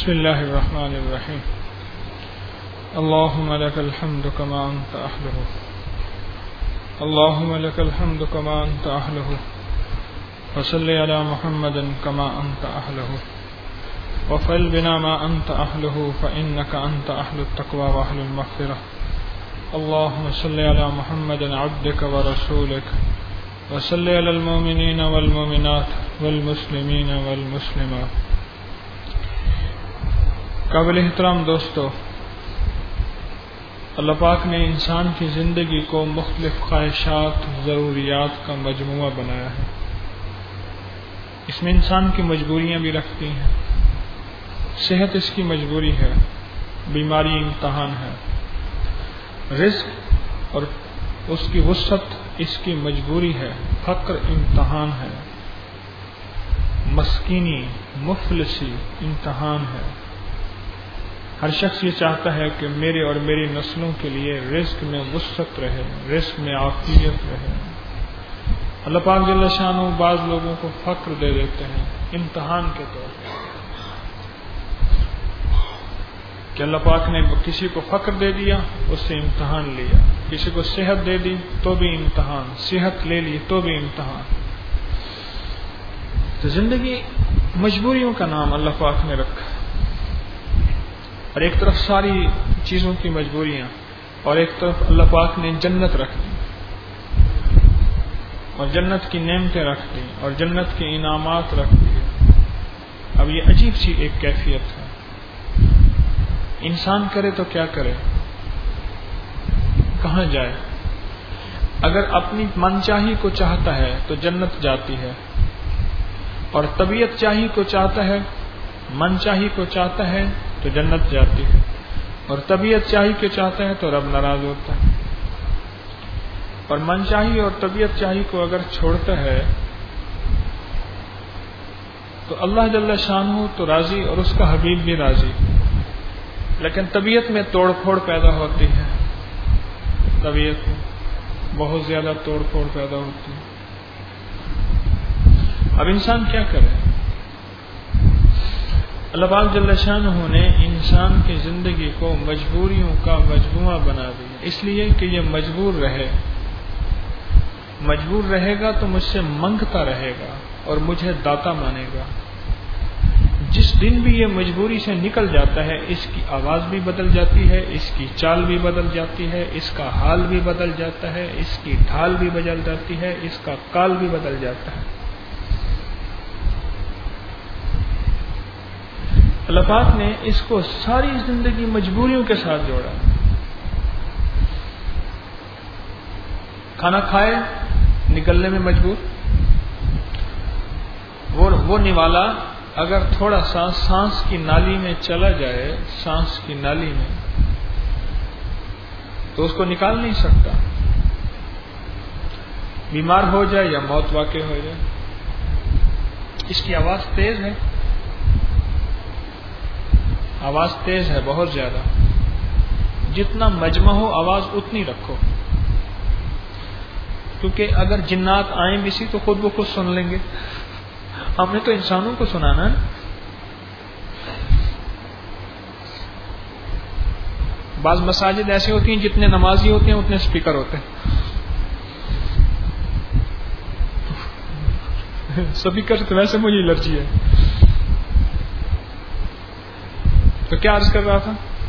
بسم الله الرحمن الرحيم. اللهم لك الحمد كما أنت أهله، اللهم لك الحمد كما أنت أهله، وصل على محمد كما أنت أهله، وفعل بنا ما أنت أهله، فإنك أنت أهل التقوى وأهل المغفرة. اللهم صل على محمد عبدك ورسولك، وصل على المؤمنين والمؤمنات والمسلمين والمسلمات. قابل احترام دوستو، اللہ پاک نے انسان کی زندگی کو مختلف خواہشات، ضروریات کا مجموعہ بنایا ہے. اس میں انسان کی مجبوریاں بھی رکھتی ہیں. صحت اس کی مجبوری ہے، بیماری امتحان ہے، رزق اور اس کی وسعت اس کی مجبوری ہے، فقر امتحان ہے، مسکینی مفلسی امتحان ہے. ہر شخص یہ چاہتا ہے کہ میرے اور میری نسلوں کے لیے رزق میں وسعت رہے، رزق میں عافیت رہے. اللہ پاک جل شانہ بعض لوگوں کو فقر دے دیتے ہیں امتحان کے طور پر، کہ اللہ پاک نے کسی کو فقر دے دیا، اس سے امتحان لیا. کسی کو صحت دے دی تو بھی امتحان، صحت لے لی تو بھی امتحان. تو زندگی مجبوریوں کا نام اللہ پاک نے رکھا، اور ایک طرف ساری چیزوں کی مجبوریاں، اور ایک طرف اللہ پاک نے جنت رکھ دی، اور جنت کی نعمتیں رکھ دی، اور جنت کے انعامات رکھ دیے. اب یہ عجیب سی ایک کیفیت ہے. انسان کرے تو کیا کرے، کہاں جائے؟ اگر اپنی من چاہی کو چاہتا ہے تو جنت جاتی ہے، اور طبیعت چاہی کو چاہتا ہے، من چاہی کو چاہتا ہے تو جنت جاتی ہے، اور طبیعت چاہی کو چاہتا ہے تو رب ناراض ہوتا ہے. اور من چاہی اور طبیعت چاہی کو اگر چھوڑتا ہے تو اللہ جل شانہ تو راضی اور اس کا حبیب بھی راضی. لیکن طبیعت میں توڑ پھوڑ پیدا ہوتی ہے، طبیعت میں بہت زیادہ توڑ پھوڑ پیدا ہوتی ہے. اب انسان کیا کرے؟ اللہ پاک جل شانہ نے انسان کی زندگی کو مجبوریوں کا مجموعہ بنا دیا، اس لیے کہ یہ مجبور رہے. مجبور رہے گا تو مجھ سے منگتا رہے گا اور مجھے داتا مانے گا. جس دن بھی یہ مجبوری سے نکل جاتا ہے، اس کی آواز بھی بدل جاتی ہے، اس کی چال بھی بدل جاتی ہے، اس کا حال بھی بدل جاتا ہے، اس کی ڈھال بھی بدل جاتی ہے، اس کا کال بھی بدل جاتا ہے. اللہ پاک نے اس کو ساری زندگی مجبوریوں کے ساتھ جوڑا. کھانا کھائے نکلنے میں مجبور، وہ نوالا اگر تھوڑا سا سانس کی نالی میں چلا جائے، سانس کی نالی میں، تو اس کو نکال نہیں سکتا. بیمار ہو جائے یا موت واقع ہو جائے. اس کی آواز تیز ہے، آواز تیز ہے بہت زیادہ. جتنا مجمع ہو آواز اتنی رکھو، کیونکہ اگر جنات آئیں بھی سی تو خود وہ خود سن لیں گے. ہم نے تو انسانوں کو سنانا ہے. بعض مساجد ایسے ہوتی ہیں جتنے نمازی ہوتے ہیں اتنے اسپیکر ہوتے ہیں. اسپیکر تو ویسے مجھے الرجی ہے. تو کیا عرض کر رہا تھا؟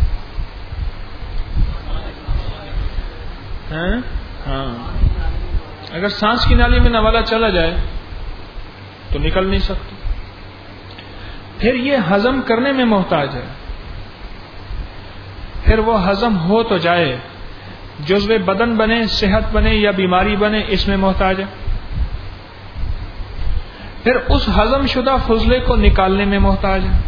ہاں، اگر سانس کی نالی میں نوالا چلا جائے تو نکل نہیں سکتی. پھر یہ ہضم کرنے میں محتاج ہے. پھر وہ ہضم ہو تو جائے، جزو بدن بنے، صحت بنے یا بیماری بنے، اس میں محتاج ہے. پھر اس ہضم شدہ فضلے کو نکالنے میں محتاج ہے.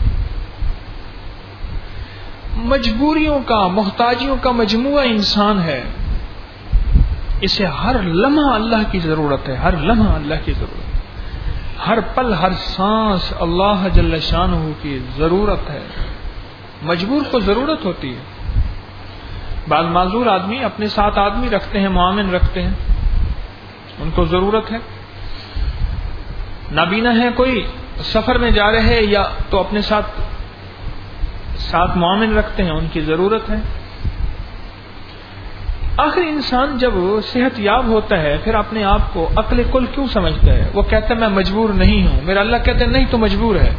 مجبوریوں کا، محتاجیوں کا مجموعہ انسان ہے. اسے ہر لمحہ اللہ کی ضرورت ہے، ہر لمحہ اللہ کی ضرورت ہے. ہر پل، ہر سانس اللہ جل شانہ کی ضرورت ہے. مجبور کو ضرورت ہوتی ہے. بعض معذور آدمی اپنے ساتھ آدمی رکھتے ہیں، معاون رکھتے ہیں، ان کو ضرورت ہے. نابینا ہے کوئی، سفر میں جا رہے ہیں یا تو اپنے ساتھ ساتھ معامل رکھتے ہیں ان کی ضرورت ہے. آخر انسان جب صحت یاب ہوتا ہے پھر اپنے آپ کو عقل کل کیوں سمجھتا ہے؟ وہ کہتا ہے میں مجبور نہیں ہوں. میرا اللہ کہتا ہے نہیں تو مجبور ہے.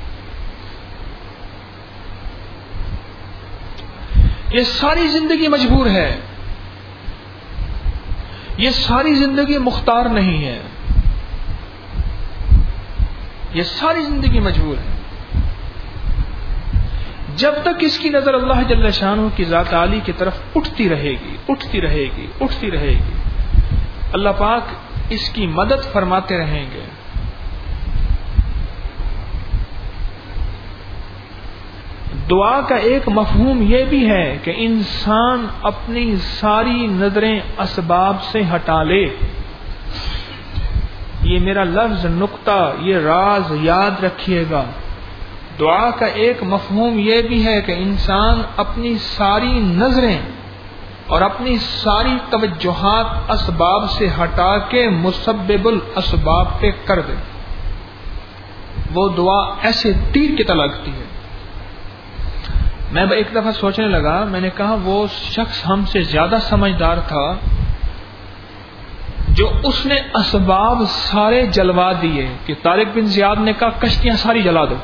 یہ ساری زندگی مجبور ہے، یہ ساری زندگی مختار نہیں ہے، یہ ساری زندگی مجبور ہے. جب تک اس کی نظر اللہ جل شانہ کی ذات عالی کی طرف اٹھتی رہے گی اٹھتی رہے گی اٹھتی رہے گی، اللہ پاک اس کی مدد فرماتے رہیں گے. دعا کا ایک مفہوم یہ بھی ہے کہ انسان اپنی ساری نظریں اسباب سے ہٹا لے. یہ میرا لفظ نقطہ، یہ راز یاد رکھیے گا. دعا کا ایک مفہوم یہ بھی ہے کہ انسان اپنی ساری نظریں اور اپنی ساری توجہات اسباب سے ہٹا کے مسبب الاسباب پہ کر دے. وہ دعا ایسے تیر کی طرح لگتی ہے. میں ایک دفعہ سوچنے لگا، میں نے کہا وہ شخص ہم سے زیادہ سمجھدار تھا جو اس نے اسباب سارے جلوا دیے کہ طارق بن زیاد نے کہا کشتیاں ساری جلا دو،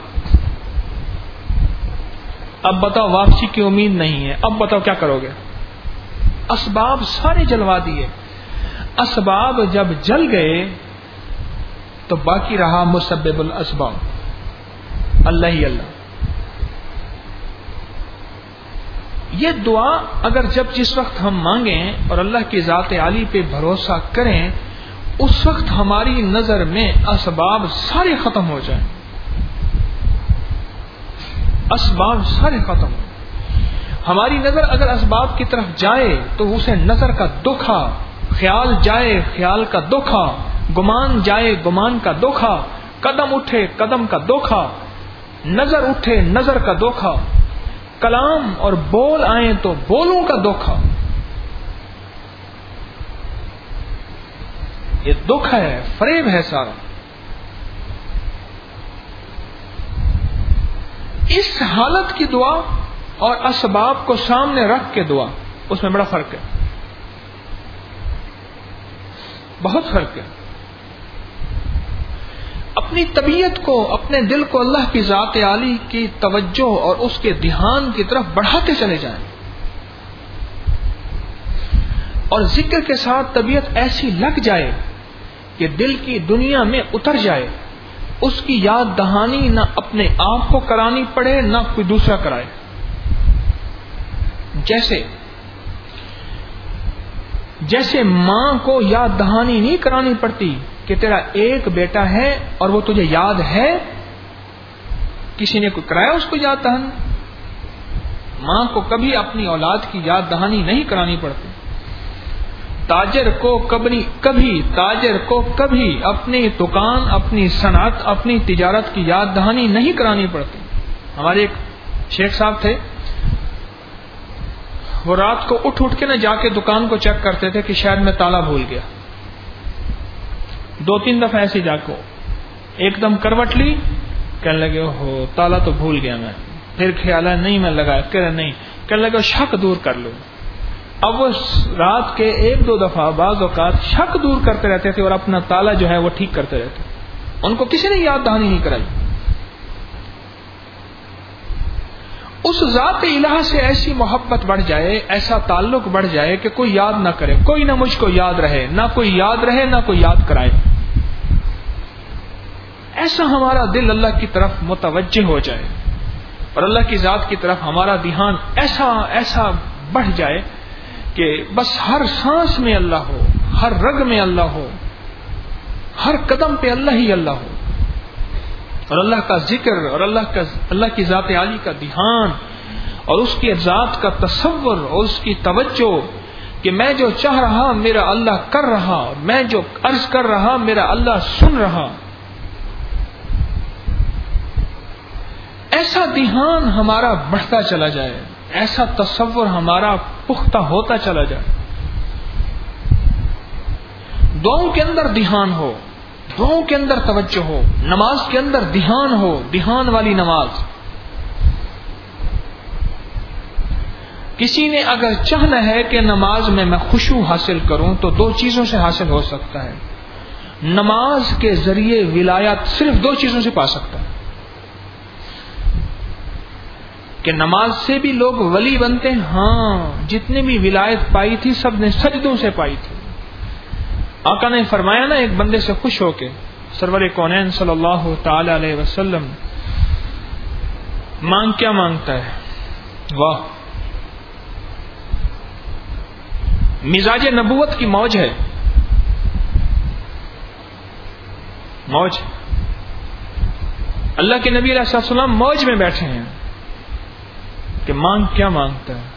اب بتاؤ واپسی کی امید نہیں ہے، اب بتاؤ کیا کرو گے؟ اسباب سارے جلوا دیے. اسباب جب جل گئے تو باقی رہا مسبب الاسباب، اللہ ہی اللہ. یہ دعا اگر جس وقت ہم مانگیں اور اللہ کی ذات عالی پہ بھروسہ کریں، اس وقت ہماری نظر میں اسباب سارے ختم ہو جائیں، اسباب سارے ختم ہو. ہماری نظر اگر اسباب کی طرف جائے تو اسے نظر کا دکھا، خیال جائے خیال کا دکھا، گمان جائے گمان کا دکھا، قدم اٹھے قدم کا دکھا، نظر اٹھے نظر کا دکھا، کلام اور بول آئیں تو بولوں کا دکھا. یہ دکھ ہے، فریب ہے سارا. اس حالت کی دعا اور اسباب کو سامنے رکھ کے دعا، اس میں بڑا فرق ہے، بہت فرق ہے. اپنی طبیعت کو، اپنے دل کو اللہ کی ذات عالی کی توجہ اور اس کے دھیان کی طرف بڑھاتے چلے جائیں، اور ذکر کے ساتھ طبیعت ایسی لگ جائے کہ دل کی دنیا میں اتر جائے. اس کی یاد دہانی نہ اپنے آپ کو کرانی پڑے نہ کوئی دوسرا کرائے. جیسے ماں کو یاد دہانی نہیں کرانی پڑتی کہ تیرا ایک بیٹا ہے اور وہ تجھے یاد ہے، کسی نے کوئی کرایا اس کو یاد دہانی. ماں کو کبھی اپنی اولاد کی یاد دہانی نہیں کرانی پڑتی. تاجر کو کبھی اپنی دکان، اپنی صنعت، اپنی تجارت کی یاد دہانی نہیں کرانی پڑتی. ہمارے ایک شیخ صاحب تھے، وہ رات کو اٹھ کے نہ جا کے دکان کو چیک کرتے تھے کہ شاید میں تالا بھول گیا. 2-3 دفعہ ایسے جا کو ایک دم کروٹ لی، کہنے لگے ہو تالا تو بھول گیا میں. پھر خیال ہے نہیں میں لگایا، کہہ رہے نہیں، کہنے لگے شک دور کر لو. اب وہ رات کے 1-2 دفعہ بعض اوقات شک دور کرتے رہتے تھے اور اپنا تالا جو ہے وہ ٹھیک کرتے رہتے. ان کو کسی نے یاد دہانی نہیں کرائی. اس ذات الہ سے ایسی محبت بڑھ جائے، ایسا تعلق بڑھ جائے کہ کوئی یاد نہ کرے، کوئی نہ مجھ کو یاد رہے، نہ کوئی یاد رہے نہ کوئی یاد کرائے. ایسا ہمارا دل اللہ کی طرف متوجہ ہو جائے اور اللہ کی ذات کی طرف ہمارا دھیان ایسا بڑھ جائے کہ بس ہر سانس میں اللہ ہو، ہر رگ میں اللہ ہو، ہر قدم پہ اللہ ہی اللہ ہو، اور اللہ کا ذکر اور اللہ کی ذات عالی کا دھیان اور اس کی ذات کا تصور اور اس کی توجہ کہ میں جو چاہ رہا میرا اللہ کر رہا، میں جو عرض کر رہا میرا اللہ سن رہا. ایسا دھیان ہمارا بڑھتا چلا جائے، ایسا تصور ہمارا پختہ ہوتا چلا جائے. دعاؤں کے اندر دھیان ہو، دعاؤں کے اندر توجہ ہو، نماز کے اندر دھیان ہو، دھیان والی نماز. کسی نے اگر چاہنا ہے کہ نماز میں خشوع حاصل کروں تو دو چیزوں سے حاصل ہو سکتا ہے. نماز کے ذریعے ولایت صرف دو چیزوں سے پا سکتا ہے. کہ نماز سے بھی لوگ ولی بنتے ہیں. ہاں، جتنے بھی ولایت پائی تھی سب نے سجدوں سے پائی تھی. آقا نے فرمایا نا ایک بندے سے خوش ہو کے، سرور کونین صلی اللہ تعالی علیہ وسلم، مانگ کیا مانگتا ہے؟ واہ، مزاج نبوت کی موج ہے، موج. اللہ کے نبی علیہ السلام موج میں بیٹھے ہیں کہ مانگ کیا مانگتا ہے.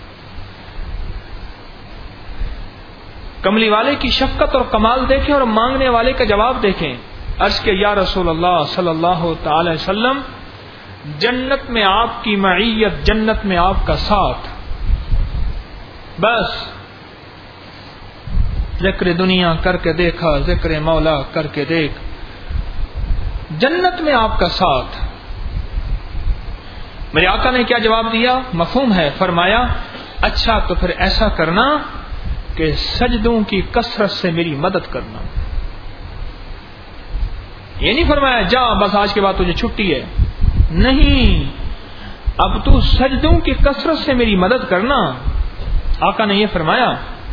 کملی والے کی شفقت اور کمال دیکھیں اور مانگنے والے کا جواب دیکھیں. عرض کہ یا رسول اللہ صلی اللہ تعالی وسلم، جنت میں آپ کی معیت، جنت میں آپ کا ساتھ، بس ذکر دنیا کر کے دیکھا، ذکر مولا کر کے دیکھ، جنت میں آپ کا ساتھ. میرے آقا نے کیا جواب دیا؟ مفہوم ہے. فرمایا اچھا تو پھر ایسا کرنا کہ سجدوں کی کثرت سے میری مدد کرنا. یہ نہیں فرمایا جا بس آج کے بعد تجھے چھٹی ہے، نہیں، اب تو سجدوں کی کثرت سے میری مدد کرنا. آقا نے یہ فرمایا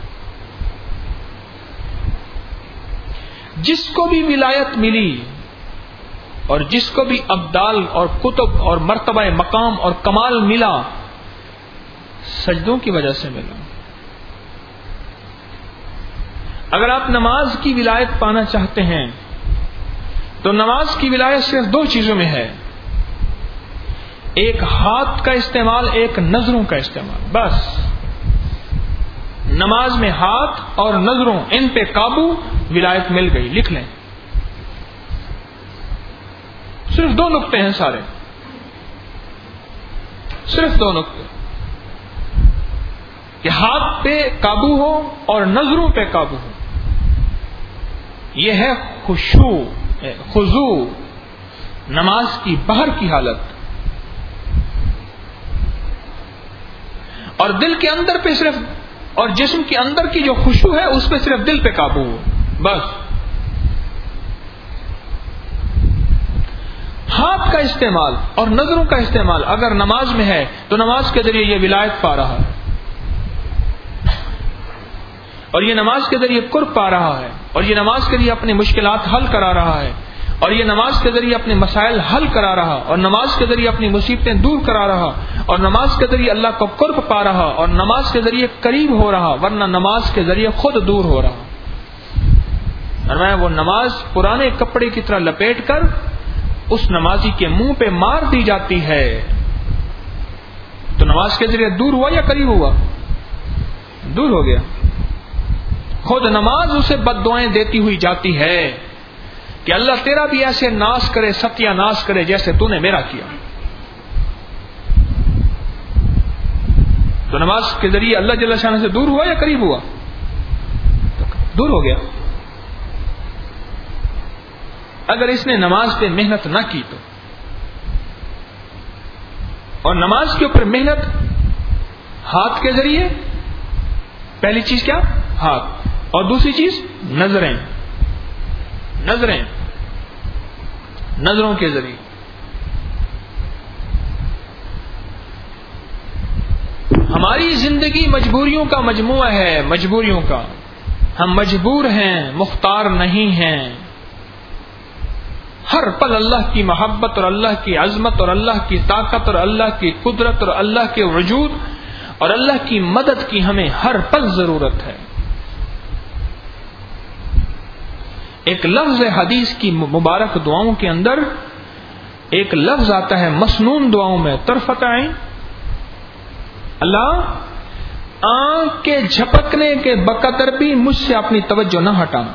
جس کو بھی ولایت ملی اور جس کو بھی ابدال اور کتب اور مرتبہ مقام اور کمال ملا، سجدوں کی وجہ سے ملا. اگر آپ نماز کی ولایت پانا چاہتے ہیں تو نماز کی ولایت صرف دو چیزوں میں ہے، ایک ہاتھ کا استعمال، ایک نظروں کا استعمال. بس نماز میں ہاتھ اور نظروں، ان پہ قابو، ولایت مل گئی. لکھ لیں، صرف دو نقطے ہیں سارے، صرف دو نقطے، کہ ہاتھ پہ قابو ہو اور نظروں پہ قابو ہو. یہ ہے خضوع، نماز کی باہر کی حالت. اور دل کے اندر پہ صرف، اور جسم کے اندر کی جو خشوع ہے اس پہ صرف دل پہ قابو ہو. بس ہاتھ کا استعمال اور نظروں کا استعمال اگر نماز میں ہے تو نماز کے ذریعے یہ ولایت پا رہا ہے، اور یہ نماز کے ذریعے قرب پا رہا ہے، اور یہ نماز کے ذریعے اپنی مشکلات حل کرا رہا ہے، اور یہ نماز کے ذریعے اپنے مسائل حل کرا رہا، اور نماز کے ذریعے اپنی مصیبتیں دور کرا رہا، اور نماز کے ذریعے اللہ کو قرب پا رہا، اور نماز کے ذریعے قریب ہو رہا، ورنہ نماز کے ذریعے خود دور ہو رہا. اور وہ نماز پرانے کپڑے کی طرح لپیٹ کر اس نمازی کے منہ پہ مار دی جاتی ہے، تو نماز کے ذریعے دور ہوا یا قریب ہوا؟ دور ہو گیا. خود نماز اسے بد دعائیں دیتی ہوئی جاتی ہے کہ اللہ تیرا بھی ایسے ناش کرے، ستیہ ناش کرے جیسے تو نے میرا کیا. تو نماز کے ذریعے اللہ جل شانہ سے دور ہوا یا قریب ہوا؟ دور ہو گیا. اگر اس نے نماز پہ محنت نہ کی تو، اور نماز کے اوپر محنت ہاتھ کے ذریعے، پہلی چیز کیا؟ ہاتھ، اور دوسری چیز نظریں، نظریں، نظروں کے ذریعے. ہماری زندگی مجبوریوں کا مجموعہ ہے، مجبوریوں کا. ہم مجبور ہیں، مختار نہیں ہیں. ہر پل اللہ کی محبت اور اللہ کی عظمت اور اللہ کی طاقت اور اللہ کی قدرت اور اللہ کے وجود اور اللہ کی مدد کی ہمیں ہر پل ضرورت ہے. ایک لفظ حدیث کی مبارک دعاؤں کے اندر ایک لفظ آتا ہے مسنون دعاؤں میں، طرفت عین، اللہ آنکھ کے جھپکنے کے بقدر بھی مجھ سے اپنی توجہ نہ ہٹانا.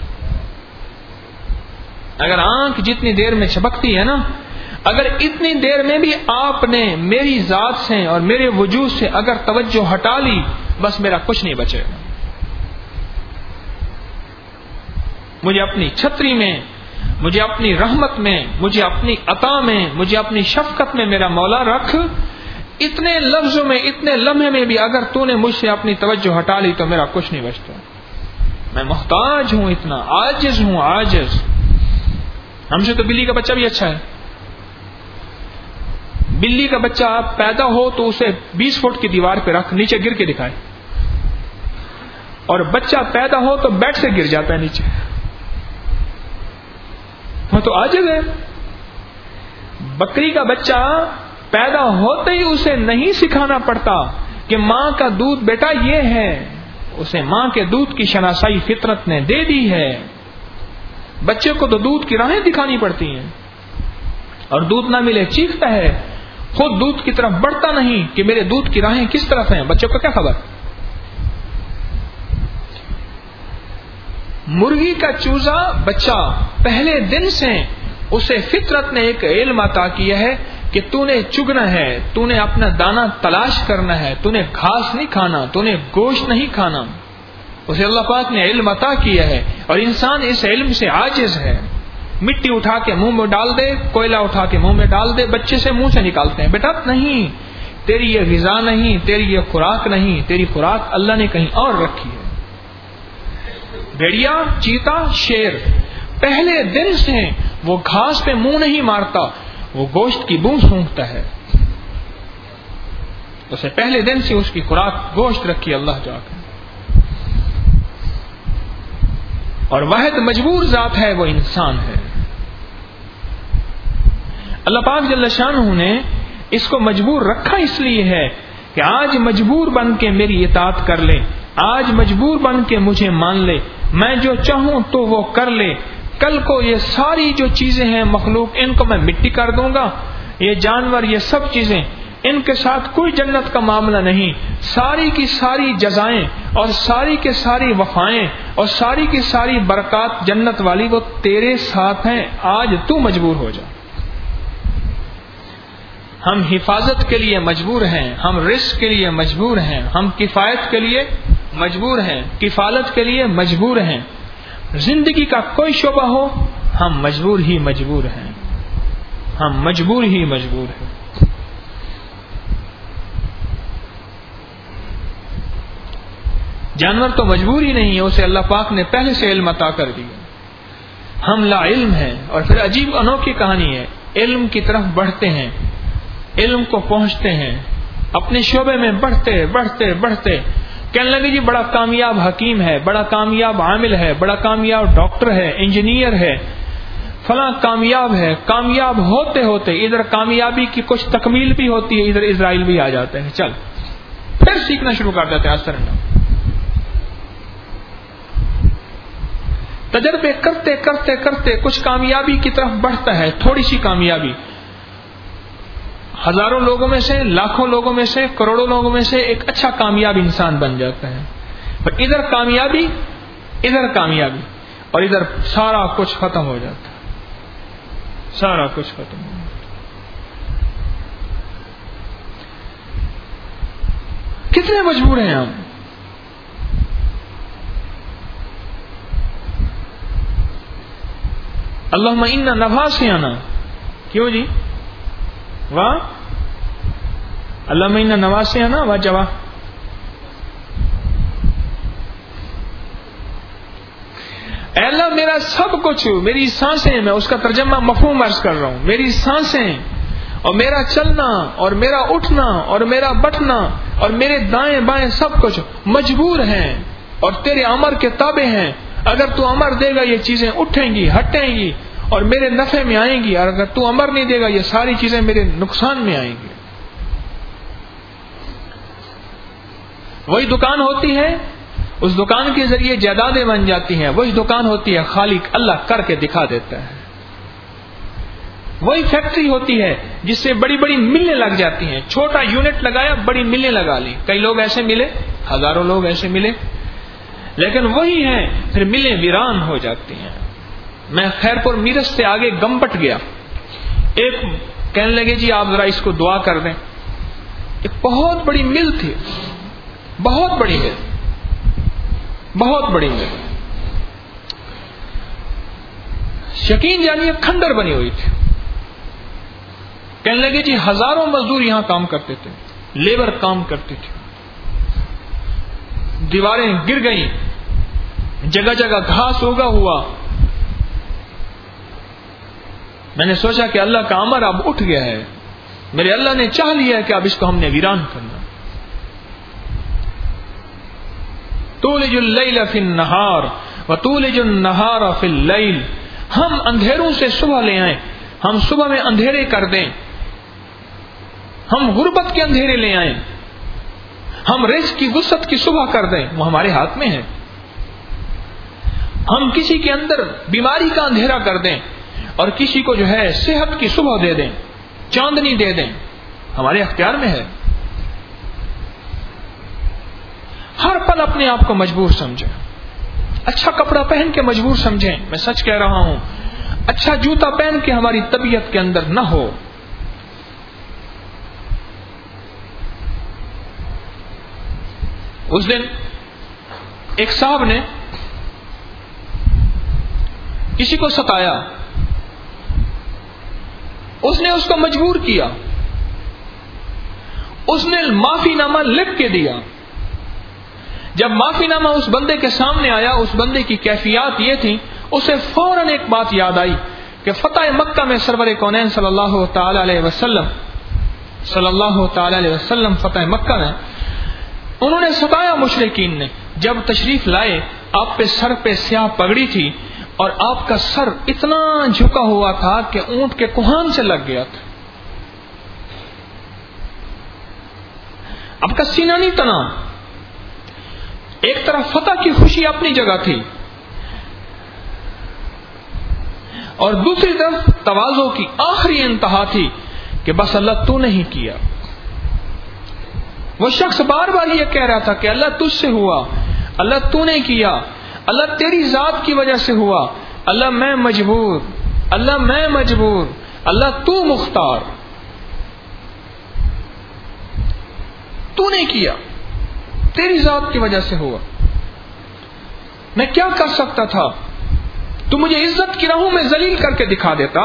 اگر آنکھ جتنی دیر میں جھپکتی ہے نا، اگر اتنی دیر میں بھی آپ نے میری ذات سے اور میرے وجود سے اگر توجہ ہٹا لی، بس میرا کچھ نہیں بچے گا. مجھے اپنی چھتری میں، مجھے اپنی رحمت میں، مجھے اپنی عطا میں، مجھے اپنی شفقت میں میرا مولا رکھ. اتنے لفظوں میں, اتنے لمحے میں بھی اگر تو نے مجھ سے اپنی توجہ ہٹا لی تو میرا کچھ نہیں بچتا. میں محتاج ہوں, اتنا عاجز ہوں, عاجز. ہم سے تو بلی کا بچہ بھی اچھا ہے. بلی کا بچہ پیدا ہو تو اسے 20 فٹ کی دیوار پہ رکھ, نیچے گر کے دکھائے, اور بچہ پیدا ہو تو بیڈ سے گر جاتا ہے نیچے. وہ تو عاجز ہے. بکری کا بچہ پیدا ہوتے ہی اسے نہیں سکھانا پڑتا کہ ماں کا دودھ بیٹا یہ ہے, اسے ماں کے دودھ کی شناسائی فطرت نے دے دی ہے. بچے کو تو دودھ کی راہیں دکھانی پڑتی ہیں, اور دودھ نہ ملے چیختا ہے, خود دودھ کی طرف بڑھتا نہیں کہ میرے دودھ کی راہیں کس طرف ہیں. بچوں کو کیا خبر. مرغی کا چوزا بچہ پہلے دن سے اسے فطرت نے ایک علم عطا کیا ہے کہ تو نے چگنا ہے, تو نے اپنا دانا تلاش کرنا ہے, تو نے گھاس نہیں کھانا, تو نے گوشت نہیں کھانا. اسے اللہ پاک نے علم عطا کیا ہے, اور انسان اس علم سے عاجز ہے. مٹی اٹھا کے منہ میں ڈال دے, کوئلہ اٹھا کے منہ میں ڈال دے, بچے سے منہ سے نکالتے ہیں. بیٹا نہیں, تیری یہ غذا نہیں, تیری یہ خوراک نہیں, تیری خوراک اللہ نے کہیں اور رکھی ہے. بھیڑیا, چیتا, شیر پہلے دن سے وہ گھاس پہ منہ نہیں مارتا, وہ گوشت کی بو سونگتا ہے. اسے پہلے دن سے اس کی خوراک گوشت رکھی اللہ جا کر. اور واحد مجبور ذات ہے وہ انسان ہے. اللہ پاک جل شانہ نے اس کو مجبور رکھا اس لیے ہے کہ آج مجبور بن کے میری اطاعت کر لے, آج مجبور بن کے مجھے مان لے, میں جو چاہوں تو وہ کر لے. کل کو یہ ساری جو چیزیں ہیں مخلوق, ان کو میں مٹی کر دوں گا. یہ جانور, یہ سب چیزیں, ان کے ساتھ کوئی جنت کا معاملہ نہیں. ساری کی ساری جزائیں اور ساری کے ساری وفائیں اور ساری کی ساری برکات جنت والی وہ تیرے ساتھ ہیں. آج تو مجبور ہو جا. ہم حفاظت کے لیے مجبور ہیں, ہم رزق کے لیے مجبور ہیں, ہم کفایت کے لیے مجبور ہیں, کفالت کے لیے مجبور ہیں. زندگی کا کوئی شعبہ ہو ہم مجبور ہی مجبور ہیں, ہم مجبور ہی مجبور ہیں. جانور تو مجبور ہی نہیں ہے, اسے اللہ پاک نے پہلے سے علم عطا کر دیا. ہم لا علم ہیں. اور پھر عجیب انوکھی کہانی ہے, علم کی طرف بڑھتے ہیں, علم کو پہنچتے ہیں, اپنے شعبے میں بڑھتے بڑھتے بڑھتے کہنے لگے جی بڑا کامیاب حکیم ہے, بڑا کامیاب عامل ہے, بڑا کامیاب ڈاکٹر ہے, انجینئر ہے, فلاں کامیاب ہے. کامیاب ہوتے ہوتے ادھر کامیابی کی کچھ تکمیل بھی ہوتی ہے, ادھر اسرائیل بھی آ جاتے ہیں. چل پھر سیکھنا شروع کر دیتے ہیں. اثر تجربے کرتے کرتے کرتے کچھ کامیابی کی طرف بڑھتا ہے, تھوڑی سی کامیابی, ہزاروں لوگوں میں سے, لاکھوں لوگوں میں سے, کروڑوں لوگوں میں سے ایک اچھا کامیاب انسان بن جاتا ہے. پر ادھر کامیابی, ادھر کامیابی, اور ادھر سارا کچھ ختم ہو جاتا ہے, سارا کچھ ختم ہو جاتا ہے. کتنے مجبور ہیں ہم. اللہم انا نواسینا, کیوں جی واہ, اللہم انا نواسینا واہ جواہ. اے اللہ میرا سب کچھ, میری سانسیں, میں اس کا ترجمہ مفہوم عرض کر رہا ہوں, میری سانسیں اور میرا چلنا اور میرا اٹھنا اور میرا بیٹھنا اور میرے دائیں بائیں سب کچھ مجبور ہیں اور تیرے امر کے تابع ہیں. اگر تو امر دے گا یہ چیزیں اٹھیں گی, ہٹیں گی اور میرے نفع میں آئیں گی, اور اگر تو امر نہیں دے گا یہ ساری چیزیں میرے نقصان میں آئیں گی. وہی دکان ہوتی ہے, اس دکان کے ذریعے جائیدادیں بن جاتی ہیں. وہی دکان ہوتی ہے, خالق اللہ کر کے دکھا دیتا ہے. وہی فیکٹری ہوتی ہے جس سے بڑی بڑی ملیں لگ جاتی ہیں. چھوٹا یونٹ لگایا, بڑی ملیں لگا لی. کئی لوگ ایسے ملے, ہزاروں لوگ ایسے ملے, لیکن وہی ہیں پھر ملیں ویران ہو جاتی ہیں. میں خیرپور میرس سے آگے گمبٹ گیا, ایک کہنے لگے جی آپ ذرا اس کو دعا کر دیں. ایک بہت بڑی مل تھی, بہت بڑی مل, بہت بڑی مل, یقین جانیے کھنڈر بنی ہوئی تھی. کہنے لگے جی ہزاروں مزدور یہاں کام کرتے تھے, لیبر کام کرتی تھی، دیواریں گر گئیں، جگہ جگہ گھاس اگا ہوا. میں نے سوچا کہ اللہ کا امر اب اٹھ گیا ہے، میرے اللہ نے چاہ لیا ہے کہ اب اس کو ہم نے ویران کرنا. تولج اللیل فی النہار وتولج النہار فی اللیل، ہم اندھیروں سے صبح لے آئیں، ہم صبح میں اندھیرے کر دیں، ہم غربت کے اندھیرے لے آئیں، ہم رزق کی وسعت کی صبح کر دیں، وہ ہمارے ہاتھ میں ہے. ہم کسی کے اندر بیماری کا اندھیرا کر دیں اور کسی کو جو ہے صحت کی صبح دے دیں، چاندنی دے دیں، ہمارے اختیار میں ہے. ہر پل اپنے آپ کو مجبور سمجھیں، اچھا کپڑا پہن کے مجبور سمجھیں. میں سچ کہہ رہا ہوں، اچھا جوتا پہن کے ہماری طبیعت کے اندر نہ ہو. اس دن ایک صاحب نے کسی کو ستایا، اس نے اس کو مجبور کیا، اس نے معافی نامہ لکھ کے دیا. جب معافی نامہ اس بندے کے سامنے آیا، اس بندے کی کیفیات یہ تھی، اسے فوراً ایک بات یاد آئی کہ فتح مکہ میں سرور کونین صلی اللہ تعالی علیہ وسلم فتح مکہ میں انہوں نے ستایا مشرکین نے. جب تشریف لائے، آپ پہ سر پہ سیاہ پگڑی تھی اور آپ کا سر اتنا جھکا ہوا تھا کہ اونٹ کے کوہان سے لگ گیا تھا. آپ کا سینہ نہیں تنا. ایک طرف فتح کی خوشی اپنی جگہ تھی اور دوسری طرف تواضع کی آخری انتہا تھی کہ بس اللہ تو نہیں کیا. وہ شخص بار بار یہ کہہ رہا تھا کہ اللہ تجھ سے ہوا، اللہ تو نے کیا، اللہ تیری ذات کی وجہ سے ہوا، اللہ میں مجبور، اللہ میں مجبور، اللہ تو مختار، تو نے کیا، تیری ذات کی وجہ سے ہوا. میں کیا کر سکتا تھا؟ تو مجھے عزت کی راہوں میں ذلیل کر کے دکھا دیتا.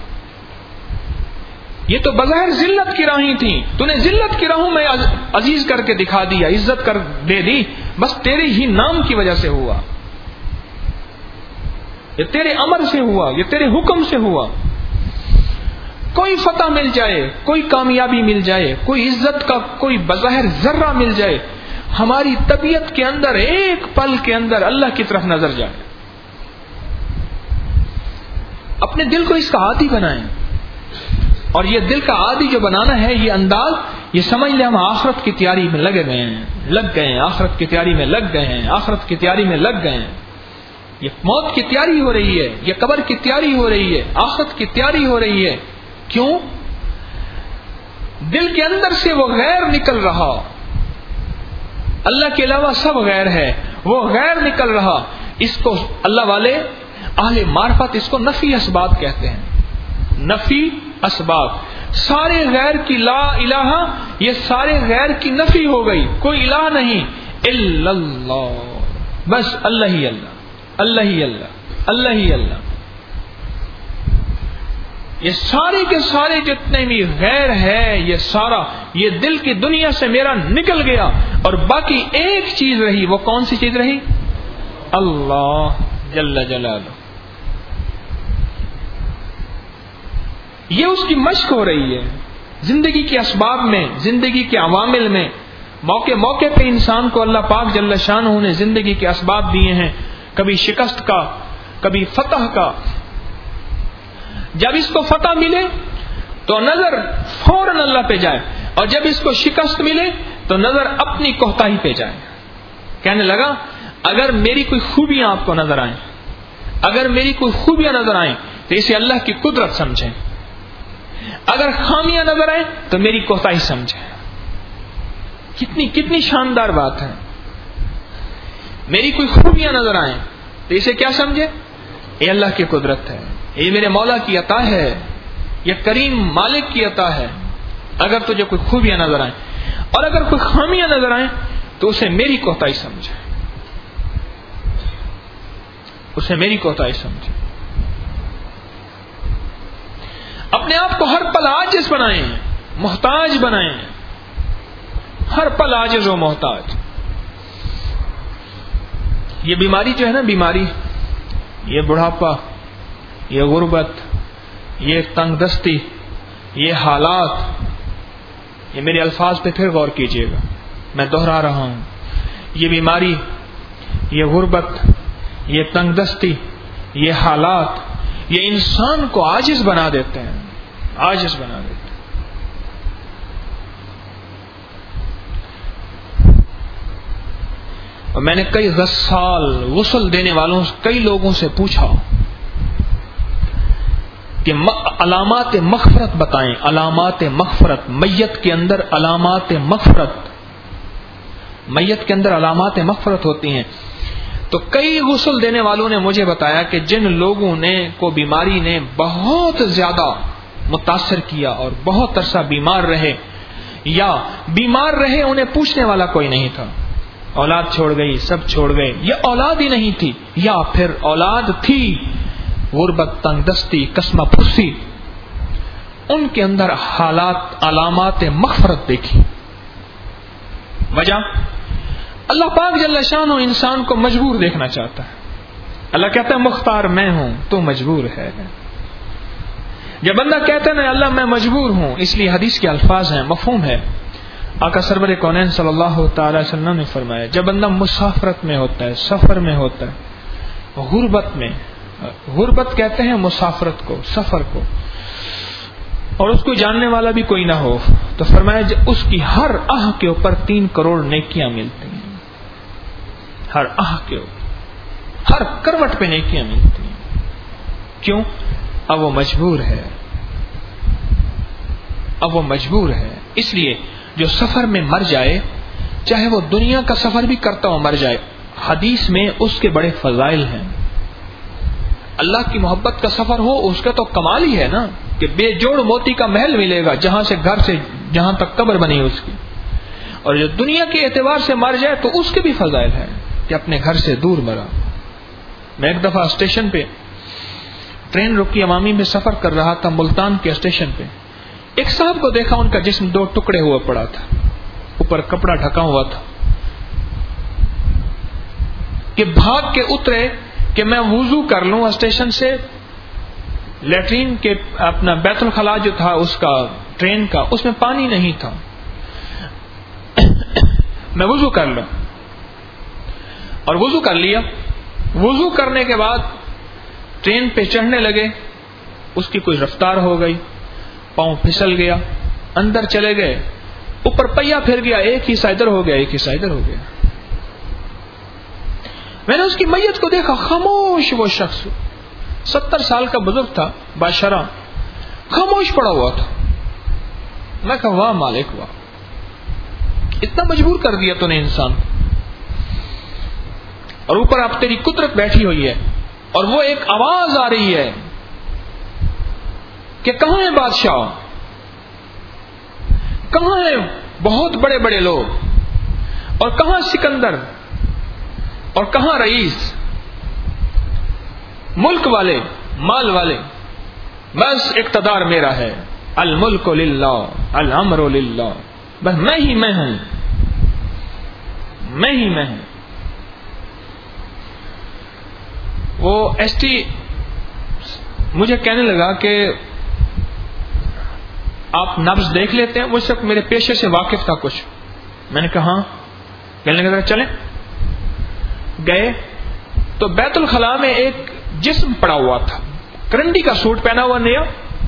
یہ تو بظاہر ذلت کی راہیں تھیں، تو نے ذلت کی راہوں میں عزیز کر کے دکھا دیا، عزت کر دے دی. بس تیرے ہی نام کی وجہ سے ہوا، یہ تیرے امر سے ہوا، یہ تیرے حکم سے ہوا. کوئی فتح مل جائے، کوئی کامیابی مل جائے، کوئی عزت کا کوئی بظاہر ذرہ مل جائے، ہماری طبیعت کے اندر ایک پل کے اندر اللہ کی طرف نظر جائے. اپنے دل کو اس کا عادی بنائیں. اور یہ دل کا عادی جو بنانا ہے، یہ انداز، یہ سمجھ لیں ہم آخرت کی تیاری میں لگ گئے ہیں، آخرت کی تیاری میں لگ گئے ہیں، آخرت کی تیاری میں لگ گئے ہیں. یہ موت کی تیاری ہو رہی ہے، یہ قبر کی تیاری ہو رہی ہے، آخرت کی تیاری ہو رہی ہے. کیوں؟ دل کے اندر سے وہ غیر نکل رہا، اللہ کے علاوہ سب غیر ہے، وہ غیر نکل رہا. اس کو اللہ والے اہل معرفت اس کو نفی اسباب کہتے ہیں. نفی اسباب، سارے غیر کی لا الہ، یہ سارے غیر کی نفی ہو گئی. کوئی الہ نہیں الا اللہ، بس اللہ ہی اللہ، اللہ ہی اللہ، اللہ ہی اللہ. یہ سارے کے سارے جتنے بھی غیر ہے، یہ سارا یہ دل کی دنیا سے میرا نکل گیا اور باقی ایک چیز رہی. وہ کون سی چیز رہی؟ اللہ جل جلالہ. یہ اس کی مشق ہو رہی ہے زندگی کے اسباب میں، زندگی کے عوامل میں. موقع موقع پہ انسان کو اللہ پاک جل شانہ نے زندگی کے اسباب دیے ہیں، کبھی شکست کا، کبھی فتح کا. جب اس کو فتح ملے تو نظر فوراً اللہ پہ جائے، اور جب اس کو شکست ملے تو نظر اپنی کوتاہی پہ جائے. کہنے لگا اگر میری کوئی خوبیاں آپ کو نظر آئیں، اگر میری کوئی خوبیاں نظر آئیں تو اسے اللہ کی قدرت سمجھیں، اگر خامیاں نظر آئیں تو میری کوتاہی سمجھیں. کتنی شاندار بات ہے. میری کوئی خوبیاں نظر آئیں تو اسے کیا سمجھے؟ یہ اللہ کی قدرت ہے، یہ میرے مولا کی عطا ہے، یہ کریم مالک کی عطا ہے. اگر تجھے کوئی خوبیاں نظر آئیں اور اگر کوئی خامیاں نظر آئیں تو اسے میری کوتاہی سمجھے، اسے میری کوتاہی سمجھے. اپنے آپ کو ہر پل عاجز بنائیں، محتاج بنائیں. ہر پل عاجز و محتاج. یہ بیماری جو ہے نا، بیماری، یہ بڑھاپا، یہ غربت، یہ تنگ دستی، یہ حالات، یہ میرے الفاظ پہ پھر غور کیجئے گا، میں دوہرا رہا ہوں. یہ بیماری، یہ غربت، یہ تنگ دستی، یہ حالات، یہ انسان کو عاجز بنا دیتے ہیں، عاجز بنا دیتے ہیں. اور میں نے کئی غسال، غسل دینے والوں، کئی لوگوں سے پوچھا کہ علامات مغفرت بتائیں، علامات مغفرت. میت کے اندر علامات مغفرت، میت کے اندر علامات مغفرت ہوتی ہیں. تو کئی غسل دینے والوں نے مجھے بتایا کہ جن لوگوں نے کو بیماری نے بہت زیادہ متاثر کیا اور بہت عرصہ بیمار رہے، یا بیمار رہے انہیں پوچھنے والا کوئی نہیں تھا، اولاد چھوڑ گئی، سب چھوڑ گئے، یا اولاد ہی نہیں تھی، یا پھر اولاد تھی، غربت، تنگ دستی، قسمہ پھرسی، ان کے اندر حالات، علامات مغفرت دیکھی. وجہ اللہ پاک جل شانہ انسان کو مجبور دیکھنا چاہتا ہے. اللہ کہتا ہے مختار میں ہوں، تو مجبور ہے. جب بندہ کہتا ہے نا اللہ میں مجبور ہوں، اس لیے حدیث کے الفاظ ہیں، مفہوم ہے. آقا سرور کونین صلی اللہ تعالی وسلم نے فرمایا جب بندہ مسافرت میں ہوتا ہے، سفر میں ہوتا ہے، غربت میں، غربت کہتے ہیں مسافرت کو، سفر کو، اور اس کو جاننے والا بھی کوئی نہ ہو، تو فرمایا اس کی ہر آہ کے اوپر 3 کروڑ نیکیاں ملتی ہیں. ہر آہ کے اوپر، ہر کروٹ پہ نیکیاں ملتی ہیں. کیوں؟ اب وہ مجبور ہے، اب وہ مجبور ہے. اس لیے جو سفر میں مر جائے، چاہے وہ دنیا کا سفر بھی کرتا ہو مر جائے، حدیث میں اس کے بڑے فضائل ہیں. اللہ کی محبت کا سفر ہو، اس کا تو کمال ہی ہے نا کہ بے جوڑ موتی کا محل ملے گا، جہاں سے گھر سے جہاں تک قبر بنی اس کی. اور جو دنیا کے اعتبار سے مر جائے تو اس کے بھی فضائل ہیں کہ اپنے گھر سے دور مرا. میں ایک دفعہ اسٹیشن پہ ٹرین رکی، عوامی میں سفر کر رہا تھا، ملتان کے اسٹیشن پہ ایک صاحب کو دیکھا، ان کا جسم 2 ٹکڑے ہوا پڑا تھا، اوپر کپڑا ڈھکا ہوا تھا، کہ بھاگ کے اترے کہ میں وضو کر لوں اسٹیشن سے، لیٹرین کے اپنا بیت الخلا جو تھا اس کا ٹرین کا، اس میں پانی نہیں تھا، میں وضو کر لوں. اور وضو کر لیا. وضو کرنے کے بعد ٹرین پہ چڑھنے لگے، اس کی کوئی رفتار ہو گئی، پاؤں پھسل گیا، اندر چلے گئے، اوپر پہیا پھر گیا، ایک حصہ ادھر ہو گیا، ایک حصہ ادھر ہو گیا. میں نے اس کی میت کو دیکھا، خاموش، وہ شخص 70 سال کا بزرگ تھا، باشرہ، خاموش پڑا ہوا تھا. میں کہا واہ مالک واہ، اتنا مجبور کر دیا تو نے انسان. اور اوپر اب تیری قدرت بیٹھی ہوئی ہے، اور وہ ایک آواز آ رہی ہے کہ کہاں ہیں بادشاہ، کہاں ہیں بہت بڑے بڑے لوگ، اور کہاں سکندر، اور کہاں رئیس، ملک والے، مال والے، بس اقتدار میرا ہے. الملک للہ، الامر للہ، بس میں ہی میں ہوں، میں ہی میں ہوں. وہ ایس ٹی مجھے کہنے لگا کہ آپ نبض دیکھ لیتے ہیں. مجھ سے میرے پیشے سے واقف تھا کچھ. میں نے کہا ہاں. کہنے لگا چلیں. گئے تو بیت الخلا میں ایک جسم پڑا ہوا تھا، کرنڈی کا سوٹ پہنا ہوا نیا،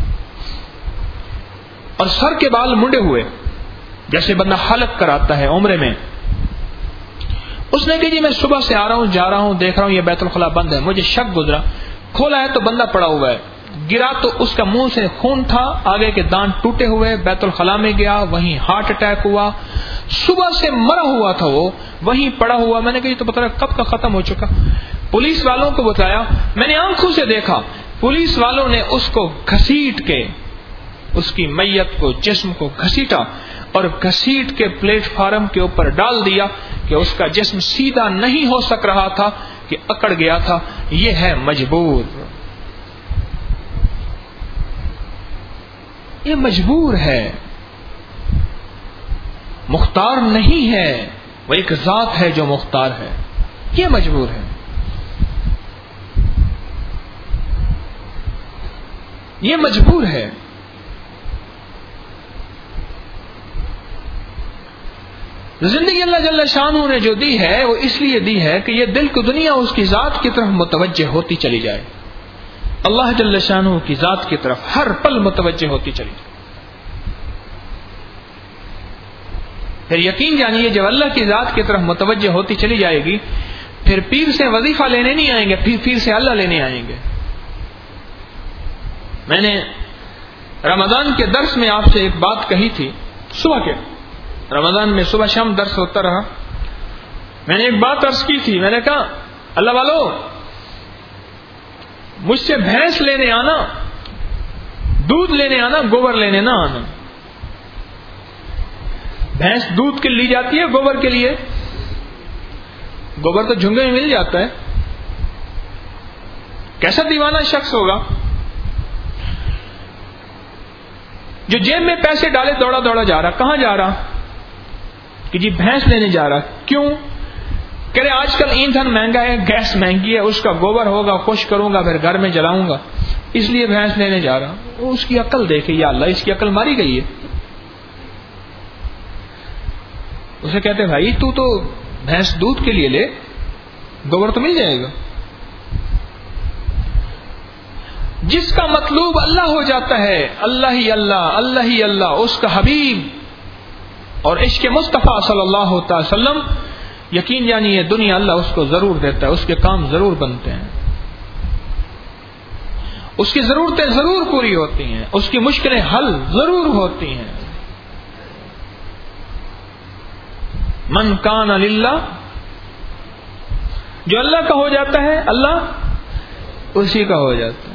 اور سر کے بال منڈے ہوئے جیسے بندہ حلق کراتا ہے عمرے میں. اس نے کہ جی میں صبح سے آ رہا ہوں، جا رہا ہوں، دیکھ رہا ہوں یہ بیت الخلا بند ہے. مجھے شک گزرا، کھولا ہے تو بندہ پڑا ہوا ہے. گرا تو اس کا منہ سے خون تھا، آگے کے دانت ٹوٹے ہوئے. بیت الخلا میں گیا، وہیں ہارٹ اٹیک ہوا. صبح سے مرا ہوا تھا وہ، وہیں پڑا ہوا. میں نے کہا یہ تو پتہ نہیں کب کا ختم ہو چکا. پولیس والوں کو بتایا، میں نے آنکھوں سے دیکھا. پولیس والوں نے اس کو گھسیٹ کے، اس کی میت کو، جسم کو گھسیٹا اور گھسیٹ کے پلیٹ فارم کے اوپر ڈال دیا کہ اس کا جسم سیدھا نہیں ہو سک رہا تھا کہ اکڑ گیا تھا. یہ ہے مجبور، یہ مجبور ہے. مختار نہیں ہے، وہ ایک ذات ہے جو مختار ہے، یہ مجبور ہے. یہ مجبور ہے. زندگی اللہ جل شانہ نے جو دی ہے وہ اس لیے دی ہے کہ یہ دل کو دنیا اس کی ذات کی طرف متوجہ ہوتی چلی جائے. اللہ جل شانہ کی ذات کی طرف ہر پل متوجہ ہوتی چلی جائے. پھر یقین جانیے جب اللہ کی ذات کی طرف متوجہ ہوتی چلی جائے گی پھر پیر سے وظیفہ لینے نہیں آئیں گے، پیر سے اللہ لینے آئیں گے. میں نے رمضان کے درس میں آپ سے ایک بات کہی تھی، صبح کے رمضان میں صبح شام درس ہوتا رہا. میں نے ایک بات عرض کی تھی، میں نے کہا اللہ والو مجھ سے بھینس لینے آنا، دودھ لینے آنا، گوبر لینے نہ آنا. بھینس دودھ کے لی جاتی ہے، گوبر کے لیے گوبر تو جھنگے میں مل جاتا ہے. کیسا دیوانہ شخص ہوگا جو جیب میں پیسے ڈالے دوڑا دوڑا جا رہا. کہاں جا رہا؟ کہ جی بھینس لینے جا رہا. کیوں؟ کہ آج کل ایندھن مہنگا ہے، گیس مہنگی ہے، اس کا گوبر ہوگا، خوش کروں گا، پھر گھر میں جلاؤں گا، اس لیے بھینس لینے جا رہا. اس کی عقل دیکھے، یا اللہ اس کی عقل ماری گئی ہے. اسے کہتے بھائی تو بھینس دودھ کے لیے لے، گوبر تو مل جائے گا. جس کا مطلوب اللہ ہو جاتا ہے، اللہ ہی اللہ، اللہ ہی اللہ، اس کا حبیب اور عشق مصطفیٰ صلی اللہ علیہ وسلم، یقین جانیے دنیا اللہ اس کو ضرور دیتا ہے، اس کے کام ضرور بنتے ہیں، اس کی ضرورتیں ضرور پوری ہوتی ہیں، اس کی مشکلیں حل ضرور ہوتی ہیں. من کان للہ، جو اللہ کا ہو جاتا ہے اللہ اسی کا ہو جاتا ہے.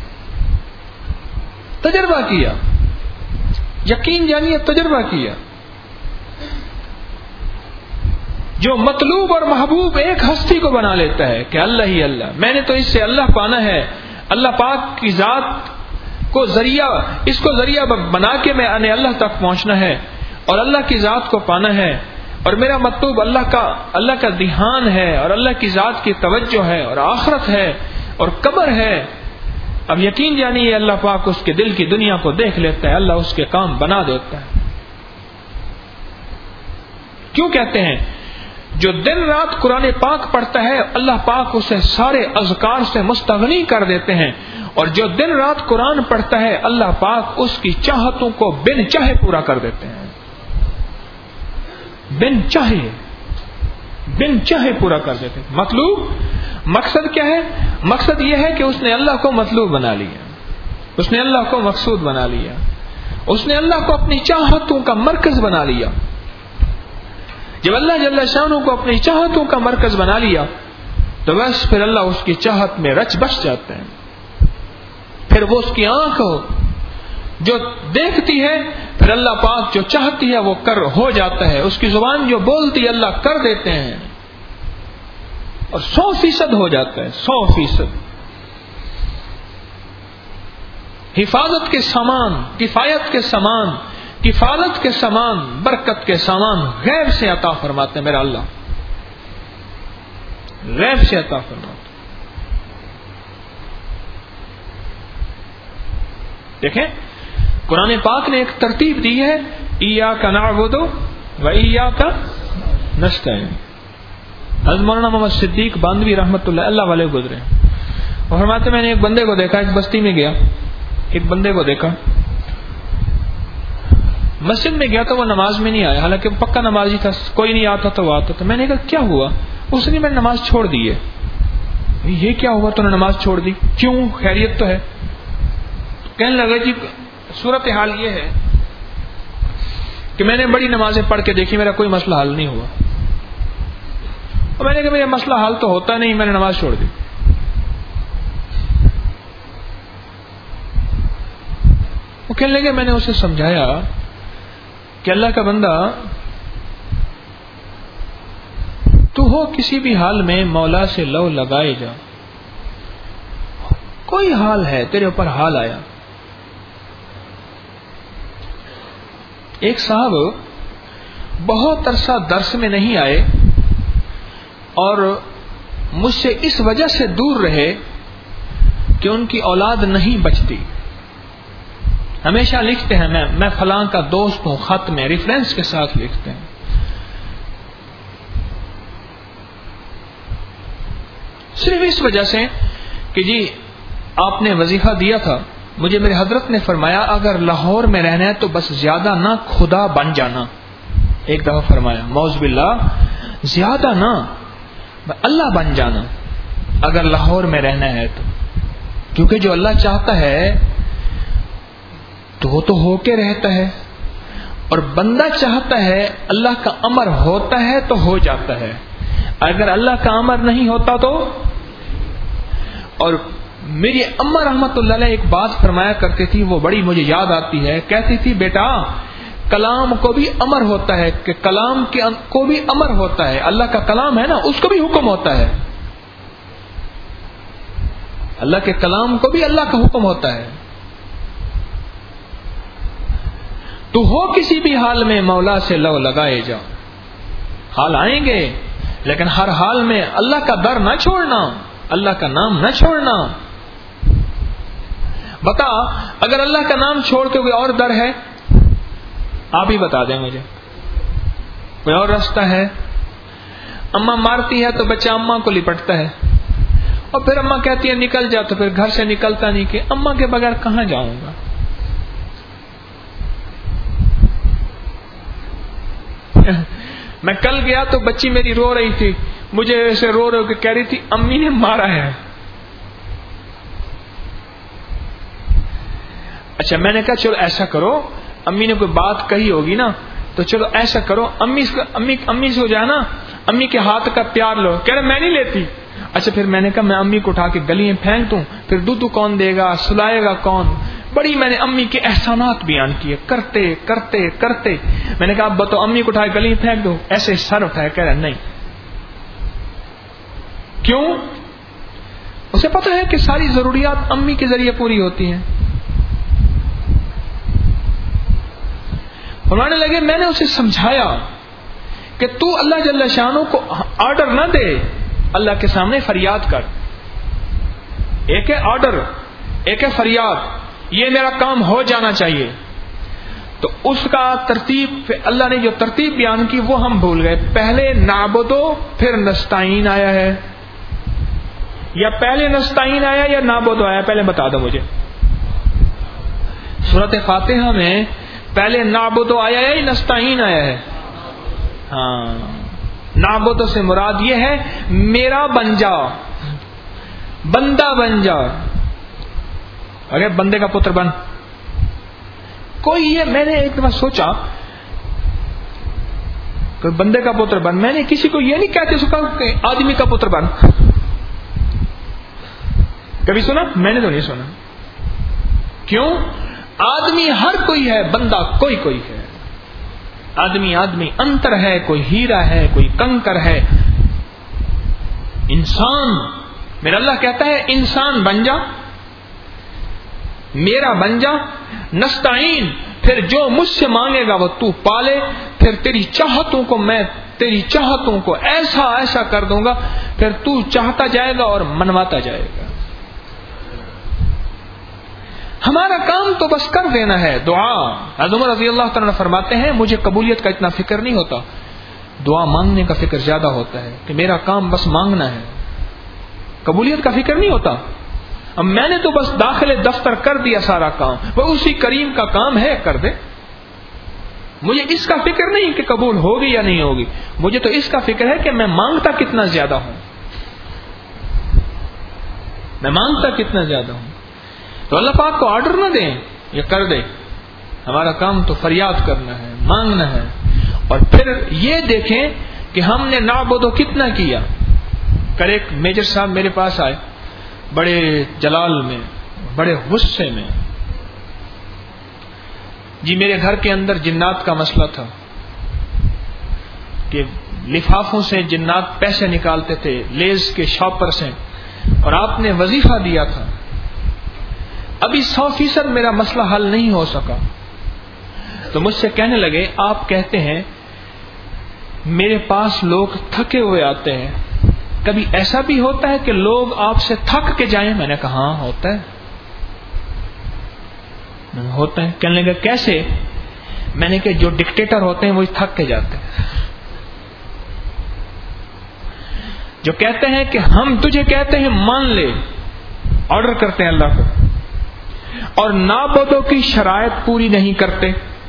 تجربہ کیا، یقین جانیے تجربہ کیا. جو مطلوب اور محبوب ایک ہستی کو بنا لیتا ہے کہ اللہ ہی اللہ، میں نے تو اس سے اللہ پانا ہے، اللہ پاک کی ذات کو ذریعہ، اس کو ذریعہ بنا کے میں اللہ تک پہنچنا ہے اور اللہ کی ذات کو پانا ہے، اور میرا مطلوب اللہ کا دھیان ہے اور اللہ کی ذات کی توجہ ہے اور آخرت ہے اور قبر ہے. اب یقین جانیے اللہ پاک اس کے دل کی دنیا کو دیکھ لیتا ہے، اللہ اس کے کام بنا دیتا ہے. کیوں کہتے ہیں جو دن رات قرآن پاک پڑھتا ہے اللہ پاک اسے سارے اذکار سے مستغنی کر دیتے ہیں، اور جو دن رات قرآن پڑھتا ہے اللہ پاک اس کی چاہتوں کو بن چاہے پورا کر دیتے ہیں. بن چاہے پورا کر دیتے ہیں. مقصد کیا ہے؟ مقصد یہ ہے کہ اس نے اللہ کو مطلوب بنا لیا، اس نے اللہ کو مقصود بنا لیا، اس نے اللہ کو اپنی چاہتوں کا مرکز بنا لیا. جب اللہ جل شانہ کو اپنی چاہتوں کا مرکز بنا لیا تو بس پھر اللہ اس کی چاہت میں رچ بس جاتے ہیں. پھر وہ اس کی آنکھ جو دیکھتی ہے، پھر اللہ پاک جو چاہتی ہے وہ کر ہو جاتا ہے. اس کی زبان جو بولتی ہے اللہ کر دیتے ہیں، اور 100% ہو جاتا ہے. 100% حفاظت کے سامان، کفایت کے سامان، کفالت کے سامان، برکت کے سامان غیب سے عطا فرماتے ہیں. میرا اللہ غیب سے عطا فرماتے. دیکھیں قرآن پاک نے ایک ترتیب دی ہے، ایاک نعبد و ایاک نستعین. حضرت مولانا محمد صدیق باندوی رحمۃ اللہ علیہ گزرے اور فرماتے میں نے ایک بندے کو دیکھا، ایک بستی میں گیا، ایک بندے کو دیکھا، مسجد میں گیا تو وہ نماز میں نہیں آیا، حالانکہ پکا نمازی تھا، کوئی نہیں آتا تو وہ آتا تھا. میں نے کہا کیا ہوا؟ اس نے میں نے نماز چھوڑ دی ہے. یہ کیا ہوا تو نے نماز چھوڑ دی؟ کیوں؟ خیریت تو ہے. کہنے لگا جی صورتحال یہ ہے کہ میں نے بڑی نمازیں پڑھ کے دیکھی، میرا کوئی مسئلہ حل نہیں ہوا. اور میں نے کہا میرا مسئلہ حل تو ہوتا نہیں، میں نے نماز چھوڑ دی. وہ کہنے لگے میں نے اسے سمجھایا کہ اللہ کا بندہ تو ہو کسی بھی حال میں مولا سے لو لگائے جا. کوئی حال ہے تیرے اوپر حال آیا. ایک صاحب بہت عرصہ درس میں نہیں آئے اور مجھ سے اس وجہ سے دور رہے کہ ان کی اولاد نہیں بچتی. ہمیشہ لکھتے ہیں میں فلاں کا دوست ہوں، خط میں ریفرنس کے ساتھ لکھتے ہیں. صرف اس وجہ سے کہ جی آپ نے وظیفہ دیا تھا، مجھے میرے حضرت نے فرمایا اگر لاہور میں رہنا ہے تو بس زیادہ نہ خدا بن جانا. ایک دفعہ فرمایا معوذ باللہ، زیادہ نہ اللہ بن جانا اگر لاہور میں رہنا ہے تو، کیونکہ جو اللہ چاہتا ہے تو وہ تو ہو کے رہتا ہے، اور بندہ چاہتا ہے اللہ کا امر ہوتا ہے تو ہو جاتا ہے، اگر اللہ کا امر نہیں ہوتا تو. اور میری اماں رحمت اللہ علیہ ایک بات فرمایا کرتی تھی، وہ بڑی مجھے یاد آتی ہے. کہتی تھی بیٹا کلام کو بھی امر ہوتا ہے، کہ کلام کو بھی امر ہوتا ہے، اللہ کا کلام ہے نا اس کو بھی حکم ہوتا ہے، اللہ کے کلام کو بھی اللہ کا حکم ہوتا ہے. تو ہو کسی بھی حال میں مولا سے لو لگائے جا. حال آئیں گے لیکن ہر حال میں اللہ کا در نہ چھوڑنا، اللہ کا نام نہ چھوڑنا. بتا اگر اللہ کا نام چھوڑ کے کوئی اور در ہے آپ ہی بتا دیں مجھے، کوئی اور راستہ ہے. اماں مارتی ہے تو بچہ اماں کو لپٹتا ہے، اور پھر اماں کہتی ہے نکل جا تو پھر گھر سے نکلتا نہیں کہ اماں کے بغیر کہاں جاؤں گا. میں کل گیا تو بچی میری رو رہی تھی، مجھے ایسے رو رو کے کہہ رہی تھی امی نے مارا ہے. اچھا میں نے کہا چلو ایسا کرو، امی نے کوئی بات کہی ہوگی نا تو چلو ایسا کرو امی سے ہو جائے نا، امی کے ہاتھ کا پیار لو. کہہ رہے میں نہیں لیتی. اچھا پھر میں نے کہا میں امی کو اٹھا کے گلی میں پھینک دوں، پھر دودھ کون دے گا، سلائے گا کون. بڑی میں نے امی کے احسانات بیان کیے کرتے کرتے کرتے. میں نے کہا اب بتاؤ امی کو اٹھا کے گلی میں پھینک دو. ایسے سر اٹھایا، کہہ رہا نہیں. کیوں؟ اسے پتہ ہے کہ ساری ضروریات امی کے ذریعے پوری ہوتی ہیں. فرمانے لگے میں نے اسے سمجھایا کہ تو اللہ جل شانہ کو آرڈر نہ دے، اللہ کے سامنے فریاد کر. ایک ہے آرڈر، ایک ہے فریاد، یہ میرا کام ہو جانا چاہیے. تو اس کا ترتیب اللہ نے جو ترتیب بیان کی وہ ہم بھول گئے. پہلے نعبدو پھر نستعین آیا ہے، یا پہلے نستعین آیا یا نعبدو آیا؟ پہلے بتا دو مجھے. سورۃ فاتحہ میں پہلے نعبدو آیا ہے یا نستعین آیا ہے؟ ہاں، نعبدو سے مراد یہ ہے میرا بن جا، بندہ بن جا. اگر بندے کا پتر بن کوئی، یہ میں نے ایک دفعہ سوچا کوئی بندے کا پتر بن، میں نے کسی کو یہ نہیں کہتے سکا کہ آدمی کا پتر بن. کبھی سنا؟ میں نے تو نہیں سنا. کیوں؟ آدمی ہر کوئی ہے، بندہ کوئی کوئی ہے. آدمی انتر ہے، کوئی ہیرا ہے، کوئی کنکر ہے. انسان میرا اللہ کہتا ہے انسان بن جا، میرا بن جا. نستعین پھر جو مجھ سے مانگے گا وہ تو پالے، پھر تیری چاہتوں کو ایسا ایسا کر دوں گا، پھر تو چاہتا جائے گا اور منواتا جائے گا. ہمارا کام تو بس کر دینا ہے. دعا حضرت عمر رضی اللہ تعالیٰ فرماتے ہیں مجھے قبولیت کا اتنا فکر نہیں ہوتا، دعا مانگنے کا فکر زیادہ ہوتا ہے، کہ میرا کام بس مانگنا ہے، قبولیت کا فکر نہیں ہوتا. اب میں نے تو بس داخل دفتر کر دیا سارا کام، وہ اسی کریم کا کام ہے، کر دے. مجھے اس کا فکر نہیں کہ قبول ہوگی یا نہیں ہوگی، مجھے تو اس کا فکر ہے کہ میں مانگتا کتنا زیادہ ہوں، میں مانگتا کتنا زیادہ ہوں. تو اللہ پاک کو آرڈر نہ دیں یہ کر دے. ہمارا کام تو فریاد کرنا ہے، مانگنا ہے. اور پھر یہ دیکھیں کہ ہم نے نعبدو کتنا کیا. کل ایک میجر صاحب میرے پاس آئے بڑے جلال میں، بڑے غصے میں. جی میرے گھر کے اندر جنات کا مسئلہ تھا کہ لفافوں سے جنات پیسے نکالتے تھے، لیز کے شاپر سے، اور آپ نے وظیفہ دیا تھا. ابھی 100% میرا مسئلہ حل نہیں ہو سکا. تو مجھ سے کہنے لگے آپ کہتے ہیں میرے پاس لوگ تھکے ہوئے آتے ہیں، کبھی ایسا بھی ہوتا ہے کہ لوگ آپ سے تھک کے جائیں؟ میں نے کہا ہاں ہوتا ہے، ہوتا ہے۔ کہنے لگا کیسے؟ میں نے کہا جو ڈکٹیٹر ہوتے ہیں وہی تھک کے جاتے ہیں، جو کہتے ہیں کہ ہم تجھے کہتے ہیں مان لے، آرڈر کرتے ہیں اللہ کو، اور نابودوں کی شرائط پوری نہیں کرتے۔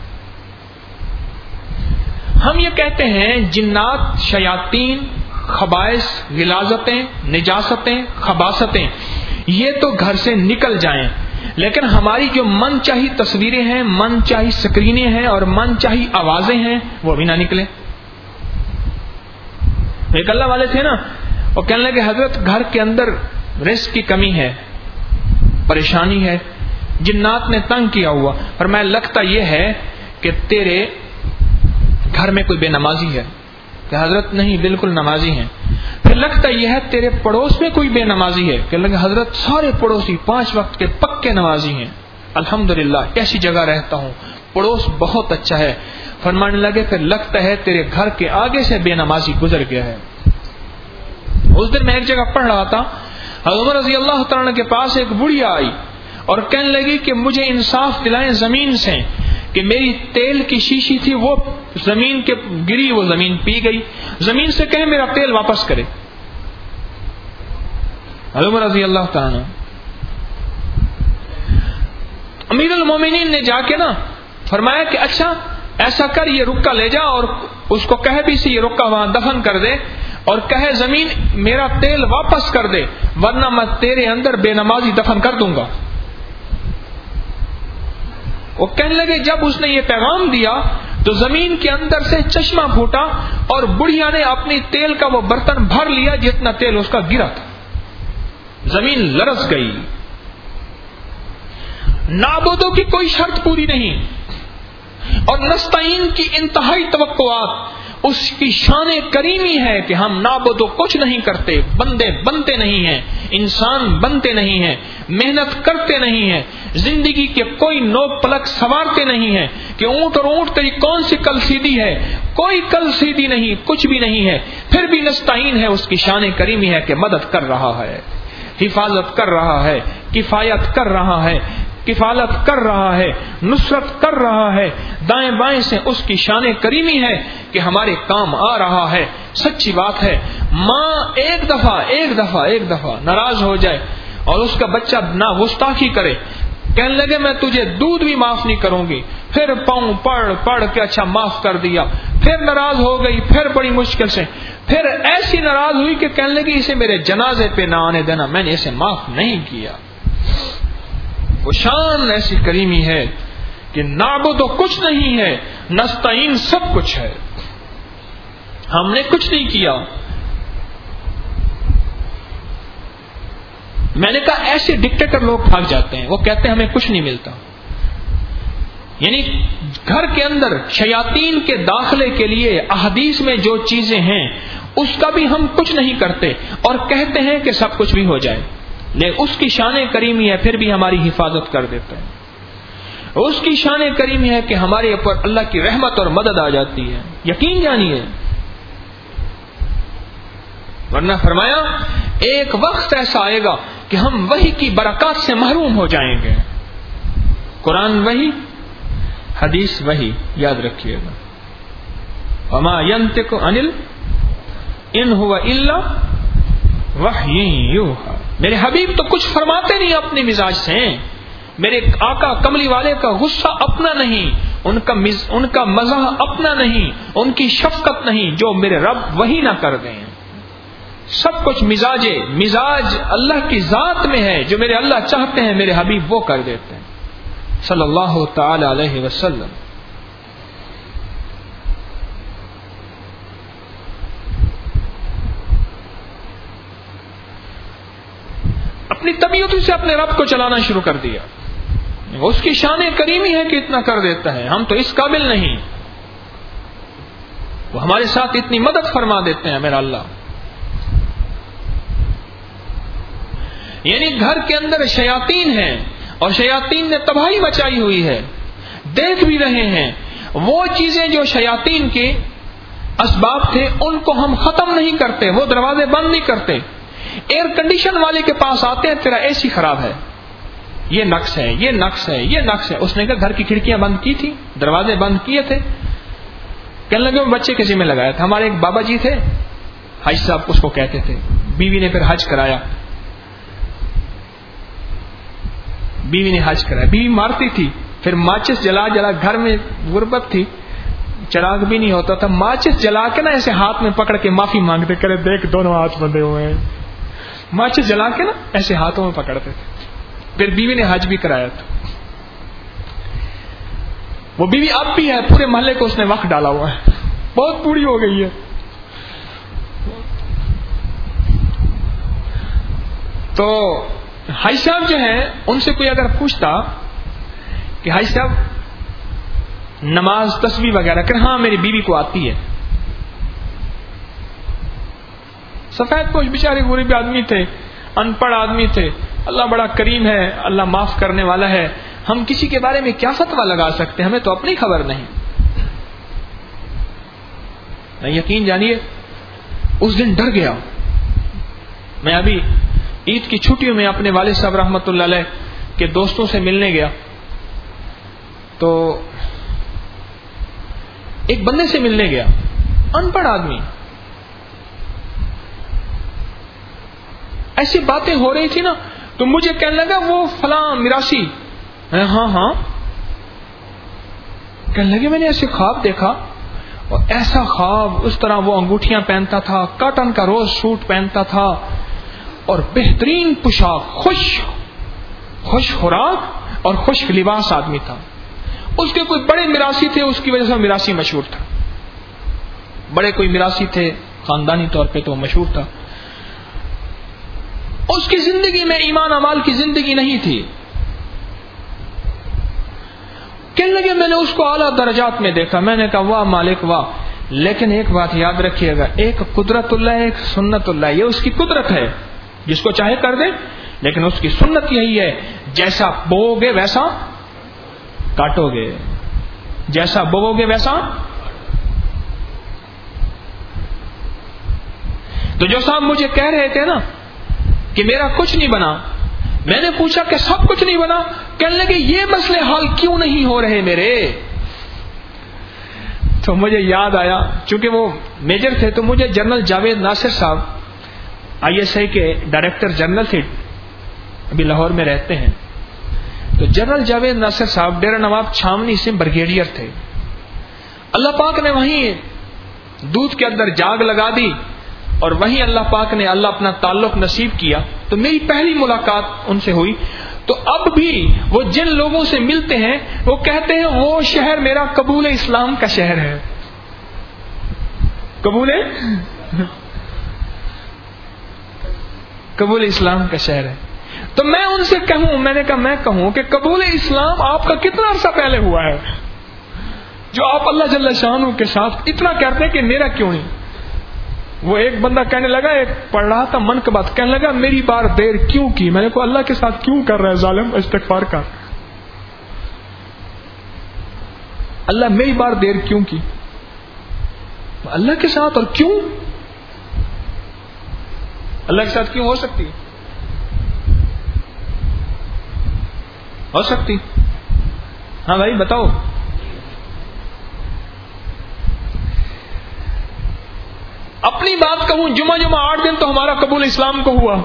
ہم یہ کہتے ہیں جنات، شیاطین، خبائث، غلاظتیں، نجاستیں، خباستیں یہ تو گھر سے نکل جائیں، لیکن ہماری جو من چاہی تصویریں ہیں، من چاہی سکرینیں ہیں اور من چاہی آوازیں ہیں وہ بھی نہ نکلیں۔ ایک اللہ والے تھے نا، وہ کہنے لگے حضرت گھر کے اندر رزق کی کمی ہے، پریشانی ہے، جنات نے تنگ کیا ہوا، اور میں لگتا یہ ہے کہ تیرے گھر میں کوئی بے نمازی ہے۔ کہ حضرت نہیں، بالکل نمازی ہیں۔ پھر لگتا یہ ہے تیرے پڑوس میں کوئی بے نمازی ہے۔ کہ لگے حضرت سارے پڑوسی 5 وقت کے پکے نمازی ہیں، الحمدللہ ایسی جگہ رہتا ہوں، پڑوس بہت اچھا ہے۔ فرمانے لگے پھر لگتا ہے تیرے گھر کے آگے سے بے نمازی گزر گیا ہے۔ اس دن میں ایک جگہ پڑھ رہا تھا، حضرت عمر رضی اللہ تعالیٰ کے پاس ایک بڑھیا آئی اور کہنے لگی کہ مجھے انصاف دلائیں زمین سے، کہ میری تیل کی شیشی تھی وہ زمین کے گری، وہ زمین پی گئی، زمین سے کہے میرا تیل واپس کرے۔ حضرت عمر رضی اللہ تعالیٰ امیر المومنین نے جا کے نا فرمایا کہ اچھا ایسا کر، یہ رکا لے جا اور اس کو کہہ بھی سی یہ رکا وہاں دفن کر دے، اور کہے زمین میرا تیل واپس کر دے ورنہ میں تیرے اندر بے نمازی دفن کر دوں گا۔ وہ کہنے لگے جب اس نے یہ پیغام دیا تو زمین کے اندر سے چشمہ پھوٹا اور بڑھیا نے اپنی تیل کا وہ برتن بھر لیا جتنا تیل اس کا گرا تھا، زمین لرز گئی۔ نابودوں کی کوئی شرط پوری نہیں، اور نستعین کی انتہائی توقعات اس کی شان کریمی ہے کہ ہم نابودوں کچھ نہیں کرتے، بندے بنتے نہیں ہیں، انسان بنتے نہیں ہیں، محنت کرتے نہیں ہیں، زندگی کے کوئی نوک پلک سنوارتے نہیں ہیں کہ اونٹ اور اونٹ تیری کون سی کل سیدھی ہے، کوئی کل سیدھی نہیں، کچھ بھی نہیں ہے، پھر بھی نستعین ہے، اس کی شان کریمی ہے کہ مدد کر رہا ہے، حفاظت کر رہا ہے، کفایت کر رہا ہے، کفالت کر رہا ہے، نصرت کر رہا ہے، دائیں بائیں سے اس کی شان کریمی ہے کہ ہمارے کام آ رہا ہے۔ سچی بات ہے، ماں ایک دفعہ ناراض ہو جائے اور اس کا بچہ نہ گستاخی کرے، کہنے لگے میں تجھے دودھ بھی معاف نہیں کروں گی، پھر پاؤں پڑھ کے اچھا معاف کر دیا، پھر ناراض ہو گئی، پھر بڑی مشکل سے، پھر ایسی ناراض ہوئی کہ کہنے لگی اسے میرے جنازے پہ نہ آنے دینا، میں نے اسے معاف نہیں کیا۔ وہ شان ایسی کریمی ہے کہ نعبد و کچھ نہیں ہے، نستعین سب کچھ ہے، ہم نے کچھ نہیں کیا۔ میں نے کہا ایسے ڈکٹیٹر لوگ بھاگ جاتے ہیں، وہ کہتے ہیں ہمیں کچھ نہیں ملتا، یعنی گھر کے اندر شیاطین کے داخلے کے لیے احادیث میں جو چیزیں ہیں اس کا بھی ہم کچھ نہیں کرتے اور کہتے ہیں کہ سب کچھ بھی ہو جائے، لیکن اس کی شان کریمی ہے پھر بھی ہماری حفاظت کر دیتا ہے، اس کی شان کریمی ہے کہ ہمارے اوپر اللہ کی رحمت اور مدد آ جاتی ہے، یقین جانیے۔ ورنہ فرمایا ایک وقت ایسا آئے گا کہ ہم وحی کی برکات سے محروم ہو جائیں گے، قرآن وحی، حدیث وحی، یاد رکھیے گا، وما ينطق عن ان هو الا وحی یوحی، میرے حبیب تو کچھ فرماتے نہیں اپنے مزاج سے، میرے آقا کملی والے کا غصہ اپنا نہیں، ان کا مزاح اپنا نہیں، ان کی شفقت نہیں جو میرے رب وحی نہ کر دیں، سب کچھ مزاج اللہ کی ذات میں ہے، جو میرے اللہ چاہتے ہیں میرے حبیب وہ کر دیتے ہیں صلی اللہ تعالی علیہ وسلم۔ اپنی طبیعت سے اپنے رب کو چلانا شروع کر دیا، اس کی شان کریمی ہے کہ اتنا کر دیتا ہے، ہم تو اس قابل نہیں، وہ ہمارے ساتھ اتنی مدد فرما دیتے ہیں میرا اللہ۔ یعنی گھر کے اندر شیاطین ہیں اور شیاطین نے تباہی مچائی ہوئی ہے، دیکھ بھی رہے ہیں وہ چیزیں جو شیاطین کی اسباب تھے ان کو ہم ختم نہیں کرتے، وہ دروازے بند نہیں کرتے. ایئر کنڈیشن والے کے پاس آتے ہیں، تیرا اے سی خراب ہے، یہ نقص ہے، یہ نقص ہے، یہ نقص ہے. اس نے کہا گھر کی کھڑکیاں بند کی تھی، دروازے بند کیے تھے. کہنے لگے وہ بچے کے ذمہ لگایا تھا. ہمارے ایک بابا جی تھے، حج صاحب اس کو کہتے تھے. بیوی نے پھر حج کرایا، بیوی نے حج کرایا. بیوی مارتی تھی، پھر ماچس جلا جلا، گھر میں غربت تھی، چراغ بھی نہیں ہوتا تھا، ماچس جلا کے نا ایسے ہاتھ میں پکڑ کے معافی مانگتے، کرے دیکھ دونوں ہاتھ بندھے ہوئے ہیں. ماچس جلا کے نا ایسے ہاتھوں میں پکڑتے تھے. پھر بیوی نے حج بھی کرایا تھا. وہ بیوی اب بھی ہے، پورے محلے کو اس نے وقت ڈالا ہوا ہے، بہت بوڑھی ہو گئی ہے. تو حج صاحب جو ہیں ان سے کوئی اگر پوچھتا کہ حج صاحب نماز تسبیح وغیرہ کہ ہاں میری بیوی کو آتی ہے. سفید پوش بیچارے غریب آدمی تھے، ان پڑھ آدمی تھے. اللہ بڑا کریم ہے، اللہ معاف کرنے والا ہے. ہم کسی کے بارے میں کیا فتویٰ لگا سکتے ہیں، ہمیں تو اپنی خبر نہیں. میں یقین جانیے اس دن ڈر گیا. میں ابھی عید کی چھٹیوں میں اپنے والد صاحب رحمۃ اللہ علیہ کے دوستوں سے ملنے گیا، تو ایک بندے سے ملنے گیا، ان پڑھ آدمی. ایسی باتیں ہو رہی تھی نا، تو مجھے کہنے لگا وہ فلاں میراثی. ہاں ہاں. کہنے لگے میں نے ایسے خواب دیکھا، اور ایسا خواب، اس طرح وہ انگوٹھیاں پہنتا تھا، کاٹن کا روز سوٹ پہنتا تھا، اور بہترین پوشاک، خوش خوراک اور خشک لباس آدمی تھا. اس کے کوئی بڑے میراثی تھے، اس کی وجہ سے میراثی مشہور تھا. بڑے کوئی میراثی تھے، خاندانی طور پہ تو وہ مشہور تھا. اس کی زندگی میں ایمان اعمال کی زندگی نہیں تھی. کہنے لگے میں نے اس کو اعلیٰ درجات میں دیکھا. میں نے کہا واہ مالک واہ، لیکن ایک بات یاد رکھیے گا، ایک قدرت اللہ، ایک سنت اللہ. یہ اس کی قدرت ہے، جس کو چاہے کر دے، لیکن اس کی سنت یہی ہے جیسا بو گے ویسا کاٹو گے، جیسا بو گے ویسا. تو جو صاحب مجھے کہہ رہے تھے نا کہ میرا کچھ نہیں بنا، میں نے پوچھا کہ سب کچھ نہیں بنا. کہنے لگے یہ مسئلے حل کیوں نہیں ہو رہے میرے. تو مجھے یاد آیا، چونکہ وہ میجر تھے، تو مجھے جنرل جاوید ناصر صاحب ISI کے ڈائریکٹر جنرل تھے، ابھی لاہور میں رہتے ہیں. تو جنرل جاوید ناصر صاحب ڈیرہ نواب چھاونی سے بریگیڈیئر تھے. اللہ پاک نے وہیں دودھ کے اندر جاگ لگا دی، اور وہیں اللہ پاک نے اللہ اپنا تعلق نصیب کیا. تو میری پہلی ملاقات ان سے ہوئی. تو اب بھی وہ جن لوگوں سے ملتے ہیں وہ کہتے ہیں وہ شہر میرا قبول اسلام کا شہر ہے. قبول اسلام کا شہر ہے. تو میں ان سے کہوں، میں نے کہا میں کہوں کہ قبول اسلام آپ کا کتنا عرصہ پہلے ہوا ہے، جو آپ اللہ جل شانہ کے ساتھ اتنا کہتے ہیں کہ میرا کیوں نہیں. وہ ایک بندہ کہنے لگا، ایک پڑھ رہا تھا من کا بات، کہنے لگا میری بار دیر کیوں کی. میں نے کہا اللہ کے ساتھ کیوں کر رہا ہے ظالم استغفار کا. اللہ میری بار دیر کیوں کی، اللہ کے ساتھ، اور کیوں اللہ کے ساتھ کیوں ہو سکتی، ہو سکتی. ہاں بھائی بتاؤ. اپنی بات کہوں، جمعہ 8 دن تو ہمارا قبول اسلام کو ہوا،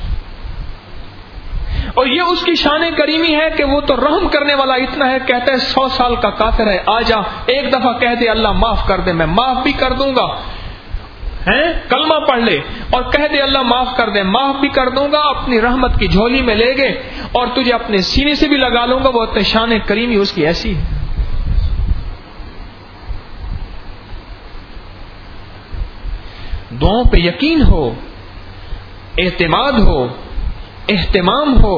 اور یہ اس کی شان کریمی ہے کہ وہ تو رحم کرنے والا اتنا ہے، کہتا ہے 100 سال کا کافر ہے، آ جا ایک دفعہ کہہ دے اللہ معاف کر دے، میں معاف بھی کر دوں گا. کلمہ پڑھ لے اور کہہ دے اللہ معاف کر دے، معاف بھی کر دوں گا، اپنی رحمت کی جھولی میں لے گے اور تجھے اپنے سینے سے بھی لگا لوں گا. وہ شان کریمی اس کی ایسی ہے. دعاؤں پہ یقین ہو، اعتماد ہو، اہتمام ہو،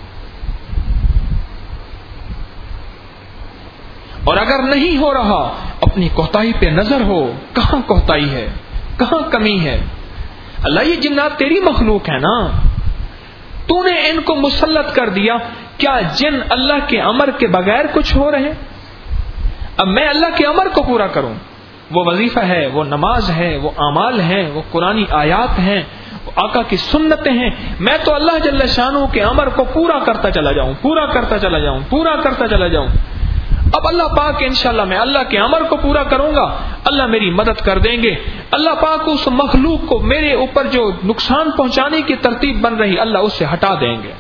اور اگر نہیں ہو رہا اپنی کوتاہی پہ نظر ہو، کہاں کوتاہی ہے، کہاں کمی ہے. اللہ یہ جنات تیری مخلوق ہے نا، تو نے ان کو مسلط کر دیا. کیا جن اللہ کے امر کے بغیر کچھ ہو رہے؟ اب میں اللہ کے امر کو پورا کروں، وہ وظیفہ ہے، وہ نماز ہے، وہ اعمال ہیں، وہ قرآنی آیات ہیں، وہ آقا کی سنتیں ہیں. میں تو اللہ جل شانہ کے امر کو پورا کرتا چلا جاؤں، پورا کرتا چلا جاؤں، پورا کرتا چلا جاؤں. اب اللہ پاک انشاءاللہ میں اللہ کے امر کو پورا کروں گا، اللہ میری مدد کر دیں گے. اللہ پاک اس مخلوق کو میرے اوپر جو نقصان پہنچانے کی ترتیب بن رہی اللہ اس سے ہٹا دیں گے.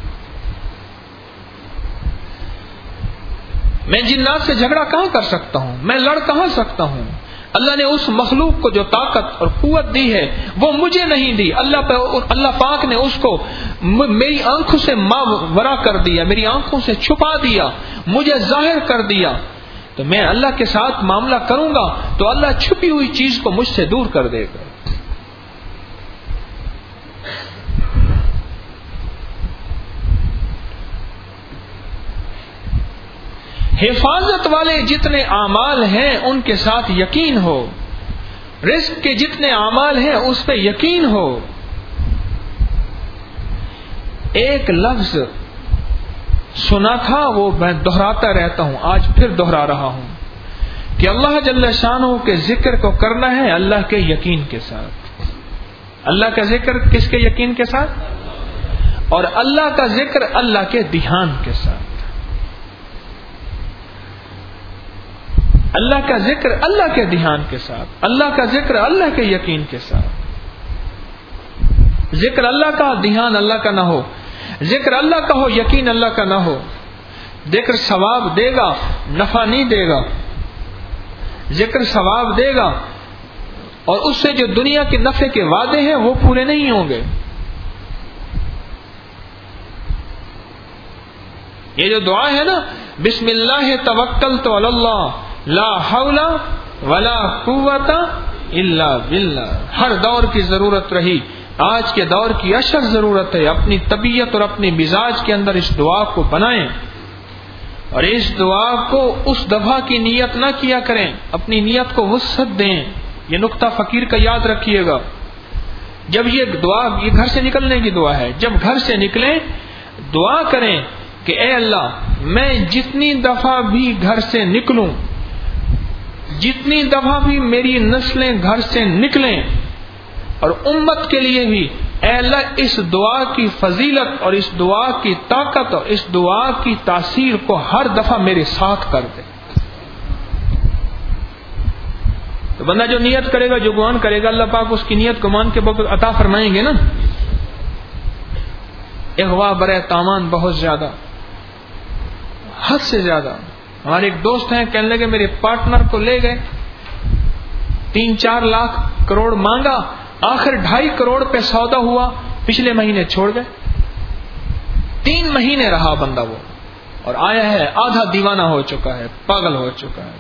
میں جنات سے جھگڑا کہاں کر سکتا ہوں؟ میں لڑ کہاں سکتا ہوں؟ اللہ نے اس مخلوق کو جو طاقت اور قوت دی ہے وہ مجھے نہیں دی. اللہ پاک نے اس کو میری آنکھوں سے ماورا کر دیا، میری آنکھوں سے چھپا دیا، مجھے ظاہر کر دیا. تو میں اللہ کے ساتھ معاملہ کروں گا تو اللہ چھپی ہوئی چیز کو مجھ سے دور کر دے گا. حفاظت والے جتنے اعمال ہیں ان کے ساتھ یقین ہو، رزق کے جتنے اعمال ہیں اس پہ یقین ہو. ایک لفظ سنا تھا وہ میں دہراتا رہتا ہوں، آج پھر دہرا رہا ہوں کہ اللہ جل شانہ کے ذکر کو کرنا ہے اللہ کے یقین کے ساتھ. اللہ کا ذکر کس کے یقین کے ساتھ؟ اور اللہ کا ذکر اللہ کے دھیان کے ساتھ. اللہ کا ذکر اللہ کے دھیان کے ساتھ، اللہ کا ذکر اللہ کے یقین کے ساتھ. ذکر اللہ کا، دھیان اللہ کا نہ ہو. ذکر اللہ کا ہو، یقین اللہ کا نہ ہو. ذکر ثواب دے گا، نفع نہیں دے گا. ذکر ثواب دے گا اور اس سے جو دنیا کے نفع کے وعدے ہیں وہ پورے نہیں ہوں گے. یہ جو دعا ہے نا، بسم اللہ توکلت علی اللہ لا حول ولا قوت الا باللہ، ہر دور کی ضرورت رہی، آج کے دور کی اشد ضرورت ہے. اپنی طبیعت اور اپنی مزاج کے اندر اس دعا کو بنائیں اور اس دعا کو اس دفعہ کی نیت نہ کیا کریں، اپنی نیت کو وسعت دیں. یہ نقطہ فقیر کا یاد رکھیے گا. جب یہ دعا، یہ گھر سے نکلنے کی دعا ہے، جب گھر سے نکلیں دعا کریں کہ اے اللہ میں جتنی دفعہ بھی گھر سے نکلوں، جتنی دفعہ بھی میری نسلیں گھر سے نکلیں، اور امت کے لیے بھی اے اللہ اس دعا کی فضیلت اور اس دعا کی طاقت اور اس دعا کی تاثیر کو ہر دفعہ میرے ساتھ کر دے. تو بندہ جو نیت کرے گا، جو گمان کرے گا، اللہ پاک اس کی نیت گمان کے وقت عطا فرمائیں گے نا. اغوا برے تامان بہت زیادہ، حد سے زیادہ. ہمارے ایک دوست ہیں، کہنے لگے میرے پارٹنر کو لے گئے، 3-4 لاکھ کروڑ مانگا، آخر 2.5 کروڑ پہ سودا ہوا، پچھلے مہینے چھوڑ گئے. 3 مہینے رہا بندہ وہ، اور آیا ہے آدھا دیوانہ ہو چکا ہے، پاگل ہو چکا ہے.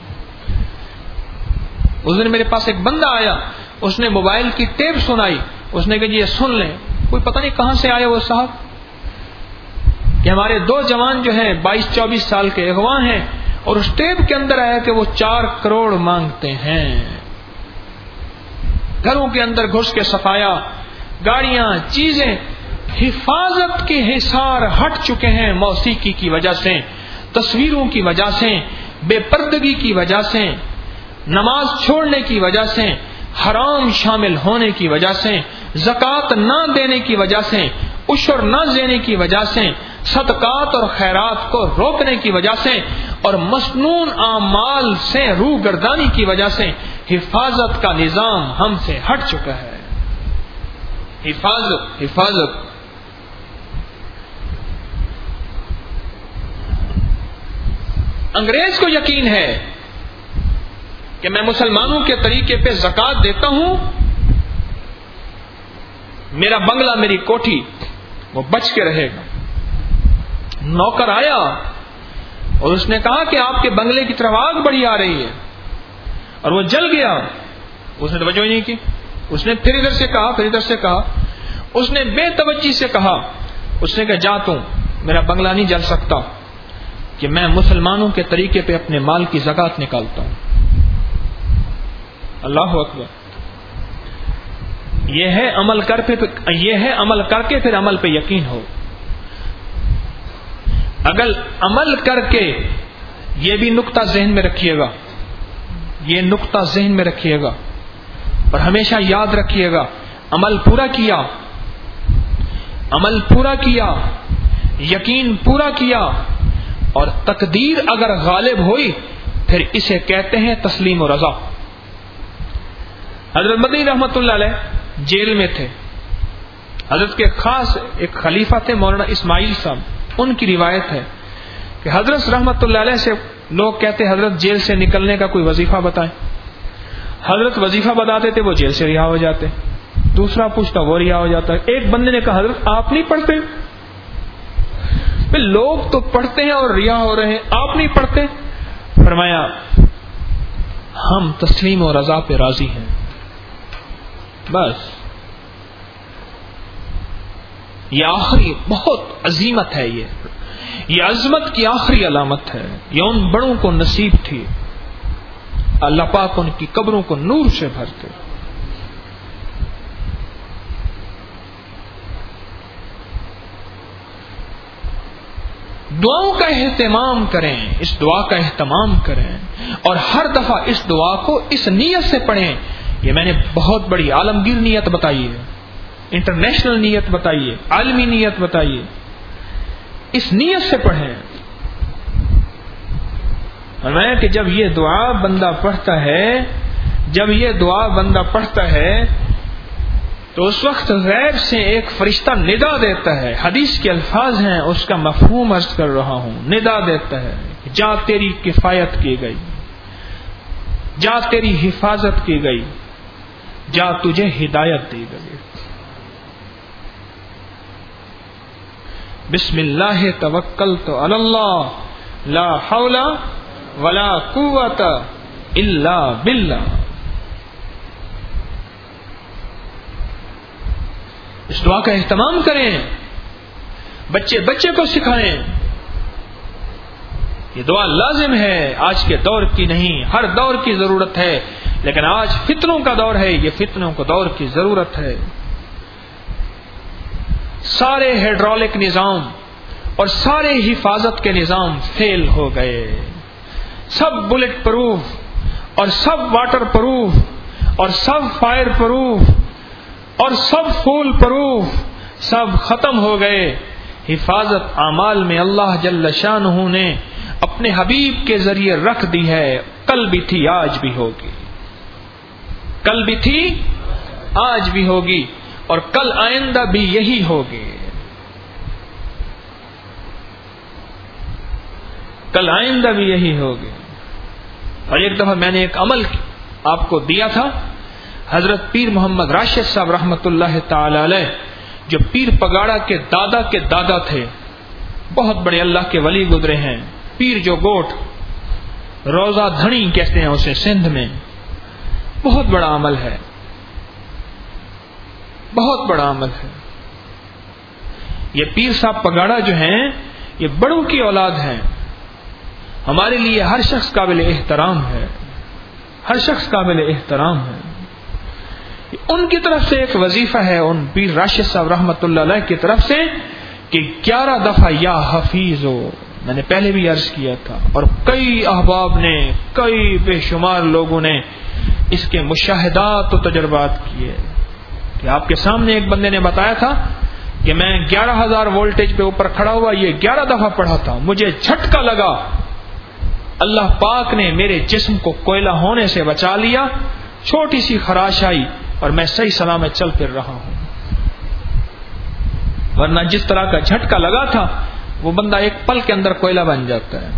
اس دن میرے پاس ایک بندہ آیا، اس نے موبائل کی ٹیپ سنائی، اس نے کہا جی یہ سن لیں. کوئی پتہ نہیں کہاں سے آیا وہ صاحب، کہ ہمارے 2 جوان جو ہیں 22-24 سال کے اغوا ہیں، اور اس ٹیپ کے اندر آیا کہ وہ 4 کروڑ مانگتے ہیں. گھروں کے اندر گھس کے صفایا، گاڑیاں، چیزیں. حفاظت کے حصار ہٹ چکے ہیں موسیقی کی وجہ سے، تصویروں کی وجہ سے، بے پردگی کی وجہ سے، نماز چھوڑنے کی وجہ سے، حرام شامل ہونے کی وجہ سے، زکوٰۃ نہ دینے کی وجہ سے، عشر نہ دینے کی وجہ سے، صدقات اور خیرات کو روکنے کی وجہ سے، اور مسنون اعمال سے روگردانی کی وجہ سے حفاظت کا نظام ہم سے ہٹ چکا ہے. حفاظت. انگریز کو یقین ہے کہ میں مسلمانوں کے طریقے پہ زکوٰۃ دیتا ہوں، میرا بنگلہ، میری کوٹھی وہ بچ کے رہے گا. نوکر آیا اور اس نے کہا کہ آپ کے بنگلے کی طرف آگ بڑی آ رہی ہے، اور وہ جل گیا. اس نے توجہ نہیں کی. اس نے پھر ادھر سے کہا، پھر ادھر سے کہا. اس نے بے توجہی سے کہا، اس نے کہا جا تم، میرا بنگلہ نہیں جل سکتا کہ میں مسلمانوں کے طریقے پہ اپنے مال کی زکوٰۃ نکالتا ہوں. اللہ اکبر. یہ ہے عمل کر کے پھر عمل پہ یقین ہو. اگر عمل کر کے، یہ بھی نقطہ ذہن میں رکھیے گا، یہ نقطہ ذہن میں رکھیے گا اور ہمیشہ یاد رکھیے گا، عمل پورا کیا، عمل پورا کیا، یقین پورا کیا، اور تقدیر اگر غالب ہوئی پھر اسے کہتے ہیں تسلیم و رضا۔ حضرت مدنی رحمت اللہ علیہ جیل میں تھے، حضرت کے خاص ایک خلیفہ تھے مولانا اسماعیل صاحب، ان کی روایت ہے کہ حضرت رحمت اللہ علیہ سے لوگ کہتے حضرت جیل سے نکلنے کا کوئی وظیفہ بتائیں، حضرت وظیفہ بتاتے تھے، وہ جیل سے رہا ہو جاتے، دوسرا پوچھتا وہ رہا ہو جاتا۔ ایک بندے نے کہا حضرت آپ نہیں پڑھتے؟ لوگ تو پڑھتے ہیں اور رہا ہو رہے ہیں، آپ نہیں پڑھتے؟ فرمایا ہم تسلیم و رضا پہ راضی ہیں، بس۔ یہ آخری بہت عظیمت ہے، یہ عظمت کی آخری علامت ہے، یہ ان بڑوں کو نصیب تھی، اللہ پاک ان کی قبروں کو نور سے بھرتے۔ دعاؤں کا اہتمام کریں، اس دعا کا اہتمام کریں، اور ہر دفعہ اس دعا کو اس نیت سے پڑھیں۔ یہ میں نے بہت بڑی عالمگیر نیت بتائی ہے، انٹرنیشنل نیت بتائی ہے، عالمی نیت بتائی ہے، اس نیت سے پڑھیں۔ فرمایا کہ جب یہ دعا بندہ پڑھتا ہے، جب یہ دعا بندہ پڑھتا ہے تو اس وقت غیب سے ایک فرشتہ ندا دیتا ہے، حدیث کے الفاظ ہیں، اس کا مفہوم عرض کر رہا ہوں، ندا دیتا ہے، جا تیری کفایت کی گئی، جا تیری حفاظت کی گئی، جا تجھے ہدایت دی گئی۔ بسم اللہ توکلت علی اللہ لا حول ولا قوت الا باللہ۔ اس دعا کا اہتمام کریں، بچے کو سکھائیں۔ یہ دعا لازم ہے، آج کے دور کی نہیں، ہر دور کی ضرورت ہے، لیکن آج فتنوں کا دور ہے، یہ فتنوں کو دور کی ضرورت ہے۔ سارے ہائیڈرولک نظام اور سارے حفاظت کے نظام فیل ہو گئے، سب بلٹ پروف اور سب واٹر پروف اور سب فائر پروف اور سب فول پروف سب ختم ہو گئے۔ حفاظت اعمال میں اللہ جل شانہ نے اپنے حبیب کے ذریعے رکھ دی ہے، کل بھی تھی آج بھی ہوگی، کل بھی تھی آج بھی ہوگی، اور کل آئندہ بھی یہی ہوگی، کل آئندہ بھی یہی ہوگی۔ اور ایک دفعہ میں نے ایک عمل آپ کو دیا تھا، حضرت پیر محمد راشد صاحب رحمت اللہ تعالی علیہ، جو پیر پگاڑا کے دادا تھے، بہت بڑے اللہ کے ولی گزرے ہیں، پیر جو گوٹ روزہ دھنی کہتے ہیں اسے سندھ میں، بہت بڑا عمل ہے، بہت بڑا عمل ہے۔ یہ پیر صاحب پگاڑا جو ہیں یہ بڑوں کی اولاد ہیں، ہمارے لیے ہر شخص قابل احترام ہے، ہر شخص قابل احترام ہے۔ ان کی طرف سے ایک وظیفہ ہے، ان پیر راشد صاحب رحمت اللہ علیہ کی طرف سے، کہ 11 دفعہ یا حفیظ ہو، میں نے پہلے بھی عرض کیا تھا، اور کئی احباب نے، کئی بے شمار لوگوں نے اس کے مشاہدات و تجربات کیے، کہ آپ کے سامنے ایک بندے نے بتایا تھا کہ میں 11,000 وولٹیج پہ اوپر کھڑا ہوا، یہ 11 دفعہ پڑھا تھا، مجھے جھٹکا لگا، اللہ پاک نے میرے جسم کو کوئلہ ہونے سے بچا لیا، چھوٹی سی خراش آئی اور میں صحیح سلامت چل پھر رہا ہوں، ورنہ جس طرح کا جھٹکا لگا تھا وہ بندہ ایک پل کے اندر کوئلہ بن جاتا ہے۔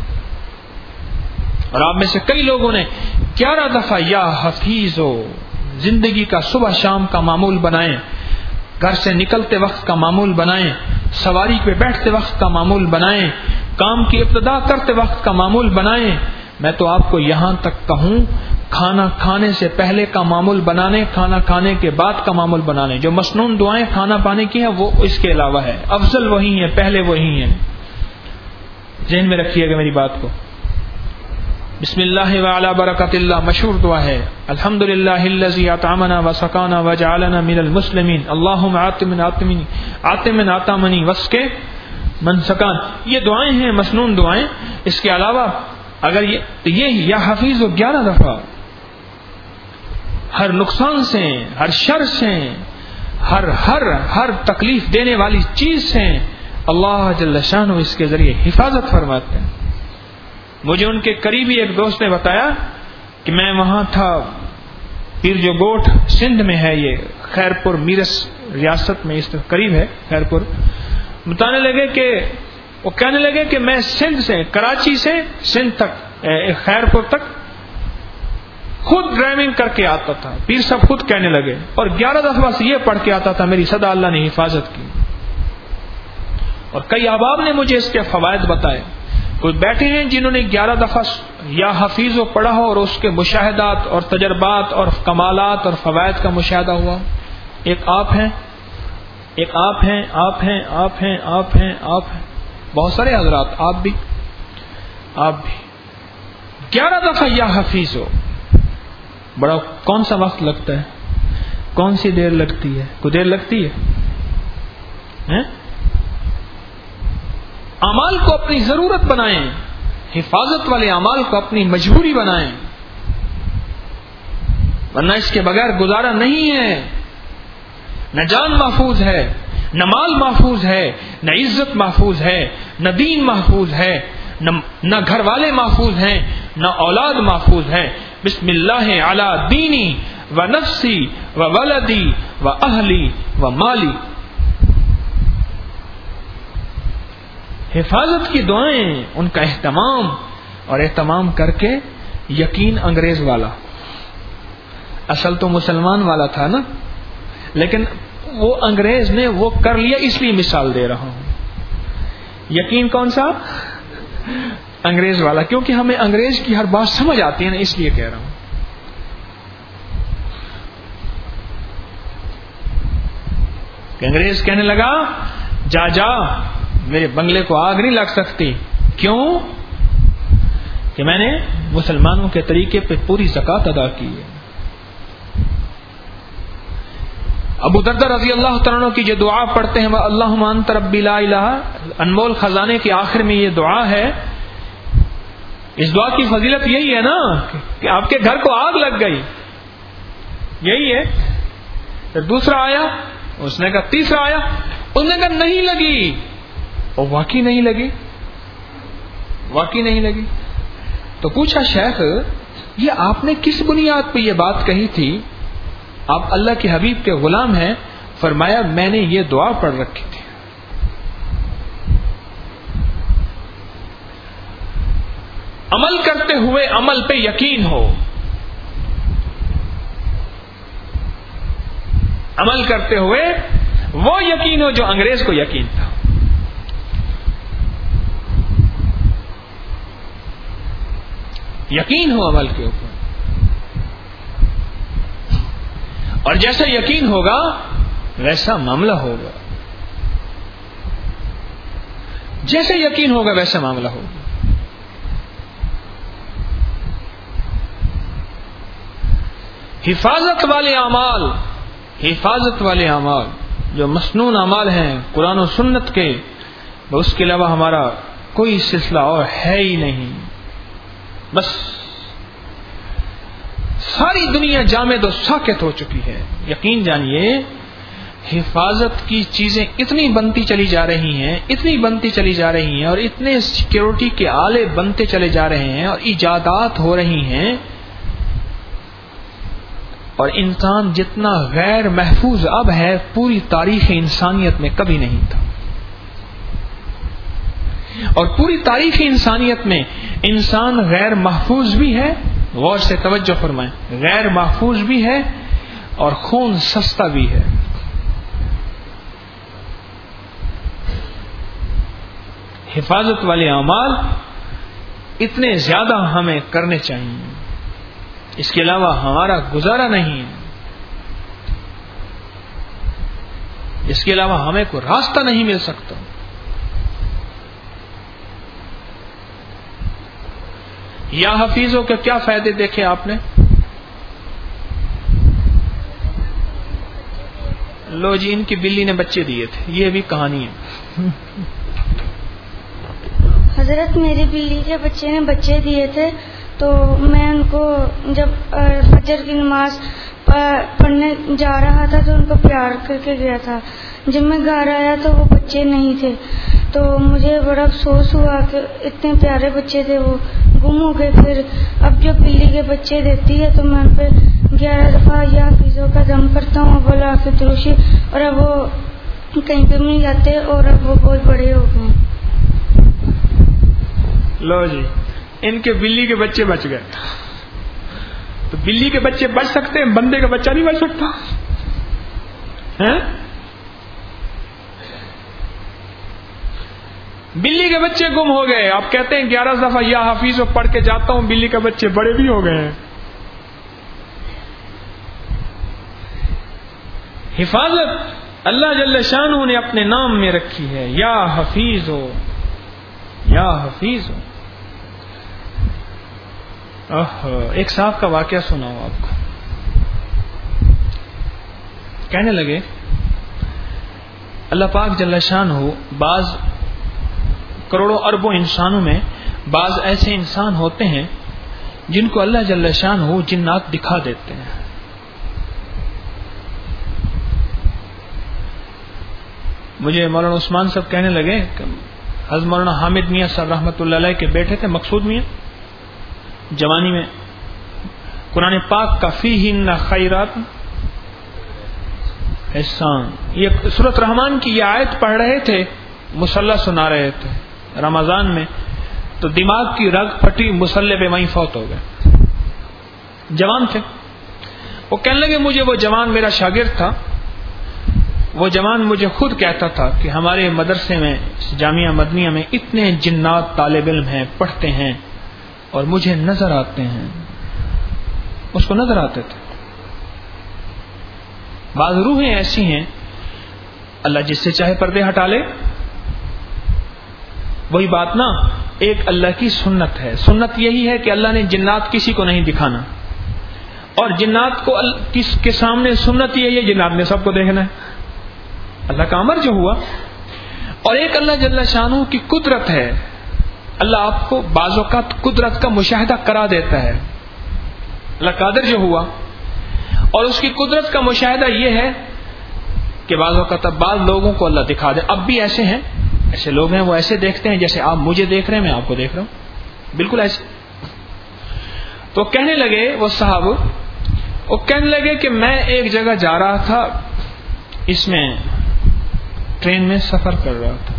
اور آپ میں سے کئی لوگوں نے 11 دفعہ یا حفیظ ہو زندگی کا صبح شام کا معمول بنائیں، گھر سے نکلتے وقت کا معمول بنائیں، سواری پہ بیٹھتے وقت کا معمول بنائیں، کام کی ابتدا کرتے وقت کا معمول بنائیں۔ میں تو آپ کو یہاں تک کہوں، کھانا کھانے سے پہلے کا معمول بنانے، کھانا کھانے کے بعد کا معمول بنانے، جو مسنون دعائیں کھانا پانے کی ہیں وہ اس کے علاوہ ہے، افضل وہی ہیں، پہلے وہی ہیں، ذہن میں رکھیے گا میری بات کو۔ بسم اللہ وعلی برکت اللہ مشہور دعا ہے، الحمدللہ الذی اطعمنا وسقانا وجعلنا من المسلمین، اللہم آتمن آتمنی وسقے من سقان۔ یہ دعائیں ہیں مسنون دعائیں، اس کے علاوہ اگر یہ یا حفیظ 11 دفعہ ہر نقصان سے، ہر شر سے، ہر تکلیف دینے والی چیز سے اللہ جل شانہ اس کے ذریعے حفاظت فرماتے ہیں. مجھے ان کے قریبی ایک دوست نے بتایا کہ میں وہاں تھا، پیر جو گوٹھ سندھ میں ہے، یہ خیرپور میرس ریاست میں اس قریب ہے خیرپور. بتانے لگے کہ وہ کہنے لگے کہ میں سندھ سے، کراچی سے سندھ تک، خیرپور تک خود ڈرائیونگ کر کے آتا تھا. پیر صاحب خود کہنے لگے، اور 11 دفعہ سے یہ پڑھ کے آتا تھا، میری صدا اللہ نے حفاظت کی. اور کئی احباب نے مجھے اس کے فوائد بتائے. کوئی بیٹھے ہیں جنہوں نے 11 دفعہ یا حفیظ و پڑھا ہو اور اس کے مشاہدات اور تجربات اور کمالات اور فوائد کا مشاہدہ ہوا. ایک آپ ہیں، بہت سارے حضرات، آپ بھی 11 دفعہ یا حفیظ ہو. بڑا کون سا وقت لگتا ہے؟ کون سی دیر لگتی ہے؟ کوئی دیر لگتی ہے؟ اعمال کو اپنی ضرورت بنائیں، حفاظت والے اعمال کو اپنی مجبوری بنائیں، ورنہ اس کے بغیر گزارا نہیں ہے. نہ جان محفوظ ہے، نہ مال محفوظ ہے، نہ عزت محفوظ ہے، نہ دین محفوظ ہے، نہ گھر والے محفوظ ہیں، نہ اولاد محفوظ ہے. بسم اللہ علی دینی و نفسی و ولدی و اہلی و مالی. حفاظت کی دعائیں، ان کا اہتمام کر کے یقین انگریز والا، اصل تو مسلمان والا تھا نا، لیکن وہ انگریز نے وہ کر لیا، اس لیے مثال دے رہا ہوں. یقین کون سا؟ انگریز والا، کیونکہ ہمیں انگریز کی ہر بات سمجھ آتی ہے نا، اس لیے کہہ رہا ہوں. کہ انگریز کہنے لگا جا میرے بنگلے کو آگ نہیں لگ سکتی. کیوں؟ کہ میں نے مسلمانوں کے طریقے پہ پوری زکوٰۃ ادا کی ہے. ابو دردہ رضی اللہ تعالیٰ عنہ کی جو دعا پڑھتے ہیں وہ اللہم انت ربی لا الہ، انمول خزانے کے آخر میں یہ دعا ہے. اس دعا کی فضیلت یہی ہے نا کہ آپ کے گھر کو آگ لگ گئی، یہی ہے. پھر دوسرا آیا، اس نے کہا، تیسرا آیا، اس نے کہا نہیں لگی، اور واقعی نہیں لگی. تو پوچھا شیخ یہ آپ نے کس بنیاد پہ یہ بات کہی تھی؟ آپ اللہ کے حبیب کے غلام ہیں. فرمایا میں نے یہ دعا پڑھ رکھی تھی. عمل کرتے ہوئے عمل پہ یقین ہو، عمل کرتے ہوئے وہ یقین ہو جو انگریز کو یقین تھا. یقین ہو عمل کے اوپر، اور جیسا یقین ہوگا ویسا معاملہ ہوگا، جیسے یقین ہوگا ویسا معاملہ ہوگا. حفاظت والے اعمال جو مسنون اعمال ہیں قرآن و سنت کے، اس کے علاوہ ہمارا کوئی سلسلہ اور ہے ہی نہیں. بس ساری دنیا جامد و ساکت ہو چکی ہے. یقین جانیے حفاظت کی چیزیں اتنی بنتی چلی جا رہی ہیں اور اتنے سیکیورٹی کے آلے بنتے چلے جا رہے ہیں اور ایجادات ہو رہی ہیں، اور انسان جتنا غیر محفوظ اب ہے پوری تاریخ انسانیت میں کبھی نہیں تھا. اور پوری تاریخ انسانیت میں انسان غیر محفوظ بھی ہے، غور سے توجہ فرمائیں، غیر محفوظ بھی ہے اور خون سستا بھی ہے. حفاظت والے اعمال اتنے زیادہ ہمیں کرنے چاہیے، اس کے علاوہ ہمارا گزارا نہیں ہے، اس کے علاوہ ہمیں کوئی راستہ نہیں مل سکتا. یا حفیظوں کے کیا فائدے دیکھے آپ نے؟ لو جی ان کی بلی نے بچے دیے تھے، یہ بھی کہانی ہے. حضرت میری بلی کے بچے نے بچے دیے تھے، تو میں ان کو جب فجر کی نماز پڑھنے جا رہا تھا تو ان کو پیار کر کے گیا تھا. جب میں گھر آیا تو وہ بچے نہیں تھے، تو مجھے بڑا افسوس ہوا کہ اتنے پیارے بچے تھے وہ گم ہو گئے. پھر اب جو بلی کے بچے دیتی ہے تو میں ان پہ 11 دفعہ یا حفیظوں کا دم کرتا ہوں، بولا کہ دروشی، اور اب وہ کہیں پہ نہیں جاتے اور اب وہ بہت بڑے ہو گئے. لو جی، ان کے بلی کے بچے بچ گئے. تو بلی کے بچے بچ سکتے ہیں، بندے کا بچہ نہیں بچ سکتا ہے؟ بلی کے بچے گم ہو گئے، آپ کہتے ہیں 11 دفعہ یا حفیظ پڑھ کے جاتا ہوں، بلی کے بچے بڑے بھی ہو گئے ہیں. حفاظت اللہ جل شانہ نے اپنے نام میں رکھی ہے، یا حفیظ ہو، یا حفیظ ہو. ایک صاحب کا واقعہ سناؤ آپ کو. کہنے لگے اللہ پاک جل شانہ بعض کروڑوں اربوں انسانوں میں بعض ایسے انسان ہوتے ہیں جن کو اللہ جل شانہ جنات دکھا دیتے ہیں. مجھے مولانا عثمان صاحب کہنے لگے کہ حضرت مولانا حامد میاں صاحب رحمۃ اللہ علیہ کے بیٹے تھے مقصود میاں، جوانی میں قرآن پاک کا فیہن خیرات احسان، یہ سورۃ رحمان کی یہ آیت پڑھ رہے تھے، مصلی سنا رہے تھے رمضان میں، تو دماغ کی رگ پھٹی، مصلی پہ وہیں فوت ہو گئے. جوان تھے. وہ کہنے لگے مجھے وہ جوان میرا شاگرد تھا، وہ جوان مجھے خود کہتا تھا کہ ہمارے مدرسے میں جامعہ مدنیہ میں اتنے جنات طالب علم ہیں، پڑھتے ہیں اور مجھے نظر آتے ہیں. اس کو نظر آتے تھے. بعض روحیں ایسی ہیں اللہ جس سے چاہے پردے ہٹا لے. وہی بات نا، ایک اللہ کی سنت ہے. سنت یہی ہے کہ اللہ نے جنات کسی کو نہیں دکھانا، اور جنات کو کس کے سامنے سنت یہی ہے جنات نے سب کو دیکھنا ہے، اللہ کا امر جو ہوا. اور ایک اللہ جل شانہ کی قدرت ہے، اللہ آپ کو بعض اوقات قدرت کا مشاہدہ کرا دیتا ہے. اللہ قادر جو ہوا، اور اس کی قدرت کا مشاہدہ یہ ہے کہ بعض اوقات بعض لوگوں کو اللہ دکھا دے. اب بھی ایسے ہیں، ایسے لوگ ہیں وہ ایسے دیکھتے ہیں جیسے آپ مجھے دیکھ رہے ہیں، میں آپ کو دیکھ رہا ہوں، بالکل ایسے. تو کہنے لگے وہ صاحب، وہ کہنے لگے کہ میں ایک جگہ جا رہا تھا، اس میں ٹرین میں سفر کر رہا تھا،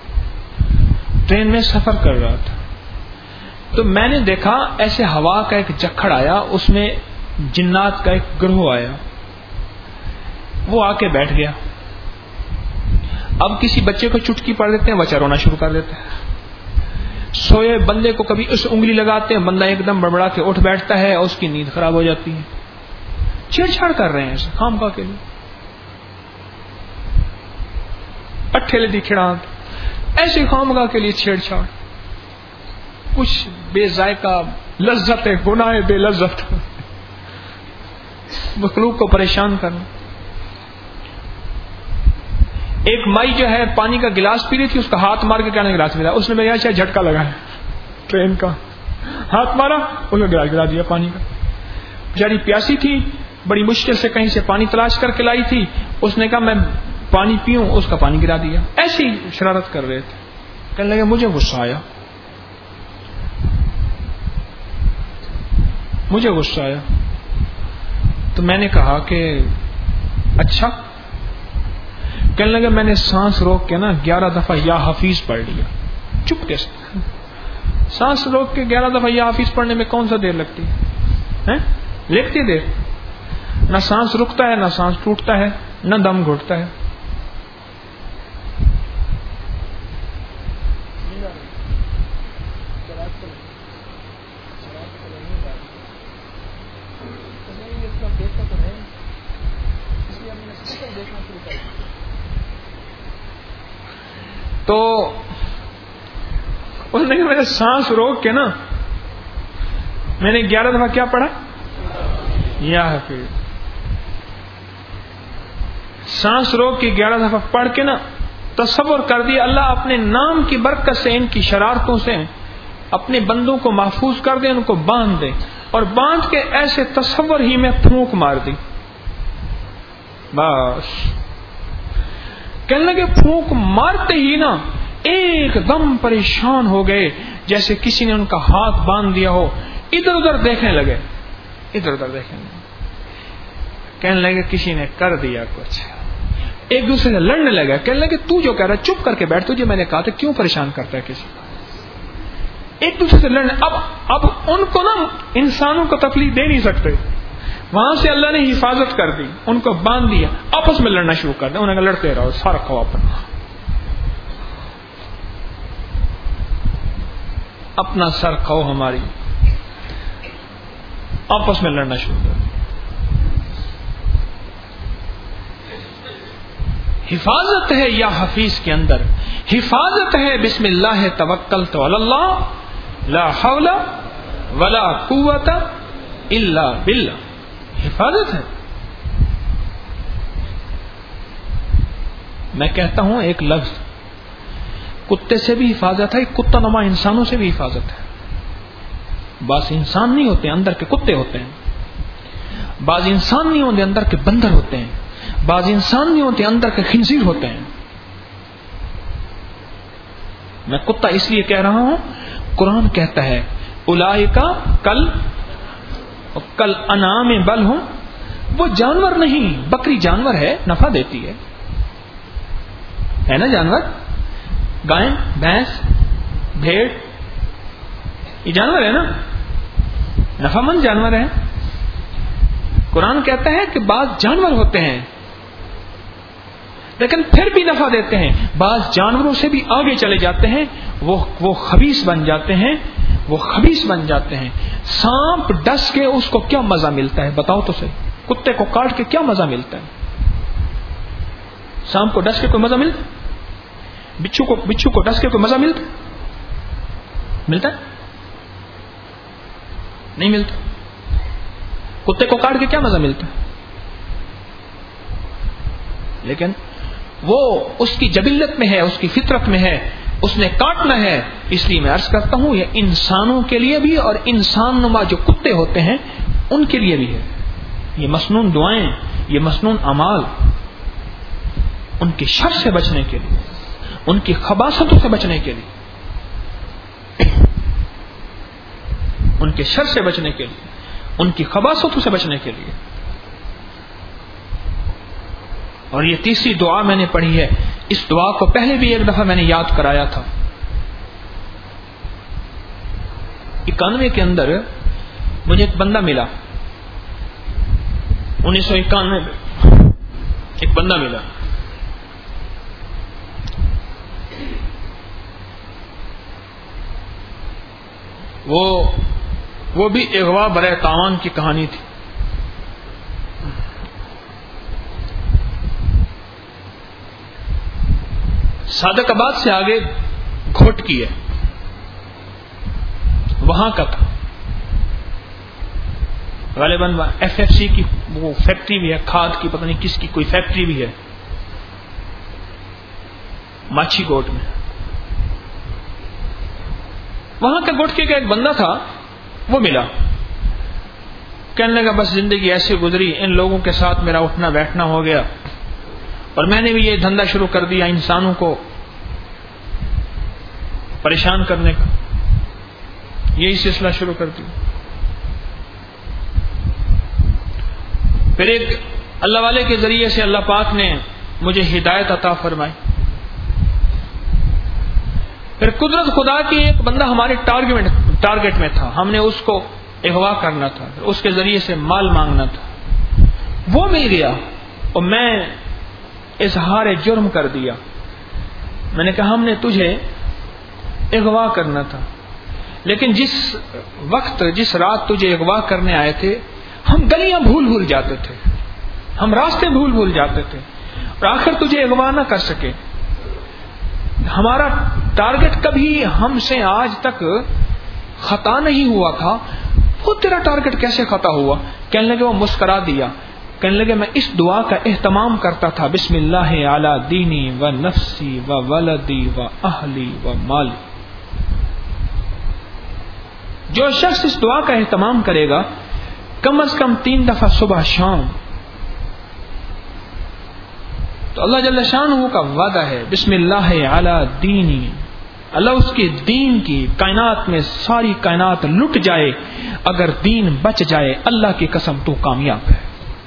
تو میں نے دیکھا ایسے ہوا کا ایک جکھڑ آیا، اس میں جنات کا ایک گروہ آیا، وہ آ کے بیٹھ گیا. اب کسی بچے کو چٹکی پڑ دیتے ہیں، بچہ رونا شروع کر دیتا ہے. سوئے بندے کو کبھی اس انگلی لگاتے ہیں، بندہ ایک دم بڑبڑا کے اٹھ بیٹھتا ہے اور اس کی نیند خراب ہو جاتی ہے. چھیڑ چھاڑ کر رہے ہیں ایسے خام خواہ کے لیے، اٹھے دی کھڑانت ایسے خام خواہ کے لیے چھیڑ چھاڑ، کچھ بے ذائقہ لذت ہے، گناہ بے لذت، مخلوق کو پریشان کرنا. ایک مائی جو ہے پانی کا گلاس پی رہی تھی، اس کا ہاتھ مار کے کیا نہیں گلاس ملا، اس نے میرا شاید جھٹکا لگا ہے ٹرین کا، ہاتھ مارا اس نے گلاس گرا دیا پانی کا. بیچاری پیاسی تھی، بڑی مشکل سے کہیں سے پانی تلاش کر کے لائی تھی، اس نے کہا میں پانی پیوں، اس کا پانی گرا دیا. ایسی شرارت کر رہے تھے. کہنے لگے مجھے غصہ آیا، تو میں نے کہا کہ اچھا. کہنے لگے میں نے سانس روک کے نا 11 دفعہ یا حفیظ پڑھ لیا، چپ کے ساتھ. سانس روک کے 11 دفعہ یا حفیظ پڑھنے میں کون سا دیر لگتی ہے؟ لگتی دیر. نہ سانس رکتا ہے، نہ سانس ٹوٹتا ہے، نہ دم گھٹتا ہے. تو اس نے کہا میں نے سانس روک کے نا میں نے 11 دفعہ کیا پڑھا؟ یا حفیظ. سانس روک کے 11 دفعہ پڑھ کے نا تصور کر دیا اللہ اپنے نام کی برکت سے ان کی شرارتوں سے اپنے بندوں کو محفوظ کر دے، ان کو باندھ دے، اور باندھ کے ایسے تصور ہی میں پھونک مار دی. بس کہنے لگے پھونک مارتے ہی نا ایک دم پریشان ہو گئے، جیسے کسی نے ان کا ہاتھ باندھ دیا ہو. ادھر ادھر دیکھنے لگے، ادھر ادھر دیکھنے لگے. کہنے لگے کسی نے کر دیا کچھ. ایک دوسرے سے لڑنے لگا. کہنے لگے تو جو کہہ رہا ہے چپ کر کے بیٹھ، تجھے میں نے کہا تھا کیوں پریشان کرتا ہے کسی کو. ایک دوسرے سے لڑنے. اب ان کو نا انسانوں کو تکلیف دے نہیں سکتے، وہاں سے اللہ نے حفاظت کر دی، ان کو باندھ دیا، آپس میں لڑنا شروع کر دیا. انہوں نے کہا لڑتے رہو، سر کھو اپنا سر کھو، ہماری آپس میں لڑنا شروع کر دیا. حفاظت ہے یا حفیظ کے اندر، حفاظت ہے بسم اللہ توکلت علی اللہ لا حول ولا قوت الا باللہ. حفاظت ہے. میں کہتا ہوں ایک لفظ، کتے سے بھی حفاظت ہے، کتا نما انسانوں سے بھی حفاظت ہے. بعض انسان نہیں ہوتے، اندر کے کتے ہوتے ہیں. بعض انسان نہیں ہوتے، اندر کے بندر ہوتے ہیں. بعض انسان نہیں ہوتے، اندر کے خنزیر ہوتے ہیں. میں کتا اس لیے کہہ رہا ہوں، قرآن کہتا ہے اولئک کل انعام بل ہوں، وہ جانور نہیں. بکری جانور ہے، نفع دیتی ہے نا جانور. گائے، بھینس، بھیڑ یہ جانور ہے نا، نفع مند جانور ہے. قرآن کہتا ہے کہ بعض جانور ہوتے ہیں لیکن پھر بھی نفع دیتے ہیں، بعض جانوروں سے بھی آگے چلے جاتے ہیں، وہ خبیث بن جاتے ہیں، وہ خبیث بن جاتے ہیں. سانپ ڈس کے اس کو کیا مزہ ملتا ہے بتاؤ تو صحیح. کتے کو کاٹ کے کیا مزہ ملتا ہے؟ سانپ کو ڈس کے کوئی مزہ ملتا ہے؟ بچھو کو ڈس کے کوئی مزہ ملتا ہے؟ نہیں ملتا. کتے کو کاٹ کے کیا مزہ ملتا ہے؟ لیکن وہ اس کی جبلت میں ہے، اس کی فطرت میں ہے، اس نے کاٹنا ہے. اس لیے میں عرض کرتا ہوں یہ انسانوں کے لیے بھی اور انسان نما جو کتے ہوتے ہیں ان کے لیے بھی ہے. یہ مسنون دعائیں، یہ مسنون اعمال ان کی شر سے بچنے کے لیے، ان کی خباثتوں سے بچنے کے لیے، ان کے شر سے بچنے کے لیے، ان کی خباثتوں سے بچنے کے لیے. اور یہ تیسری دعا میں نے پڑھی ہے. اس دعا کو پہلے بھی ایک دفعہ میں نے یاد کرایا تھا. 91 کے اندر مجھے ایک بندہ ملا، 1991 میں ایک بندہ ملا. وہ بھی اغوا برائے تاوان کی کہانی تھی. صادق آباد سے آگے گھوٹ کی ہے، وہاں کا تھا. غالباً FFC کی وہ فیکٹری بھی ہے، کھاد کی پتہ نہیں کس کی کوئی فیکٹری بھی ہے ماچھی گوٹ میں. وہاں کا گٹکے کا ایک بندہ تھا، وہ ملا. کہنے لگا بس زندگی ایسے گزری، ان لوگوں کے ساتھ میرا اٹھنا بیٹھنا ہو گیا اور میں نے بھی یہ دھندا شروع کر دیا انسانوں کو پریشان کرنے کا. یہی سلسلہ شروع کر دیا. پھر ایک اللہ والے کے ذریعے سے اللہ پاک نے مجھے ہدایت عطا فرمائی. پھر قدرت خدا کی ایک بندہ ہمارے ٹارگٹ میں تھا، ہم نے اس کو اغوا کرنا تھا، اس کے ذریعے سے مال مانگنا تھا. وہ مل گیا اور میں اظہار جرم کر دیا. میں نے کہا ہم نے تجھے اغوا کرنا تھا، لیکن جس وقت جس رات تجھے اغوا کرنے آئے تھے ہم گلیاں بھول جاتے تھے، ہم راستے بھول جاتے تھے اور آخر تجھے اغوا نہ کر سکے. ہمارا ٹارگٹ کبھی ہم سے آج تک خطا نہیں ہوا تھا، وہ تیرا ٹارگٹ کیسے خطا ہوا؟ کہنے لگے وہ مسکرا دیا. کہنے لگے میں اس دعا کا اہتمام کرتا تھا، بسم اللہ علی دینی و نفسی و ولدی و اہلی و مالی. جو شخص اس دعا کا اہتمام کرے گا کم از کم 3 دفعہ صبح شام، تو اللہ جل شانہ کا وعدہ ہے بسم اللہ علی دینی، اللہ اس کے دین کی کائنات میں ساری کائنات لٹ جائے، اگر دین بچ جائے اللہ کی قسم تو کامیاب ہے.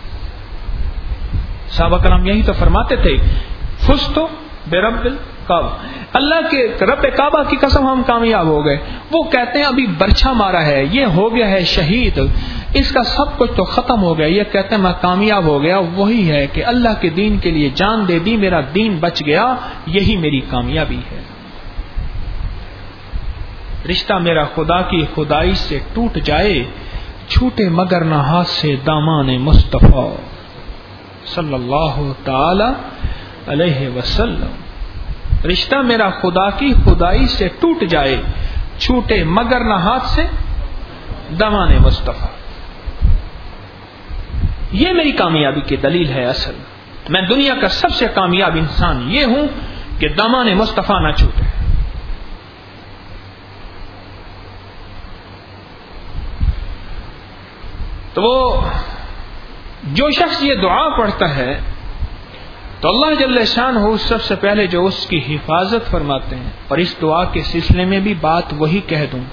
صحابہ کرام یہی تو فرماتے تھے، فزتو برب الکعبہ، اللہ کے رب کعبہ کی قسم ہم کامیاب ہو گئے. وہ کہتے ہیں ابھی برچھا مارا ہے، یہ ہو گیا ہے شہید، اس کا سب کچھ تو ختم ہو گیا، یہ کہتے ہیں میں کامیاب ہو گیا. وہی ہے کہ اللہ کے دین کے لیے جان دے دی، میرا دین بچ گیا، یہی میری کامیابی ہے. رشتہ میرا خدا کی خدائی سے ٹوٹ جائے، چھوٹے مگر نہ ہاتھ سے دامان مصطفیٰ صلی اللہ تعالی علیہ وسلم. رشتہ میرا خدا کی خدائی سے ٹوٹ جائے، چھوٹے مگر نہ ہاتھ سے دامان مصطفیٰ. یہ میری کامیابی کی دلیل ہے. اصل میں دنیا کا سب سے کامیاب انسان یہ ہوں کہ دامان مصطفیٰ نہ چھوٹے. تو وہ جو شخص یہ دعا پڑھتا ہے تو اللہ جل شانہ سب سے پہلے جو اس کی حفاظت فرماتے ہیں. اور اس دعا کے سلسلے میں بھی بات وہی کہہ دوں،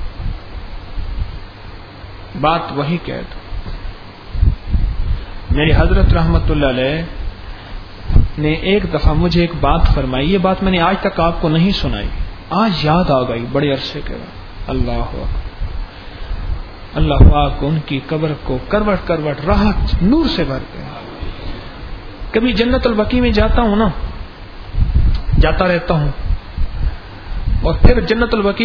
میری حضرت رحمت اللہ علیہ نے ایک دفعہ مجھے ایک بات فرمائی، یہ بات میں نے آج تک آپ کو نہیں سنائی، آج یاد آ گئی بڑے عرصے کے بعد. اللہ اکبر، اللہ پاک ان کی قبر کو کروٹ کروٹ راحت نور سے بھر دے. کبھی جنت البقیع میں جاتا ہوں نا، جاتا رہتا ہوں، اور پھر جنت البقیع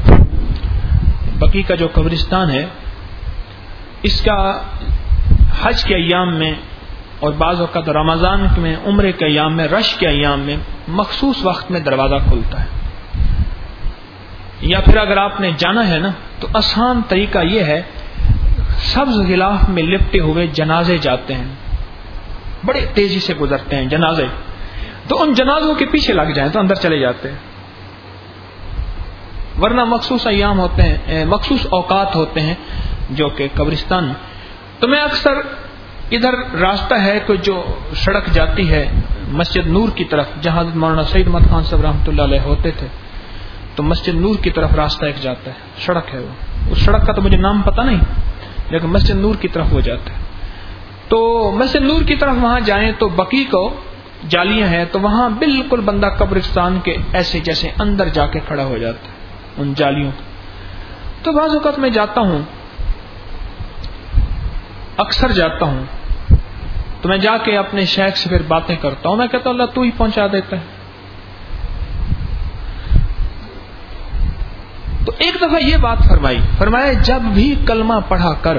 کا جو قبرستان ہے، اس کا حج کے ایام میں اور بعض اوقات رمضان میں، عمرے کے ایام میں، رش کے ایام میں مخصوص وقت میں دروازہ کھلتا ہے. یا پھر اگر آپ نے جانا ہے نا تو آسان طریقہ یہ ہے، سبز غلاف میں لپٹے ہوئے جنازے جاتے ہیں، بڑے تیزی سے گزرتے ہیں جنازے، تو ان جنازوں کے پیچھے لگ جائیں تو اندر چلے جاتے ہیں. ورنہ مخصوص ایام ہوتے ہیں، مخصوص اوقات ہوتے ہیں جو کہ قبرستان. تو میں اکثر ادھر راستہ ہے کہ جو سڑک جاتی ہے مسجد نور کی طرف، جہاں مولانا سعید احمد خان صاحب رحمۃ اللہ علیہ ہوتے تھے، تو مسجد نور کی طرف راستہ ایک جاتا ہے، سڑک ہے وہ، اس سڑک کا تو مجھے نام پتہ نہیں، لیکن مسجد نور کی طرف وہ جاتا ہے. تو مسجد نور کی طرف وہاں جائیں تو بقیع کو جالیاں ہیں، تو وہاں بالکل بندہ قبرستان کے ایسے جیسے اندر جا کے کھڑا ہو جاتا ہے ان جالیوں. تو بعض اوقات میں جاتا ہوں، اکثر جاتا ہوں، تو میں جا کے اپنے شیخ سے پھر باتیں کرتا ہوں. میں کہتا ہوں اللہ تو ہی پہنچا دیتا ہے. تو ایک دفعہ یہ بات فرمایا جب بھی کلمہ پڑھا کر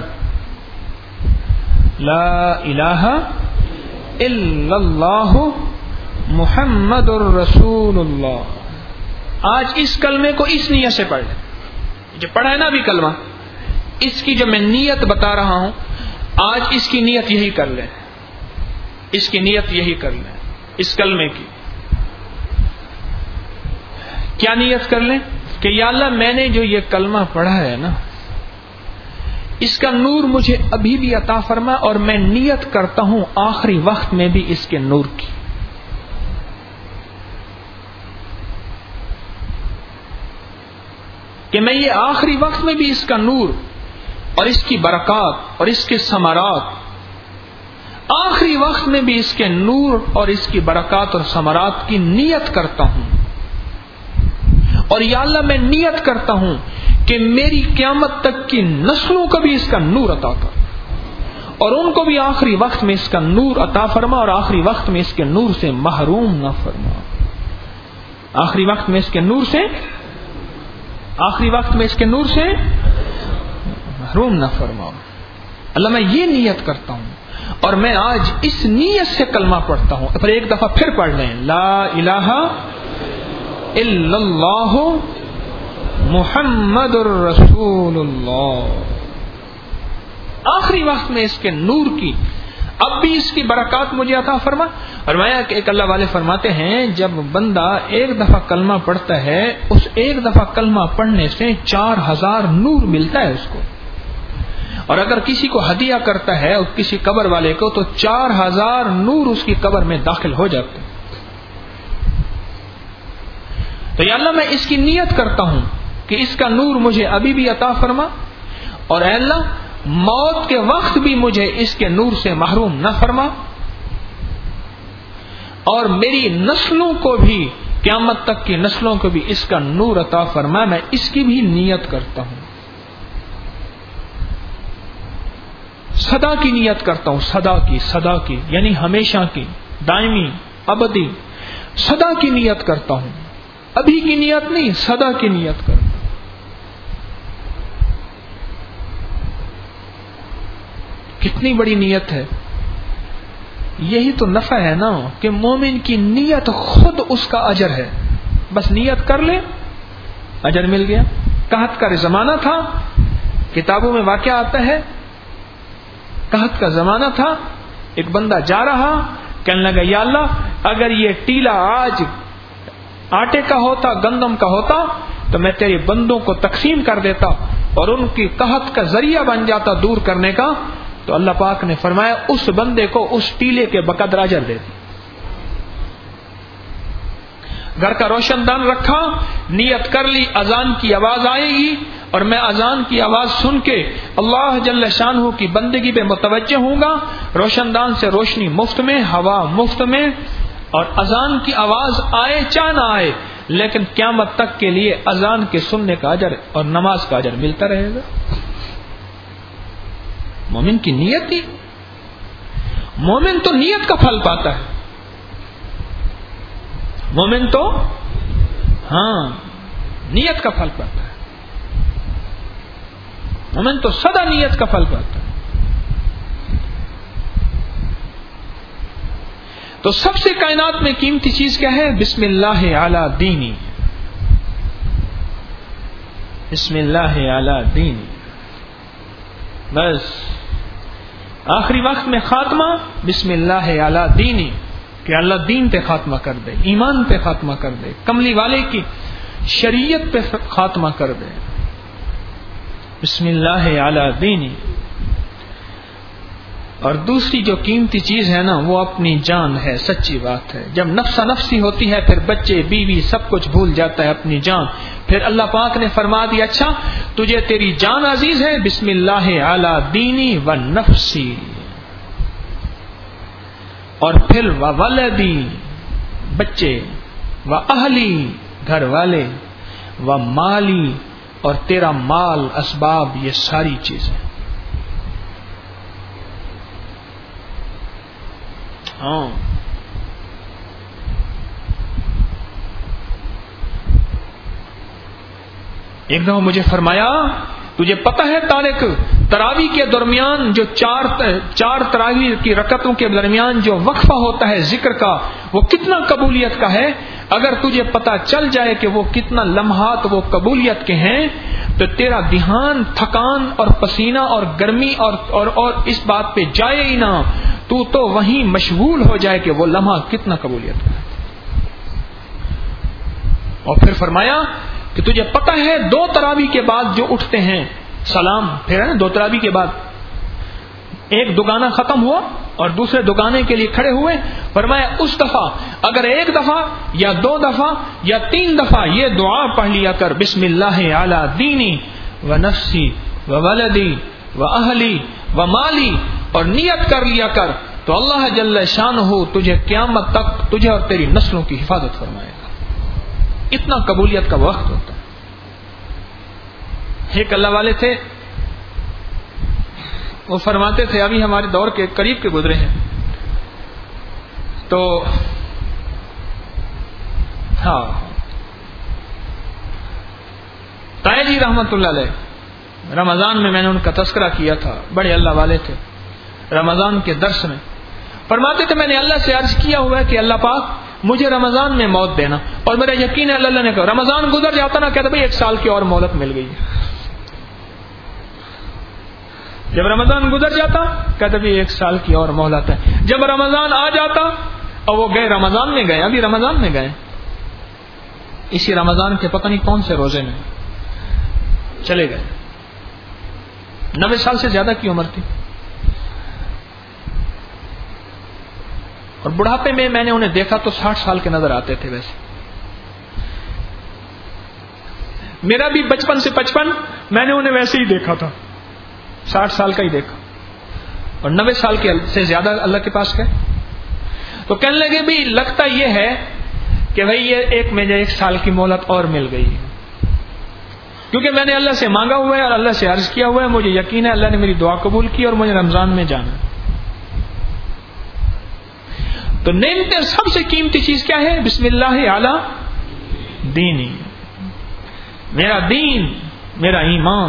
لا الہ الا اللہ محمد الرسول اللہ، آج اس کلمے کو اس نیت سے پڑھ لیں. جو پڑھا ہے نا ابھی کلمہ، اس کی جو میں نیت بتا رہا ہوں، آج اس کی نیت یہی کر لیں، اس کی نیت یہی کر لیں. اس کلمے کی کیا نیت کر لیں کہ یا اللہ میں نے جو یہ کلمہ پڑھا ہے نا، اس کا نور مجھے ابھی بھی عطا فرما، اور میں نیت کرتا ہوں آخری وقت میں بھی اس کے نور کی. کہ میں یہ آخری وقت میں بھی اس کا نور اور اس کی برکات اور اس کے ثمرات، آخری وقت میں بھی اس کے نور اور اس کی برکات اور ثمرات کی نیت کرتا ہوں. اور یا اللہ میں نیت کرتا ہوں کہ میری قیامت تک کی نسلوں کو بھی اس کا نور عطا کر، اور ان کو بھی آخری وقت میں اس کا نور عطا فرما، اور آخری وقت میں اس کے نور سے محروم نہ فرما. آخری وقت میں اس کے نور سے، آخری وقت میں اس کے نور سے محروم نہ فرما. اللہ میں یہ نیت کرتا ہوں، اور میں آج اس نیت سے کلمہ پڑھتا ہوں. پھر ایک دفعہ پھر پڑھ لیں، لا الہ الا اللہ محمد الرسول اللہ. آخری وقت میں اس کے نور کی، اب بھی اس کی برکات مجھے عطا فرما. فرمایا کہ ایک اللہ والے فرماتے ہیں جب بندہ ایک دفعہ کلمہ پڑھتا ہے اس ایک دفعہ کلمہ پڑھنے سے 4000 نور ملتا ہے اس کو, اور اگر کسی کو ہدیہ کرتا ہے اور کسی قبر والے کو تو 4000 نور اس کی قبر میں داخل ہو جاتے ہیں. تو یا اللہ میں اس کی نیت کرتا ہوں کہ اس کا نور مجھے ابھی بھی عطا فرما, اور اے اللہ موت کے وقت بھی مجھے اس کے نور سے محروم نہ فرما, اور میری نسلوں کو بھی قیامت تک کی نسلوں کو بھی اس کا نور عطا فرما. میں اس کی بھی نیت کرتا ہوں, صدا کی نیت کرتا ہوں, صدا کی یعنی ہمیشہ کی, دائمی, ابدی, صدا کی نیت کرتا ہوں, ابھی کی نیت نہیں, صدا کی نیت کرتا ہوں. کتنی بڑی نیت ہے. یہی تو نفع ہے نا کہ مومن کی نیت خود اس کا اجر ہے. بس نیت کر لے, اجر مل گیا. قحط کا زمانہ تھا, کتابوں میں واقعہ آتا ہے, قحط کا زمانہ تھا, ایک بندہ جا رہا, کہنے لگا یا اللہ اگر یہ ٹیلا آج آٹے کا ہوتا, گندم کا ہوتا تو میں تیرے بندوں کو تقسیم کر دیتا اور ان کی قحط کا ذریعہ بن جاتا دور کرنے کا. تو اللہ پاک نے فرمایا اس بندے کو اس ٹیلے کے بقدر اجر دے دی. گھر کا روشن دان رکھا, نیت کر لی اذان کی آواز آئے گی اور میں اذان کی آواز سن کے اللہ جل شانہ کی بندگی پہ متوجہ ہوں گا. روشن دان سے روشنی مفت میں, ہوا مفت میں, اور اذان کی آواز آئے چاہ نہ آئے, لیکن قیامت تک کے لیے اذان کے سننے کا اجر اور نماز کا اجر ملتا رہے گا. مومن کی نیت ہی, مومن تو نیت کا پھل پاتا ہے. مومن تو نیت کا پھل پاتا ہے. مومن تو سدا نیت کا پھل پاتا ہے. تو سب سے کائنات میں قیمتی چیز کیا ہے؟ بسم اللہ علی دینی, بسم اللہ علی دینی. بس آخری وقت میں خاتمہ بسم اللہ علی دینی, کہ اللہ دین پہ خاتمہ کر دے, ایمان پہ خاتمہ کر دے, کملی والے کی شریعت پہ خاتمہ کر دے. بسم اللہ علی دینی. اور دوسری جو قیمتی چیز ہے نا وہ اپنی جان ہے. سچی بات ہے, جب نفسا نفسی ہوتی ہے پھر بچے بیوی سب کچھ بھول جاتا ہے, اپنی جان. پھر اللہ پاک نے فرما دیا اچھا تجھے تیری جان عزیز ہے, بسم اللہ علی دینی و نفسی. اور پھر و ولدی بچے, و اہلی گھر والے, و مالی اور تیرا مال اسباب, یہ ساری چیزیں. ایک دفعہ مجھے فرمایا تجھے پتہ ہے طارق تراویح کے درمیان جو چار تراویح کی رکعتوں کے درمیان جو وقفہ ہوتا ہے ذکر کا وہ کتنا قبولیت کا ہے؟ اگر تجھے پتہ چل جائے کہ وہ کتنا لمحات وہ قبولیت کے ہیں تو تیرا دھیان تھکان اور پسینہ اور گرمی اور اس بات پہ جائے ہی نہ, تو وہیں مشغول ہو جائے کہ وہ لمحہ کتنا قبولیت کا ہے. اور پھر فرمایا کہ تجھے پتہ ہے 2 تراویح کے بعد جو اٹھتے ہیں سلام پھر ہے نا, 2 تراویح کے بعد ایک دگانہ ختم ہوا اور دوسرے دگانے کے لیے کھڑے ہوئے, فرمایا اس دفعہ اگر 1 دفعہ یا 2 دفعہ یا 3 دفعہ یہ دعا پڑھ لیا کر, بسم اللہ علی دینی و نفسی و ولدی و اہلی و مالی, اور نیت کر لیا کر, تو اللہ جل شانہ تجھے قیامت تک تجھے اور تیری نسلوں کی حفاظت فرمائے گا. اتنا قبولیت کا وقت ہوتا ہے. ایک اللہ والے تھے, وہ فرماتے تھے ابھی ہمارے دور کے قریب کے گزرے ہیں, تو تائے جی رحمت اللہ علیہ رمضان میں نے ان کا تذکرہ کیا تھا, بڑے اللہ والے تھے. رمضان کے درس میں فرماتے تھے میں نے اللہ سے عرض کیا ہوا ہے کہ اللہ پاک مجھے رمضان میں موت دینا, اور میرا یقین ہے اللہ نے کہا رمضان گزر جاتا نا, کہتا بھائی 1 سال کی اور مہلت مل گئی. جب رمضان گزر جاتا کہتے بھی 1 سال کی اور مہلت ہے. جب رمضان آ جاتا اور وہ گئے رمضان میں گئے، ابھی رمضان میں گئے، اسی رمضان کے پتہ نہیں کون سے روزے میں چلے گئے. 90 سال سے زیادہ کی عمر تھی. اور بڑھاپے میں نے انہیں دیکھا تو 60 سال کے نظر آتے تھے. ویسے میرا بھی بچپن سے 55 میں نے انہیں ویسے ہی دیکھا تھا، 60 سال کا ہی دیکھا، اور 90 سال کے سے زیادہ اللہ کے پاس گئے. تو کہنے لگے بھی لگتا یہ ہے کہ بھائی یہ مجھے 1 سال کی مہلت اور مل گئی، کیونکہ میں نے اللہ سے مانگا ہوا ہے اور اللہ سے عرض کیا ہوا ہے، مجھے یقین ہے اللہ نے میری دعا قبول کی اور مجھے رمضان میں جانا. تو نعمتیں سب سے قیمتی چیز کیا ہے؟ بسم اللہ علی دینی، میرا دین، میرا ایمان،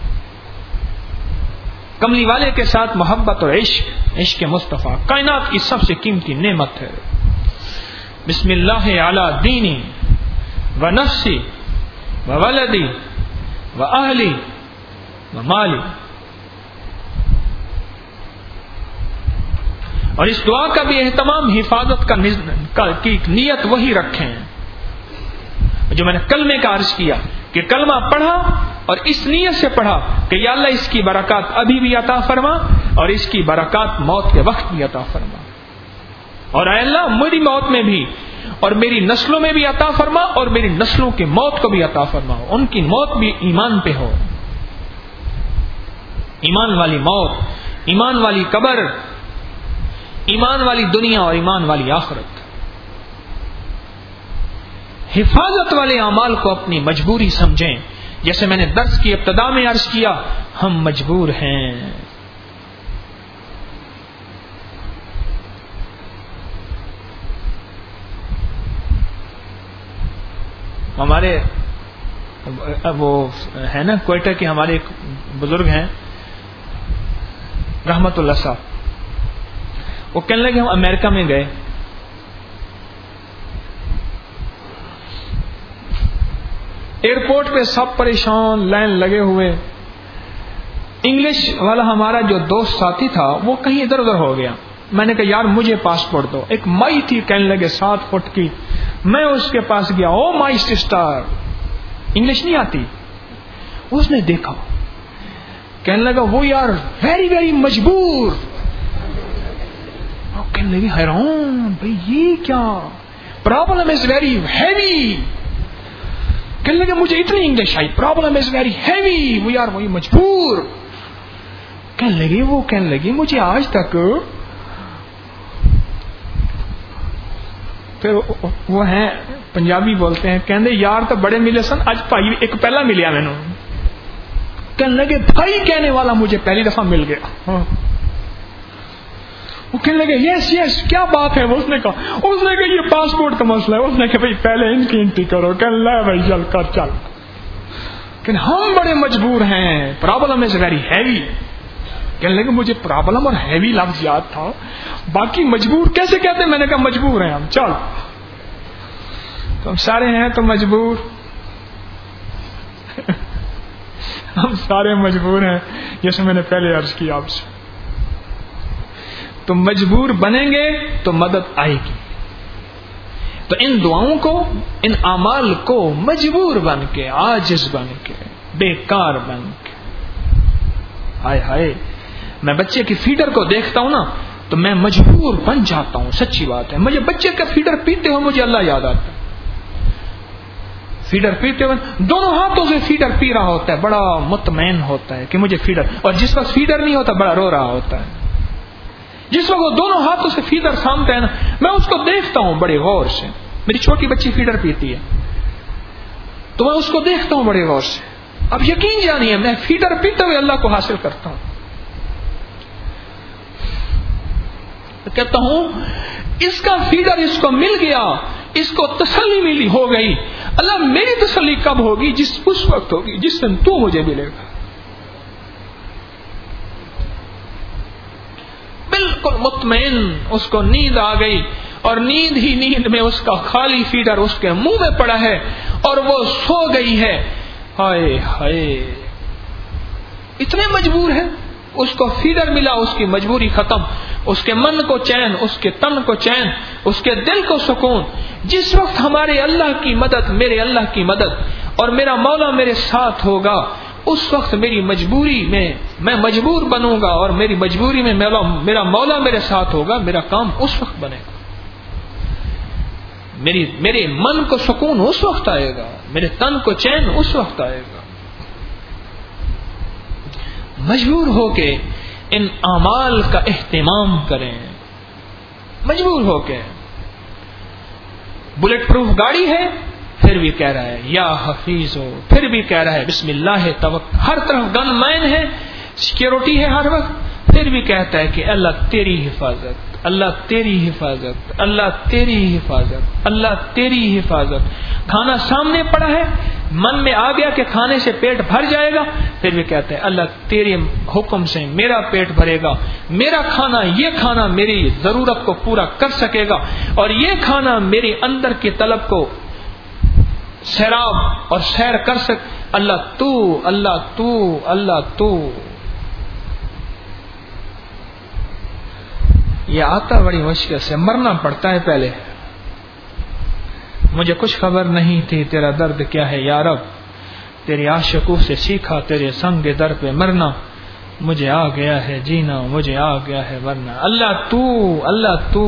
کملی والے کے ساتھ محبت اور عشق مصطفیٰ کائنات کی سب سے قیمتی نعمت ہے. بسم اللہ علی دینی و نفسی و ولدی و اہلی و مالی. اور اس دعا کا بھی اہتمام، حفاظت کی نیت وہی رکھیں جو میں نے کلمے کا عرض کیا کہ کلمہ پڑھا اور اس نیت سے پڑھا کہ یا اللہ اس کی برکات ابھی بھی عطا فرما اور اس کی برکات موت کے وقت بھی عطا فرما، اور اے اللہ میری موت میں بھی اور میری نسلوں میں بھی عطا فرما اور میری نسلوں کی موت کو بھی عطا فرما، ان کی موت بھی ایمان پہ ہو، ایمان والی موت، ایمان والی قبر، ایمان والی دنیا اور ایمان والی آخرت. حفاظت والے اعمال کو اپنی مجبوری سمجھیں. جیسے میں نے درس کی ابتدا میں عرض کیا، ہم مجبور ہیں. ہمارے وہ ہے نا کوئٹہ کے ہمارے ایک بزرگ ہیں رحمت اللہ صاحب، وہ کہنے لگے ہم امریکہ میں گئے، ایئرپورٹ پہ سب پریشان، لائن لگے ہوئے. انگلش والا ہمارا جو دوست ساتھی تھا وہ کہیں ادھر ادھر ہو گیا. میں نے کہا یار مجھے پاسپورٹ دو. ایک مائی تھی کہنے لگے 7 فٹ کی، میں اس کے پاس گیا، او مائی سسٹر، انگلش نہیں آتی. اس نے دیکھا، کہنے لگا وہ یار ویری ویری مجبور. کہنے لگے حیران بھائی یہ کیا، پرابلم از ویری ہیوی. کہنے لگے مجھے اتنی انگلش آئی، problem is very heavy, we are وہی مجبور. کہنے لگی مجھے آج تک، پھر وہ ہیں پنجابی بولتے ہیں، کہنے یار تو بڑے ملے سن، اج بھائی ایک پہلا ملیا میں نے. کہنے لگے بھائی کہنے والا مجھے پہلی دفعہ مل گیا. وہ کہنے لگے یس یس کیا بات ہے. اس نے کہا یہ پاسپورٹ کا مسئلہ ہے. اس نے کہا بھائی پہلے ان کی انٹری کرو. کہنے لگا بھائی چل کر چل. کہ ہم بڑے مجبور ہیں، پرابلم از ویری ہیوی. کہنے لگے مجھے پرابلم اور ہیوی لفظ یاد تھا، باقی مجبور کیسے کہتے ہیں. میں نے کہا مجبور ہیں ہم، چل تو ہم سارے ہیں تو مجبور. ہم سارے مجبور ہیں جیسے میں نے پہلے عرض کیا آپ سے. تو مجبور بنیں گے تو مدد آئے گی. تو ان دعاؤں کو، ان اعمال کو مجبور بن کے، عاجز بن کے، بیکار بن کے، ہائے ہائے میں بچے کی فیڈر کو دیکھتا ہوں نا تو میں مجبور بن جاتا ہوں. سچی بات ہے، مجھے بچے کا فیڈر پیتے ہوئے مجھے اللہ یاد آتا ہے. فیڈر پیتے ہوئے دونوں ہاتھوں سے فیڈر پی رہا ہوتا ہے، بڑا مطمئن ہوتا ہے کہ مجھے فیڈر. اور جس وقت فیڈر نہیں ہوتا بڑا رو رہا ہوتا ہے. جس وقت وہ دونوں ہاتھوں سے فیڈر سامتا ہے نا، میں اس کو دیکھتا ہوں بڑے غور سے. میری چھوٹی بچی فیڈر پیتی ہے تو میں اس کو دیکھتا ہوں بڑے غور سے. اب یقین جانیے میں فیڈر پیتے ہوئے اللہ کو حاصل کرتا ہوں. کہتا ہوں اس کا فیڈر اس کو مل گیا، اس کو تسلی ملی ہو گئی. اللہ میری تسلی کب ہوگی؟ اس وقت ہوگی جس دن تو مجھے ملے گا. بالکل مطمئن. اس کو نیند آ گئی اور نیند ہی نیند میں اس کا خالی فیڈر اس کے منہ میں پڑا ہے اور وہ سو گئی ہے. ہائے ہائے اتنے مجبور ہیں. اس کو فیڈر ملا، اس کی مجبوری ختم، اس کے من کو چین، اس کے تن کو چین، اس کے دل کو سکون. جس وقت ہمارے اللہ کی مدد، میرے اللہ کی مدد اور میرا مولا میرے ساتھ ہوگا، اس وقت میری مجبوری میں میں مجبور بنوں گا، اور میری مجبوری میں میرا مولا میرے ساتھ ہوگا. میرا کام اس وقت بنے گا، میرے من کو سکون اس وقت آئے گا، میرے تن کو چین اس وقت آئے گا. مجبور ہو کے ان اعمال کا اہتمام کریں، مجبور ہو کے. بلٹ پروف گاڑی ہے پھر بھی کہہ رہا ہے یا حفیظ ہو، پھر بھی کہہ رہا ہے بسم اللہ توکل. ہر طرف گن مین ہے، سیکیورٹی ہے ہر وقت، پھر بھی کہتا ہے کہ اللہ تیری حفاظت، اللہ تیری حفاظت، اللہ تیری حفاظت، اللہ تیری حفاظت. کھانا سامنے پڑا ہے، من میں آ گیا کہ کھانے سے پیٹ بھر جائے گا، پھر بھی کہتے ہیں اللہ تیرے حکم سے میرا پیٹ بھرے گا، میرا کھانا، یہ کھانا میری ضرورت کو پورا کر سکے گا، اور یہ کھانا میرے اندر کی طلب کو سیراب اور سیر کر سک. اللہ تو، اللہ تو، اللہ تو. یہ آتا بڑی مشکل سے، مرنا پڑتا ہے پہلے. مجھے کچھ خبر نہیں تھی تیرا درد کیا ہے یا رب، تیری عاشقوں سے سیکھا تیرے سنگ در پہ مرنا، مجھے آ گیا ہے جینا، مجھے آ گیا ہے ورنہ. اللہ تو، اللہ تو.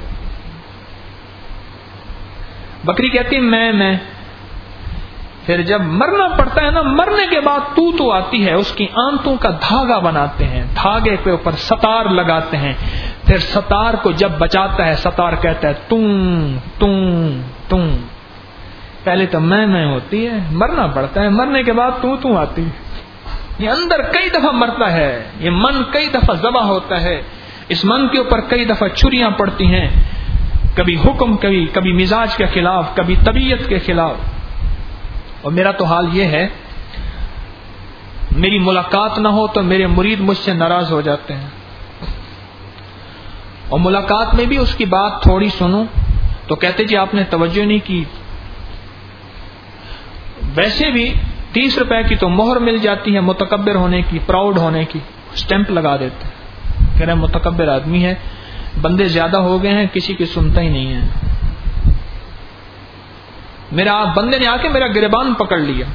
بکری کہتی میں. پھر جب مرنا پڑتا ہے نا، مرنے کے بعد تو آتی ہے، اس کی آنتوں کا دھاگا بناتے ہیں، دھاگے کے اوپر ستار لگاتے ہیں، پھر ستار کو جب بچاتا ہے، ستار کہتا ہے تم. پہلے تو میں ہوتی ہے، مرنا پڑتا ہے، مرنے کے بعد تو آتی ہے. یہ اندر کئی دفعہ مرتا ہے، یہ من کئی دفعہ ذبح ہوتا ہے، اس من کے اوپر کئی دفعہ چھریاں پڑتی ہیں، کبھی حکم، کبھی مزاج کے خلاف، کبھی طبیعت کے خلاف. اور میرا تو حال یہ ہے، میری ملاقات نہ ہو تو میرے مرید مجھ سے ناراض ہو جاتے ہیں، اور ملاقات میں بھی اس کی بات تھوڑی سنوں تو کہتے جی آپ نے توجہ نہیں کی. ویسے بھی 30 روپے کی تو مہر مل جاتی ہے متکبر ہونے کی، پراؤڈ ہونے کی، اسٹیمپ لگا دیتے ہیں، کہہ رہے متکبر آدمی ہے، بندے زیادہ ہو گئے ہیں، کسی کی سنتا ہی نہیں ہے. میرا بندے نے آ کے میرا گریبان پکڑ لیا،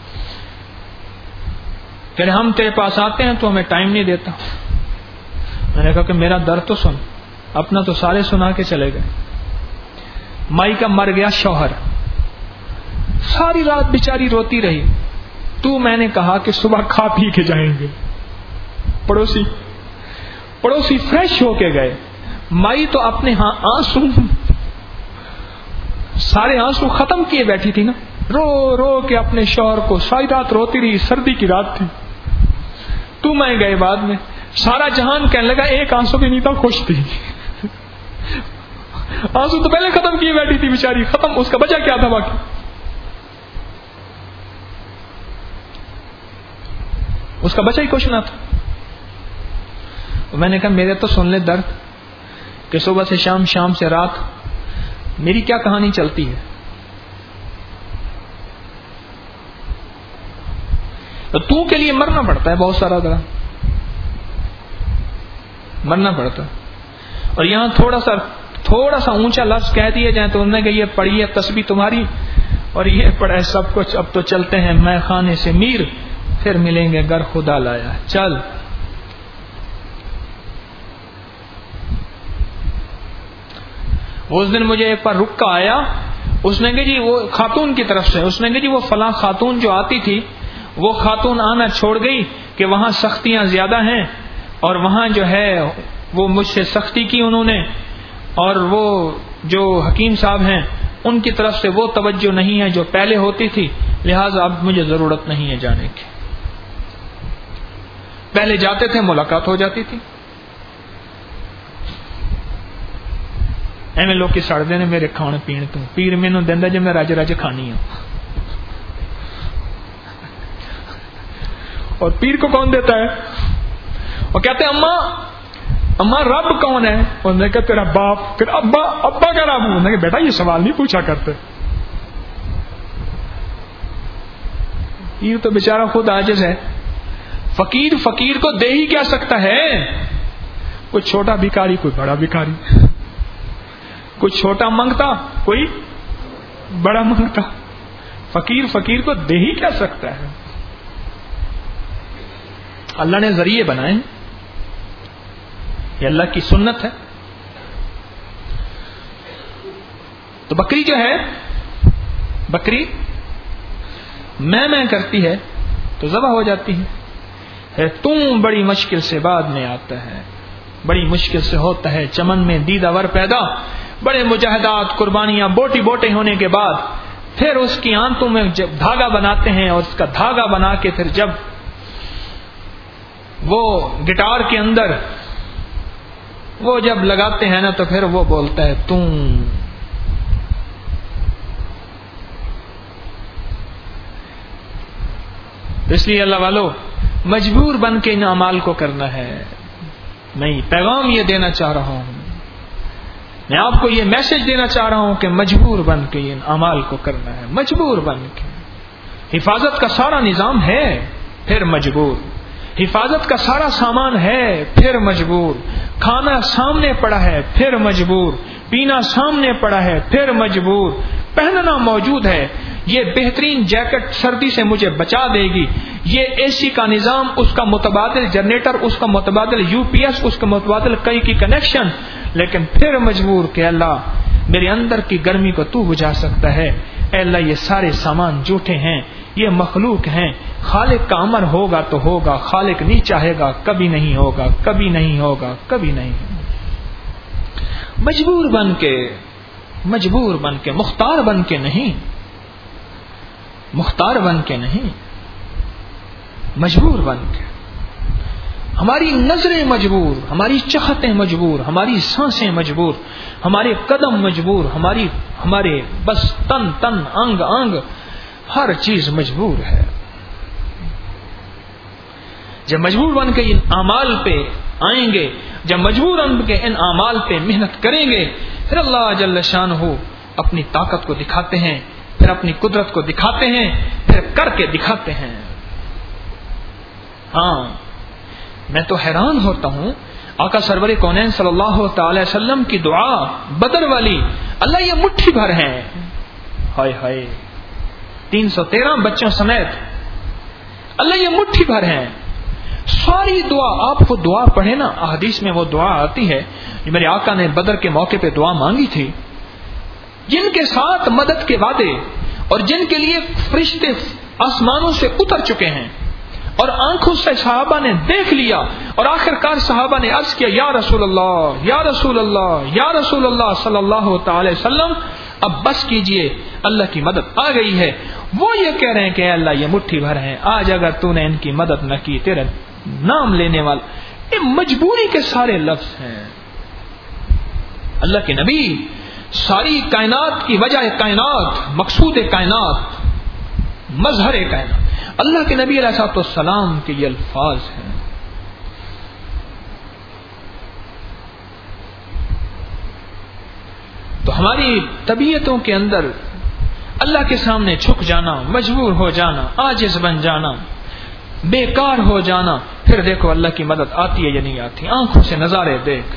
کہہ رہے ہم تیرے پاس آتے ہیں تو ہمیں ٹائم نہیں دیتا. میں نے کہا کہ میرا درد تو سن، اپنا تو سارے سنا کے چلے گئے. مائی کا مر گیا شوہر، ساری رات بیچاری روتی رہی. میں نے کہا کہ صبح کھا پی کے جائیں گے. پڑوسی فریش ہو کے گئے. مائی تو اپنے ہاں آنسو، سارے آنسو ختم کیے بیٹھی تھی نا، رو رو کے اپنے شوہر کو، ساری رات روتی رہی، سردی کی رات تھی. میں گئے بعد میں، سارا جہان کہنے لگا ایک آنسو بھی نہیں تھا، خوش تھی. آنسو تو پہلے ختم کیے بیٹھی تھی بیچاری، ختم، اس کا بچا کیا تھا باقی. اس کا بچا ہی کچھ نہ تھا. میں نے کہا میرے تو سن لے درد، کہ صبح سے شام، شام سے رات میری کیا کہانی چلتی ہے. تو کے لیے مرنا پڑتا ہے بہت سارا طرح، مرنا پڑتا. اور یہاں تھوڑا سا اونچا لفظ کہہ دیے جائیں تو انہوں نے کہا یہ پڑھی ہے تسبیح تمہاری اور یہ پڑھا ہے سب کچھ، اب تو چلتے ہیں میں خانے سے میر، پھر ملیں گے گر خدا لایا. چل اس دن مجھے ایک بار رکا آیا، اس نے کہا جی وہ خاتون کی طرف سے، اس نے کہا جی وہ فلاں خاتون جو آتی تھی وہ خاتون آنا چھوڑ گئی کہ وہاں سختیاں زیادہ ہیں، اور وہاں جو ہے وہ مجھ سے سختی کی انہوں نے، اور وہ جو حکیم صاحب ہیں ان کی طرف سے وہ توجہ نہیں ہے جو پہلے ہوتی تھی، لہٰذا اب مجھے ضرورت نہیں ہے جانے کی. پہلے جاتے تھے ملاقات ہو جاتی تھی. ایویں لوگ سڑتے نے میرے کھان پین تو، پیر مینوں دیندا جے میں رج رج کھانی ہوں. اور پیر کو کون دیتا ہے؟ اور کہتے ہیں اماں رب کون ہے؟ انہوں نے کہا تیرا باپ. پھر ابا کا رب؟ انہوں نے کہا بیٹا یہ سوال نہیں پوچھا کرتے. پیر تو بیچارہ خود عاجز ہے، فقیر فقیر کو دے ہی کیا سکتا ہے؟ کوئی چھوٹا بھکاری، کوئی بڑا بھکاری، کوئی چھوٹا مانگتا، کوئی بڑا مانگتا، فقیر فقیر کو دے ہی کیا سکتا ہے؟ اللہ نے ذریعے بنائے، یہ اللہ کی سنت ہے. تو بکری جو ہے، بکری میں کرتی ہے تو ذبح ہو جاتی ہے. تم بڑی مشکل سے بعد میں آتا ہے، بڑی مشکل سے ہوتا ہے چمن میں دیدہ ور پیدا. بڑے مجاہدات، قربانیاں، بوٹی بوٹے ہونے کے بعد پھر اس کی آنتوں میں جب دھاگا بناتے ہیں، اور اس کا دھاگا بنا کے پھر جب وہ گٹار کے اندر وہ جب لگاتے ہیں نا، تو پھر وہ بولتا ہے تم. اس لیے اللہ والو مجبور بن کے ان اعمال کو کرنا ہے. نہیں، پیغام یہ دینا چاہ رہا ہوں، میں آپ کو یہ میسج دینا چاہ رہا ہوں کہ مجبور بن کے ان اعمال کو کرنا ہے. مجبور بن کے، حفاظت کا سارا نظام ہے پھر مجبور، حفاظت کا سارا سامان ہے پھر مجبور، کھانا سامنے پڑا ہے پھر مجبور، پینا سامنے پڑا ہے پھر مجبور، پہننا موجود ہے. یہ بہترین جیکٹ سردی سے مجھے بچا دے گی، یہ اے سی کا نظام، اس کا متبادل جنریٹر، اس کا متبادل یو پی ایس، اس کا متبادل کئی کی کنیکشن، لیکن پھر مجبور کہ اللہ میرے اندر کی گرمی کو تو بجھا سکتا ہے. اے اللہ یہ سارے سامان جھوٹے ہیں، یہ مخلوق ہیں، خالق کا امر ہوگا تو ہوگا، خالق نہیں چاہے گا کبھی نہیں ہوگا، کبھی نہیں ہوگا، کبھی نہیں ہوگا. مجبور بن کے، مجبور بن کے، مختار بن کے نہیں، مختار بن کے نہیں، مجبور بن کے. ہماری نظریں مجبور، ہماری چاہتیں مجبور، ہماری سانسیں مجبور، ہمارے قدم مجبور، ہمارے بس تن تن، انگ انگ، ہر چیز مجبور ہے. جب مجبور بن کے ان اعمال پہ آئیں گے، جب مجبور بن کے ان اعمال پہ محنت کریں گے، پھر اللہ جل شانہ اپنی طاقت کو دکھاتے ہیں، پھر اپنی قدرت کو دکھاتے ہیں، پھر کر کے دکھاتے ہیں. ہاں، میں تو حیران ہوتا ہوں، آقا سرور کونین صلی اللہ تعالی وسلم کی دعا بدر والی، اللہ یہ مٹھی بھر ہیں، ہائے ہائے 313 بچوں سمیت، اللہ یہ مٹھی بھر ہیں. ساری دعا، آپ کو دعا پڑھے نا، احادیث میں وہ دعا آتی ہے جو میرے آقا نے بدر کے موقع پہ دعا مانگی تھی، جن کے ساتھ مدد کے وعدے اور جن کے لیے فرشتے آسمانوں سے اتر چکے ہیں اور آنکھوں سے صحابہ نے دیکھ لیا، اور آخر کار صحابہ نے عرض کیا یا رسول اللہ، یا رسول اللہ، یا رسول اللہ صلی اللہ تعالی وسلم، اب بس کیجئے، اللہ کی مدد آ گئی ہے. وہ یہ کہہ رہے ہیں کہ اے اللہ یہ مٹھی بھر ہیں، آج اگر تو نے ان کی مدد نہ کی، تیرے نام لینے والا. یہ مجبوری کے سارے لفظ ہیں. اللہ کے نبی ساری کائنات کی وجہ کائنات، مقصود کائنات، مظہر کائنات، اللہ کے نبی علیہ السلام کے یہ الفاظ ہیں. تو ہماری طبیعتوں کے اندر اللہ کے سامنے جھک جانا، مجبور ہو جانا، عاجز بن جانا، بیکار ہو جانا، پھر دیکھو اللہ کی مدد آتی ہے یا نہیں آتی. آنکھوں سے نظارے دیکھ.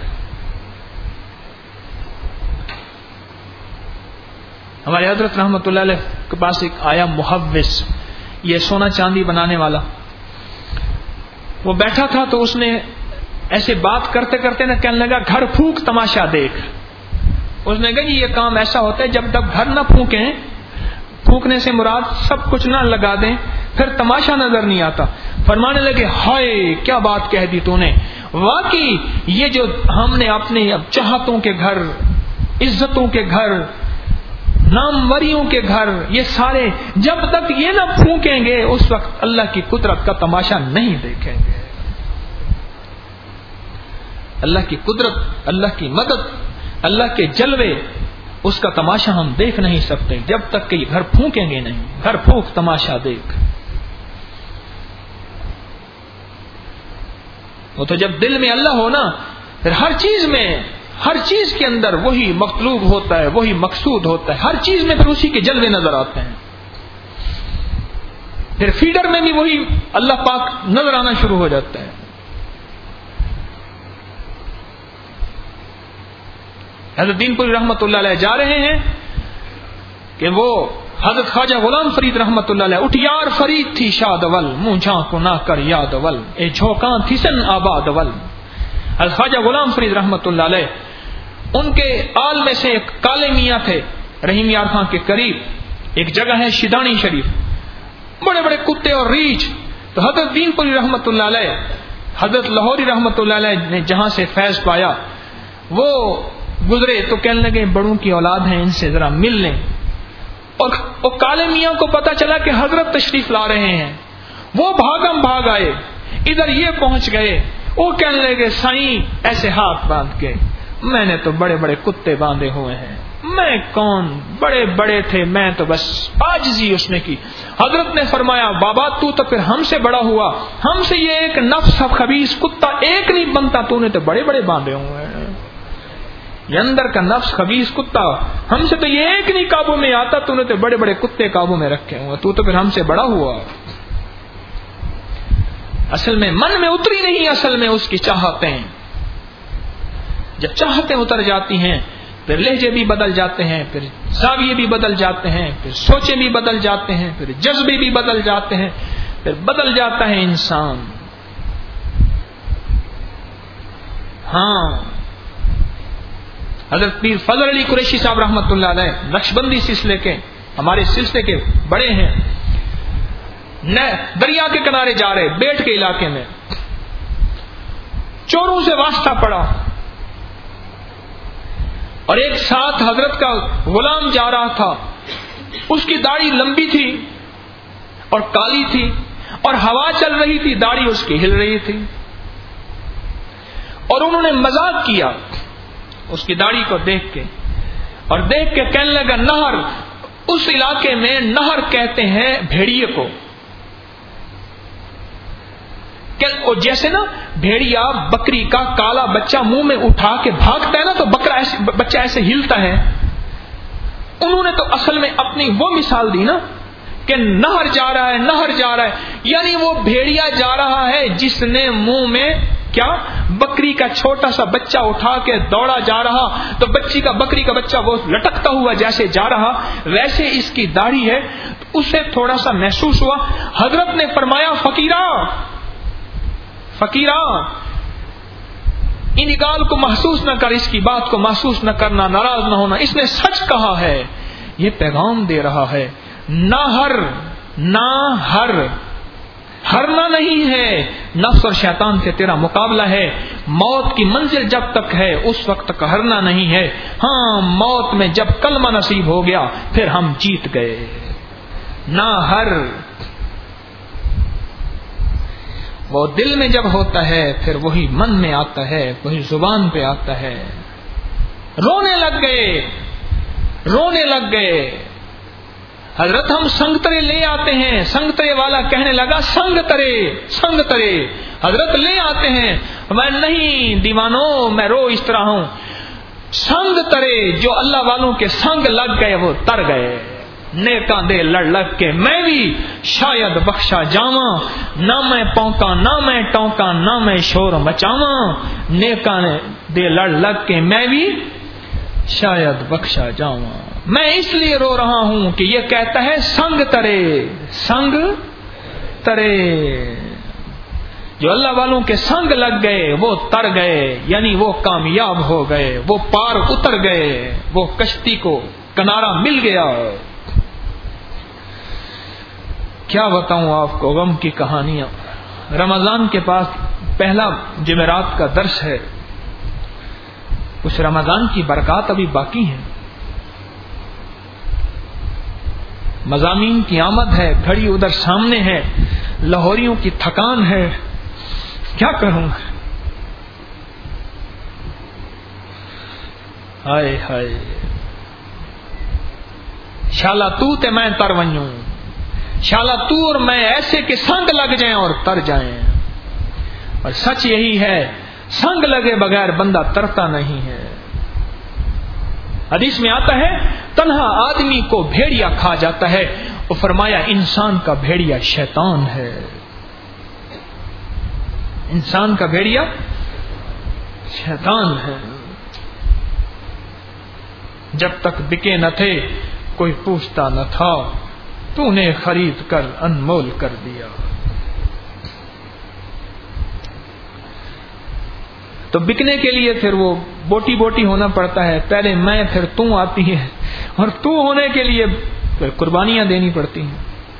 ہمارے حضرت رحمت اللہ علیہ کے پاس ایک آیا محوس، یہ سونا چاندی بنانے والا. وہ بیٹھا تھا تو اس نے ایسے بات کرتے کرتے نہ کہنے لگا گھر پھونک تماشا دیکھ. اس نے کہا جی یہ کام ایسا ہوتا ہے جب تک گھر نہ پھونکیں، پھونکنے سے مراد سب کچھ نہ لگا دیں، پھر تماشا نظر نہیں آتا. فرمانے لگے ہائے کیا بات کہہ دی تو نے، واقعی یہ جو ہم نے اپنے چاہتوں کے گھر، عزتوں کے گھر، ناموریوں کے گھر، یہ سارے جب تک یہ نہ پھونکیں گے اس وقت اللہ کی قدرت کا تماشا نہیں دیکھیں گے. اللہ کی قدرت، اللہ کی مدد، اللہ کے جلوے، اس کا تماشا ہم دیکھ نہیں سکتے جب تک کہ یہ گھر پھونکیں گے نہیں. گھر پھونک تماشا دیکھ. وہ تو جب دل میں اللہ ہونا، پھر ہر چیز میں، ہر چیز کے اندر وہی مطلوب ہوتا ہے، وہی مقصود ہوتا ہے، ہر چیز میں پھر اسی کے جلوے نظر آتے ہیں. پھر فیڈر میں بھی وہی اللہ پاک نظر آنا شروع ہو جاتا ہے. حضرت دین پوری رحمت اللہ علیہ جا رہے ہیں کہ وہ حضرت خواجہ غلام فرید رحمت اللہ علیہ اٹھیار فرید تھی شاد اول مونچھاں کو نہ کر یاد اول اے جھوکاں تھی سن آباد اول. حضرت خواجہ غلام فرید رحمت اللہ علیہ ان کے آل میں سے ایک کالے میاں تھے رحیم یار خان کے قریب. ایک جگہ ہے شیدانی شریف, بڑے بڑے کتے اور ریچھ. تو حضرت دین پوری رحمت اللہ علیہ حضرت لاہوری رحمت اللہ علیہ نے جہاں سے فیض پایا وہ گزرے تو کہنے لگے بڑوں کی اولاد ہیں ان سے ذرا مل لیں. اور کالے میاں کو پتا چلا کہ حضرت تشریف لا رہے ہیں. وہ بھاگم بھاگ آئے, ادھر یہ پہنچ گئے. وہ کہنے لگے سائیں ایسے ہاتھ باندھ کے, میں نے تو بڑے بڑے کتے باندھے ہوئے ہیں, میں کون, بڑے بڑے تھے, میں تو بس عاجزی اس نے کی. حضرت نے فرمایا بابا تو پھر ہم سے بڑا ہوا, ہم سے یہ ایک نفس خبیث کتا ایک نہیں بنتا, تو نے تو بڑے بڑے باندھے ہوئے ہیں. یہ اندر کا نفس خبیث کتا ہم سے تو یہ ایک نہیں قابو میں آتا, تو نے تو بڑے بڑے کتے قابو میں رکھے ہوئے, تو پھر ہم سے بڑا ہوا. اصل میں من میں اتری نہیں, اصل میں اس کی چاہتیں. جب چاہتیں اتر جاتی ہیں پھر لہجے بھی بدل جاتے ہیں, پھر زاویے بھی بدل جاتے ہیں, پھر سوچیں بھی بدل جاتے ہیں, پھر جذبے بھی بدل جاتے ہیں, پھر بدل جاتا ہے انسان. ہاں حضرت پیر فضل علی قریشی صاحب رحمت اللہ علیہ نقشبندی سلسلے کے, ہمارے سلسلے کے بڑے ہیں, دریا کے کنارے جا رہے بیٹھ کے علاقے میں, چوروں سے واسطہ پڑا اور ایک ساتھ حضرت کا غلام جا رہا تھا. اس کی داڑھی لمبی تھی اور کالی تھی اور ہوا چل رہی تھی, داڑھی اس کی ہل رہی تھی. اور انہوں نے مذاق کیا اس کی داڑھی کو دیکھ کے, اور دیکھ کے کہنے لگا نہر, اس علاقے میں نہر کہتے ہیں بھیڑیے کو. جیسے نا بھیڑیا بکری کا کالا بچہ منہ میں اٹھا کے بھاگتا ہے نا, تو بچہ ایسے ہلتا ہے. انہوں نے تو اصل میں اپنی وہ مثال دی نا کہ نہر جا رہا ہے, نہر جا رہا ہے, یعنی وہ بھیڑیا جا رہا ہے جس نے منہ میں کیا بکری کا چھوٹا سا بچہ اٹھا کے دوڑا جا رہا, تو بکری کا بچہ وہ لٹکتا ہوا جیسے جا رہا ویسے اس کی داڑھی ہے. اسے تھوڑا سا محسوس ہوا. حضرت نے فرمایا فقیرہ ان گال کو محسوس نہ کر, اس کی بات کو محسوس نہ کرنا, ناراض نہ ہونا, اس نے سچ کہا ہے. یہ پیغام دے رہا ہے نہ ہر ہرنا نہیں ہے, نفس اور شیطان سے تیرا مقابلہ ہے. موت کی منزل جب تک ہے اس وقت تک ہرنا نہیں ہے. ہاں موت میں جب کلمہ نصیب ہو گیا پھر ہم جیت گئے. نہ ہر وہ دل میں جب ہوتا ہے پھر وہی من میں آتا ہے, وہی زبان پہ آتا ہے. رونے لگ گئے. حضرت ہم سنگترے لے آتے ہیں, سنگترے والا کہنے لگا سنگترے حضرت لے آتے ہیں. میں نہیں دیوانوں, میں رو اس طرح ہوں. سنگترے جو اللہ والوں کے سنگ لگ گئے وہ تر گئے. نیکاں دے لڑ لگ کے میں بھی شاید بخشا جاواں, نہ میں پونکا نہ میں ٹونکا نہ میں شور مچاواں. نیکاں دے لڑ لگ کے میں بھی شاید بخشا جاواں. میں اس لیے رو رہا ہوں کہ یہ کہتا ہے سنگ ترے. جو اللہ والوں کے سنگ لگ گئے وہ تر گئے, یعنی وہ کامیاب ہو گئے, وہ پار اتر گئے, وہ کشتی کو کنارہ مل گیا. کیا بتاؤں آپ کو غم کی کہانیاں. رمضان کے پاس پہلا جمعرات کا درس ہے, کچھ رمضان کی برکات ابھی باقی ہیں. مضامین کی آمد ہے, گھڑی ادھر سامنے ہے, لاہوریوں کی تھکان ہے, کیا کروں. ہائے ہائے شالا تو تے میں تر ونجوں, شالا تو اور میں ایسے کہ سنگ لگ جائیں اور تر جائیں. اور سچ یہی ہے, سنگ لگے بغیر بندہ ترتا نہیں ہے. حدیث میں آتا ہے تنہا آدمی کو بھیڑیا کھا جاتا ہے وہ فرمایا انسان کا بھیڑیا شیطان ہے. انسان کا بھیڑیا شیطان ہے. جب تک بکے نہ تھے کوئی پوچھتا نہ تھا، تو نے خرید کر انمول کر دیا. تو بکنے کے لیے پھر وہ بوٹی بوٹی ہونا پڑتا ہے، پہلے میں پھر تو آتی ہے، اور تو ہونے کے لیے پھر قربانیاں دینی پڑتی ہیں.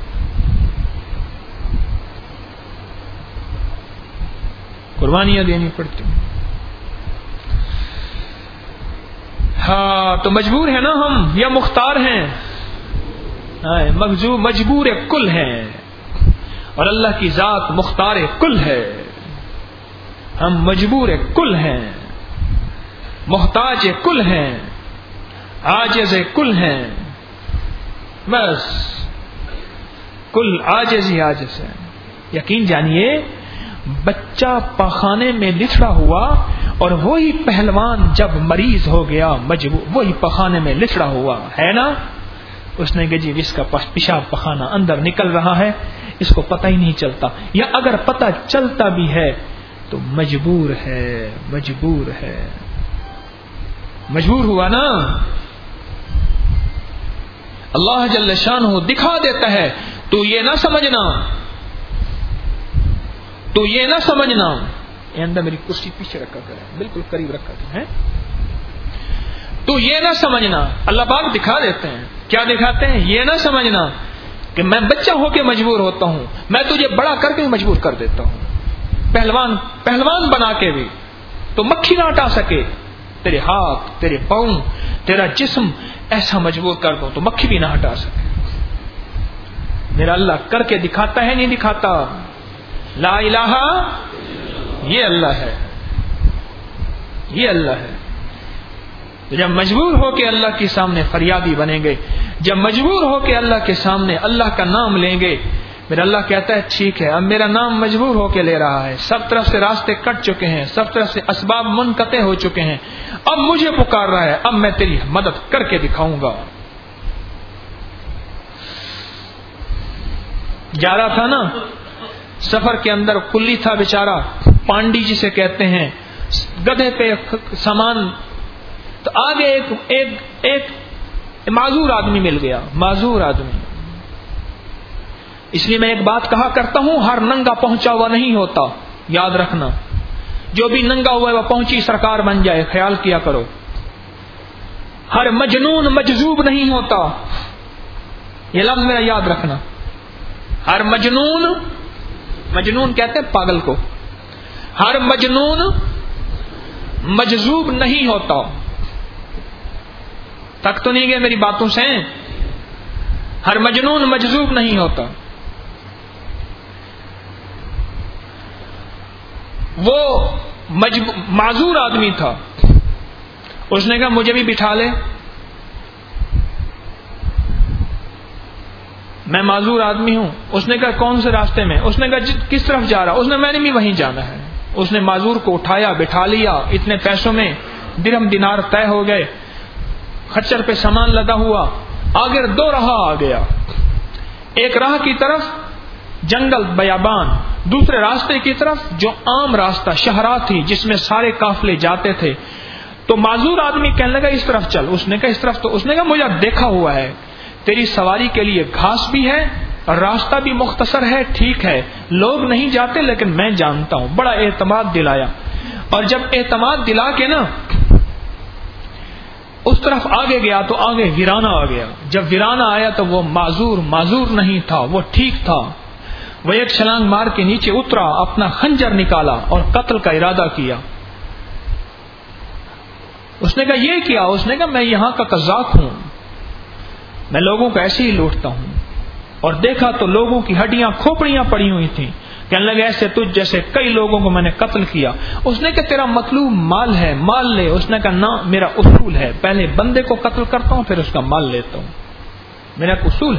قربانیاں دینی پڑتی ہیں. ہاں تو مجبور ہے نا ہم، یا مختار ہیں؟ مجبور کل ہیں، اور اللہ کی ذات مختار کل ہے. ہم مجبور کل ہیں، محتاج کل ہیں، عاجز کل ہیں. بس کل عاجز ہی عاجز ہے. یقین جانیے بچہ پاخانے میں لتڑا ہوا، اور وہی پہلوان جب مریض ہو گیا مجبور، وہی پاخانے میں لتڑا ہوا ہے نا، اس نے کہ جی اس کا پیشاب پخانہ اندر نکل رہا ہے، اس کو پتہ ہی نہیں چلتا، یا اگر پتہ چلتا بھی ہے تو مجبور ہے. مجبور ہے، مجبور ہوا نا. اللہ جل شانہ دکھا دیتا ہے تو یہ نہ سمجھنا، تو یہ نہ سمجھنا. اندر میری کرسی پیچھے رکھا کرے، بالکل قریب رکھا کرے. تو یہ نہ سمجھنا، اللہ پاک دکھا دیتے ہیں. کیا دکھاتے ہیں؟ یہ نہ سمجھنا کہ میں بچہ ہو کے مجبور ہوتا ہوں، میں تجھے بڑا کر کے مجبور کر دیتا ہوں. پہلوان بنا کے بھی تو مکھی نہ ہٹا سکے، تیرے ہاتھ، تیرے پاؤں، تیرا جسم ایسا مجبور کر دو تو مکھی بھی نہ ہٹا سکے. میرا اللہ کر کے دکھاتا ہے نہیں دکھاتا؟ لا الہ، یہ اللہ ہے، یہ اللہ ہے. جب مجبور ہو کے اللہ کے سامنے فریادی بنیں گے، جب مجبور ہو کے اللہ کے سامنے اللہ کا نام لیں گے، میرا اللہ کہتا ہے ٹھیک ہے اب میرا نام مجبور ہو کے لے رہا ہے، سب طرف سے راستے کٹ چکے ہیں، سب طرف سے اسباب منقطع ہو چکے ہیں، اب مجھے پکار رہا ہے، اب میں تیری مدد کر کے دکھاؤں گا. جا رہا تھا نا سفر کے اندر، کلی تھا بیچارہ، پانڈی جسے کہتے ہیں، گدھے پہ سامان، تو آگے ایک معذور آدمی مل گیا، معذور آدمی. اس لیے میں ایک بات کہا کرتا ہوں، ہر ننگا پہنچا ہوا نہیں ہوتا، یاد رکھنا. جو بھی ننگا ہوا ہے وہ پہنچی سرکار بن جائے، خیال کیا کرو. ہر مجنون مجذوب نہیں ہوتا، یہ لفظ میرا یاد رکھنا. ہر مجنون کہتے ہیں پاگل کو، ہر مجنون مجذوب نہیں ہوتا. تک تو نہیں گئے میری باتوں سے؟ ہر مجنون مجذوب نہیں ہوتا. وہ معذور آدمی تھا، اس نے کہا مجھے بھی بٹھا لے، میں معذور آدمی ہوں. اس نے کہا کون سے راستے میں؟ اس نے کہا کس طرف جا رہا؟ اس نے میں نے بھی وہیں جانا ہے. اس نے معذور کو اٹھایا، بٹھا لیا، اتنے پیسوں میں درہم دینار طے ہو گئے، خچر پہ سامان لدا ہوا. آگے دو راہ آ گیا، ایک راہ کی طرف جنگل بیابان، دوسرے راستے کی طرف جو عام راستہ شہرا تھی جس میں سارے قافلے جاتے تھے. تو معذور آدمی کہنے لگا اس طرف چل، اس نے کہا اس طرف. تو اس نے کہا مجھے دیکھا ہوا ہے، تیری سواری کے لیے گھاس بھی ہے اور راستہ بھی مختصر ہے، ٹھیک ہے لوگ نہیں جاتے لیکن میں جانتا ہوں. بڑا اعتماد دلایا، اور جب اعتماد دلا کے نا اس طرف آگے گیا تو آگے ویرانہ آ گیا. جب ویرانہ آیا تو وہ معذور نہیں تھا، وہ ٹھیک تھا. وہ ایک چھلانگ مار کے نیچے اترا، اپنا خنجر نکالا اور قتل کا ارادہ کیا. اس نے کہا یہ کیا؟ اس نے کہا میں یہاں کا قزاق ہوں، میں لوگوں کو ایسے ہی لوٹتا ہوں. اور دیکھا تو لوگوں کی ہڈیاں کھوپڑیاں پڑی ہوئی تھیں. کہنے لگے ایسے تجھ جیسے کئی لوگوں کو میں نے قتل کیا. اس نے کہا تیرا مطلوب مال ہے، مال لے. اس نے کہا نہ، میرا اصول ہے، پہلے بندے کو قتل کرتا ہوں پھر اس کا مال لیتا ہوں، میرا اصول ہے.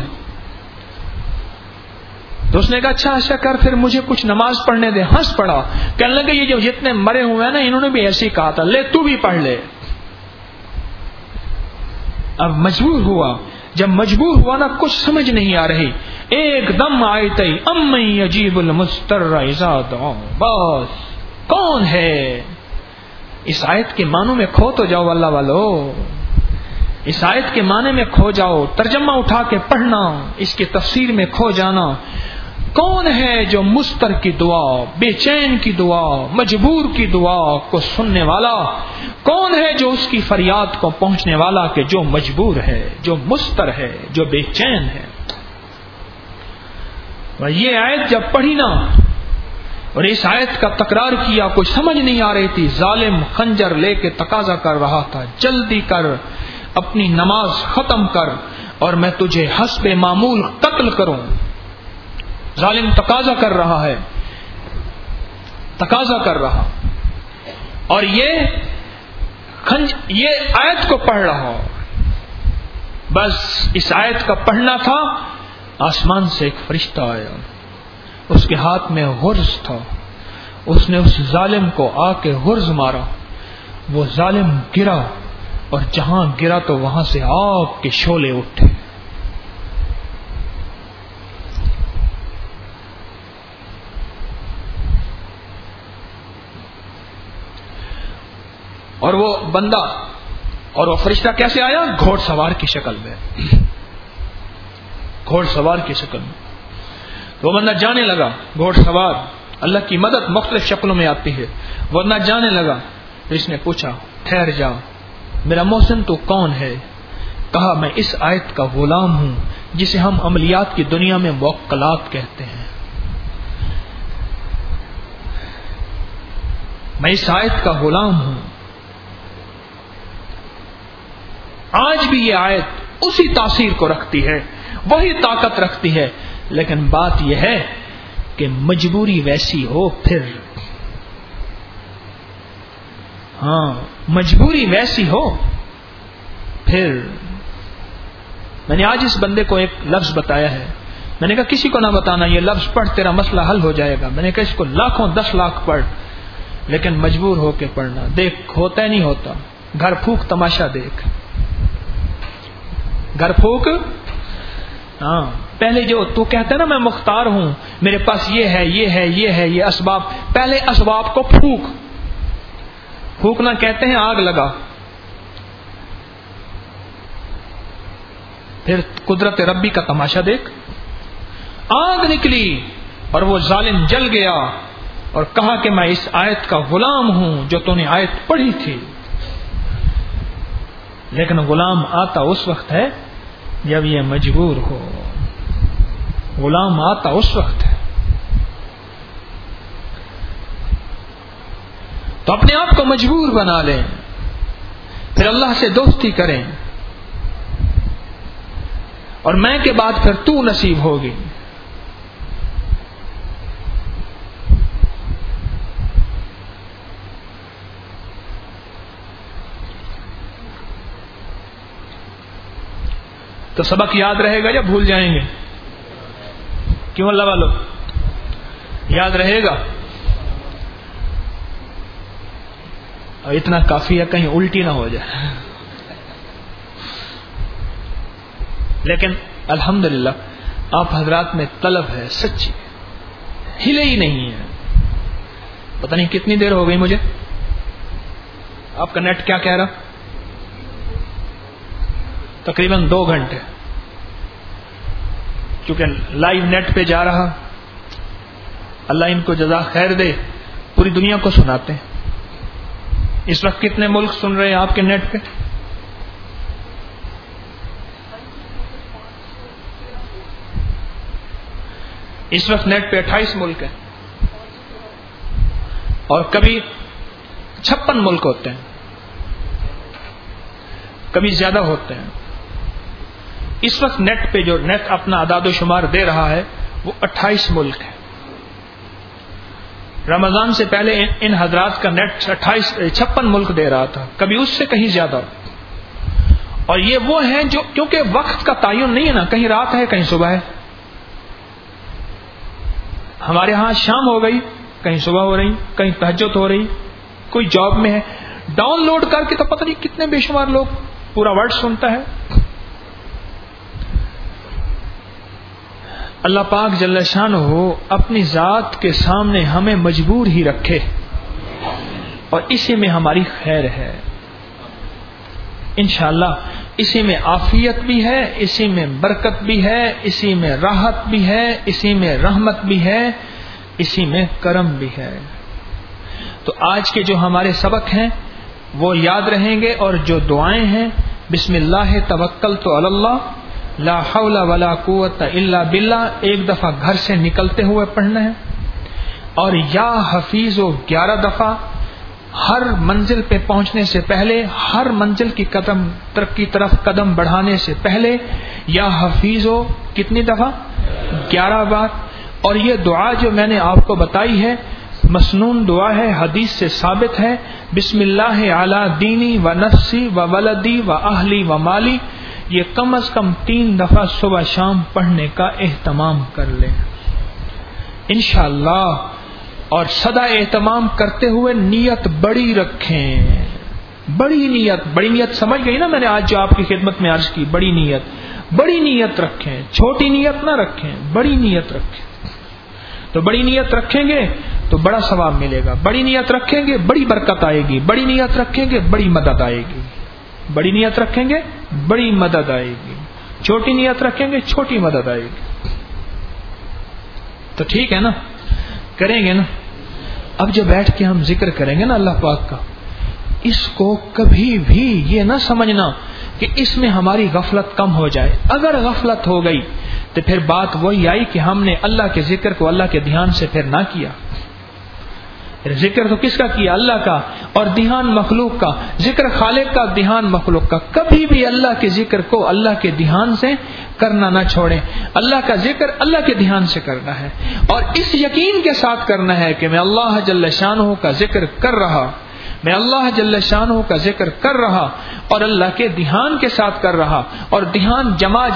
تو اس نے کہا اچھا کر، پھر مجھے کچھ نماز پڑھنے دے. ہنس پڑا، کہنے لگے یہ جو جتنے مرے ہوئے ہیں نا انہوں نے بھی ایسے ہی کہا تھا، لے تو بھی پڑھ لے. اب مجبور ہوا، جب مجبور ہوا نا کچھ سمجھ نہیں آ رہی، ایک دم آیت امن یجیب المضطر اذا دعا، بس کون ہے؟ اس آیت کے معنوں میں کھو تو جاؤ اللہ والو، اس آیت کے معنی میں کھو جاؤ، ترجمہ اٹھا کے پڑھنا، اس کی تفسیر میں کھو جانا۔ کون ہے جو مضطر کی دعا، بے چین کی دعا، مجبور کی دعا کو سننے والا؟ کون ہے جو اس کی فریاد کو پہنچنے والا کہ جو مجبور ہے، جو مضطر ہے، جو بے چین ہے؟ اور یہ آیت جب پڑھی نا اور اس آیت کا تکرار کیا، کچھ سمجھ نہیں آ رہی تھی، ظالم خنجر لے کے تقاضا کر رہا تھا، جلدی کر، اپنی نماز ختم کر اور میں تجھے حسب معمول قتل کروں۔ ظالم تقاضا کر رہا ہے، تقاضا کر رہا، اور یہ آیت کو پڑھ رہا ہو۔ بس اس آیت کا پڑھنا تھا، آسمان سے ایک فرشتہ آیا، اس کے ہاتھ میں غرز تھا، اس نے اس ظالم کو آ کے غرز مارا، وہ ظالم گرا، اور جہاں گرا تو وہاں سے آگ کے شعلے اٹھے۔ اور وہ بندہ اور وہ فرشتہ کیسے آیا؟ گھوڑ سوار کی شکل میں، گھوڑ سوار کی شکل میں۔ وہ بندہ جانے لگا، گھوڑ سوار، اللہ کی مدد مختلف شکلوں میں آتی ہے، وہ بندہ جانے لگا۔ تو اس نے پوچھا، ٹھہر جا، میرا محسن تو کون ہے؟ کہا، میں اس آیت کا غلام ہوں جسے ہم عملیات کی دنیا میں موکلات کہتے ہیں۔ میں اس آیت کا غلام ہوں۔ آج بھی یہ آیت اسی تاثیر کو رکھتی ہے، وہی طاقت رکھتی ہے، لیکن بات یہ ہے کہ مجبوری ویسی ہو پھر، ہاں مجبوری ویسی ہو پھر۔ میں نے آج اس بندے کو ایک لفظ بتایا ہے، میں نے کہا کسی کو نہ بتانا، یہ لفظ پڑھ تیرا مسئلہ حل ہو جائے گا۔ میں نے کہا اس کو لاکھوں 10 لاکھ پڑھ، لیکن مجبور ہو کے پڑھنا، دیکھ ہوتا ہے نہیں ہوتا۔ گھر پھونک تماشا دیکھ، گھر پھونک، ہاں پہلے جو تو کہتا ہے نا میں مختار ہوں، میرے پاس یہ ہے یہ ہے یہ ہے یہ اسباب، پہلے اسباب کو پھونک، پھونکنا کہتے ہیں آگ لگا، پھر قدرت ربی کا تماشا دیکھ۔ آگ نکلی اور وہ ظالم جل گیا اور کہا کہ میں اس آیت کا غلام ہوں جو تو نے آیت پڑھی تھی۔ لیکن غلام آتا اس وقت ہے جب یہ مجبور ہو، غلام آتا اس وقت ہے۔ تو اپنے آپ کو مجبور بنا لیں، پھر اللہ سے دوستی کریں، اور میں کے بعد پھر تو نصیب ہوگی۔ تو سبق یاد رہے گا یا بھول جائیں گے؟ کیوں اللہ والو؟ یاد رہے گا؟ اور اتنا کافی ہے، کہیں الٹی نہ ہو جائے۔ لیکن الحمدللہ آپ حضرات میں طلب ہے سچی، ہلے ہی نہیں ہے۔ پتہ نہیں کتنی دیر ہو گئی مجھے، آپ کا نیٹ کیا کہہ رہا؟ تقریباً 2 گھنٹے، کیونکہ لائیو نیٹ پہ جا رہا، اللہ ان کو جزا خیر دے، پوری دنیا کو سناتے ہیں۔ اس وقت کتنے ملک سن رہے ہیں آپ کے نیٹ پہ؟ اس وقت نیٹ پہ 28 ملک ہیں، اور کبھی 56 ملک ہوتے ہیں، کبھی زیادہ ہوتے ہیں۔ اس وقت نیٹ پہ جو نیٹ اپنا اعداد و شمار دے رہا ہے وہ 28 ملک ہے۔ رمضان سے پہلے ان حضرات کا نیٹ 56 ملک دے رہا تھا، کبھی اس سے کہیں زیادہ۔ اور یہ وہ ہیں جو، کیونکہ وقت کا تعین نہیں ہے نا، کہیں رات ہے کہیں صبح ہے۔ ہمارے ہاں شام ہو گئی، کہیں صبح ہو رہی، کہیں تہجد ہو رہی، کوئی جاب میں ہے، ڈاؤن لوڈ کر کے تو پتہ نہیں کتنے بے شمار لوگ پورا ورڈ سنتا ہے۔ اللہ پاک جل شانہ اپنی ذات کے سامنے ہمیں مجبور ہی رکھے اور اسی میں ہماری خیر ہے انشاءاللہ. اسی میں عافیت بھی ہے، اسی میں برکت بھی ہے، اسی میں راحت بھی ہے، اسی میں رحمت بھی ہے، اسی میں کرم بھی ہے. تو آج کے جو ہمارے سبق ہیں وہ یاد رہیں گے، اور جو دعائیں ہیں بسم اللہ توکلت علی اللہ لا حول ولا قوت الا باللہ ایک دفعہ گھر سے نکلتے ہوئے پڑھنا ہے، اور یا حفیظ 11 دفعہ ہر منزل پہ پہنچنے سے پہلے، ہر منزل کی طرف قدم بڑھانے سے پہلے یا حفیظ کتنی دفعہ 11 بار. اور یہ دعا جو میں نے آپ کو بتائی ہے مسنون دعا ہے، حدیث سے ثابت ہے. بسم اللہ علی دینی و نفسی و ولدی و اہلی و مالی، یہ کم از کم 3 دفعہ صبح شام پڑھنے کا اہتمام کر لیں انشاءاللہ. اور سدا اہتمام کرتے ہوئے نیت بڑی رکھیں. بڑی نیت سمجھ گئی نا میں نے آج جو آپ کی خدمت میں عرض کی. بڑی نیت رکھیں، چھوٹی نیت نہ رکھیں، بڑی نیت رکھیں. تو بڑی نیت رکھیں گے تو بڑا ثواب ملے گا. بڑی نیت رکھیں گے بڑی برکت آئے گی. بڑی نیت رکھیں گے بڑی مدد آئے گی. بڑی نیت رکھیں گے بڑی مدد آئے گی. چھوٹی نیت رکھیں گے چھوٹی مدد آئے گی. تو ٹھیک ہے نا، کریں گے نا. اب جب بیٹھ کے ہم ذکر کریں گے نا اللہ پاک کا، اس کو کبھی بھی یہ نہ سمجھنا کہ اس میں ہماری غفلت کم ہو جائے. اگر غفلت ہو گئی تو پھر بات وہی آئی کہ ہم نے اللہ کے ذکر کو اللہ کے دھیان سے پھر نہ کیا. ذکر تو کس کا کیا؟ اللہ کا. اور دھیان مخلوق کا. ذکر خالق کا، دھیان مخلوق کا. کبھی بھی اللہ کے ذکر کو اللہ کے دھیان سے کرنا نہ چھوڑیں. اللہ کا ذکر اللہ کے دھیان سے کرنا ہے، اور اس یقین کے ساتھ کرنا ہے کہ میں اللہ جل شانہ کا ذکر کر رہا، میں اللہ جل شانہ کا ذکر کر رہا اور اللہ کے دھیان کے ساتھ کر رہا. اور دھیان جمع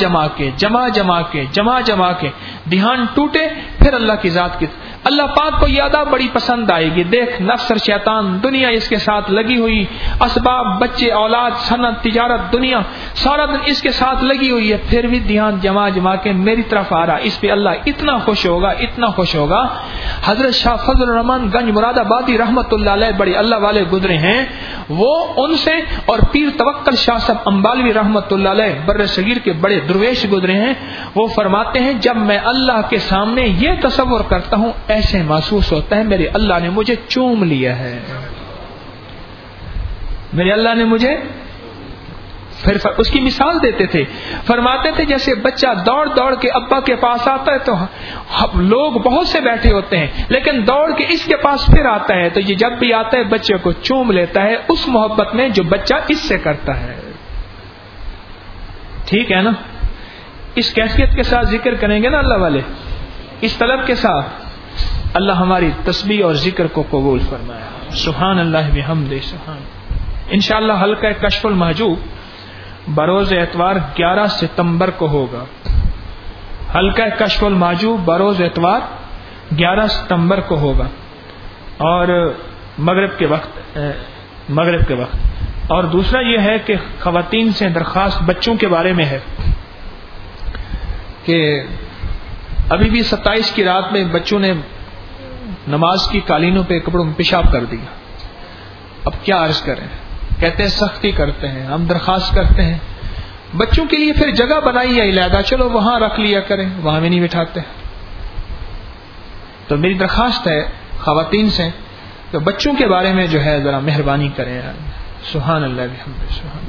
کے دھیان ٹوٹے پھر اللہ کی ذات کی. اللہ پاک کو یہ ادا بڑی پسند آئے گی. دیکھ نفس اور شیطان دنیا اس کے ساتھ لگی ہوئی، اسباب، بچے، اولاد، صنعت، تجارت، دنیا سارا دن اس کے ساتھ لگی ہوئی ہے، پھر بھی دھیان جمع کے میری طرف آ رہا. اس پہ اللہ اتنا خوش ہوگا. حضرت شاہ فضل الرحمان گنج مراد آبادی رحمت اللہ علیہ بڑے اللہ والے گزرے ہیں، وہ ان سے، اور پیر توکل شاہ صاحب امبالوی رحمت اللہ علیہ بر صغیر کے بڑے درویش گزرے ہیں. وہ فرماتے ہیں جب میں اللہ کے سامنے یہ تصور کرتا ہوں ایسے محسوس ہوتا ہے میرے اللہ نے مجھے چوم لیا ہے، میرے اللہ نے مجھے. پھر اس کی مثال دیتے تھے، فرماتے تھے جیسے بچہ دوڑ کے ابا کے پاس آتا ہے تو لوگ بہت سے بیٹھے ہوتے ہیں، لیکن دوڑ کے اس کے پاس پھر آتا ہے، تو یہ جب بھی آتا ہے بچے کو چوم لیتا ہے اس محبت میں جو بچہ اس سے کرتا ہے. ٹھیک ہے نا. اس کیفیت کے ساتھ ذکر کریں گے نا اللہ والے، اس طلب کے ساتھ. اللہ ہماری تسبیح اور ذکر کو قبول فرمائے. سبحان اللہ بحمدہ. سبحان. انشاءاللہ حلقہ کشف المحجوب بروز اتوار 11 ستمبر کو ہوگا. حلقہ کشف المحجوب بروز اتوار 11 ستمبر کو ہوگا، اور مغرب کے وقت. اور دوسرا یہ ہے کہ خواتین سے درخواست بچوں کے بارے میں ہے کہ ابھی بھی 27 کی رات میں بچوں نے نماز کی قالینوں پہ کپڑوں میں پیشاب کر دیا. اب کیا عرض کریں، کہتے ہیں سختی کرتے ہیں. ہم درخواست کرتے ہیں بچوں کے لیے پھر جگہ بنائی ہے علیحدہ، چلو وہاں رکھ لیا کریں، وہاں بھی نہیں بٹھاتے. تو میری درخواست ہے خواتین سے کہ بچوں کے بارے میں جو ہے ذرا مہربانی کریں. سبحان اللہ بحمدہ. سبحان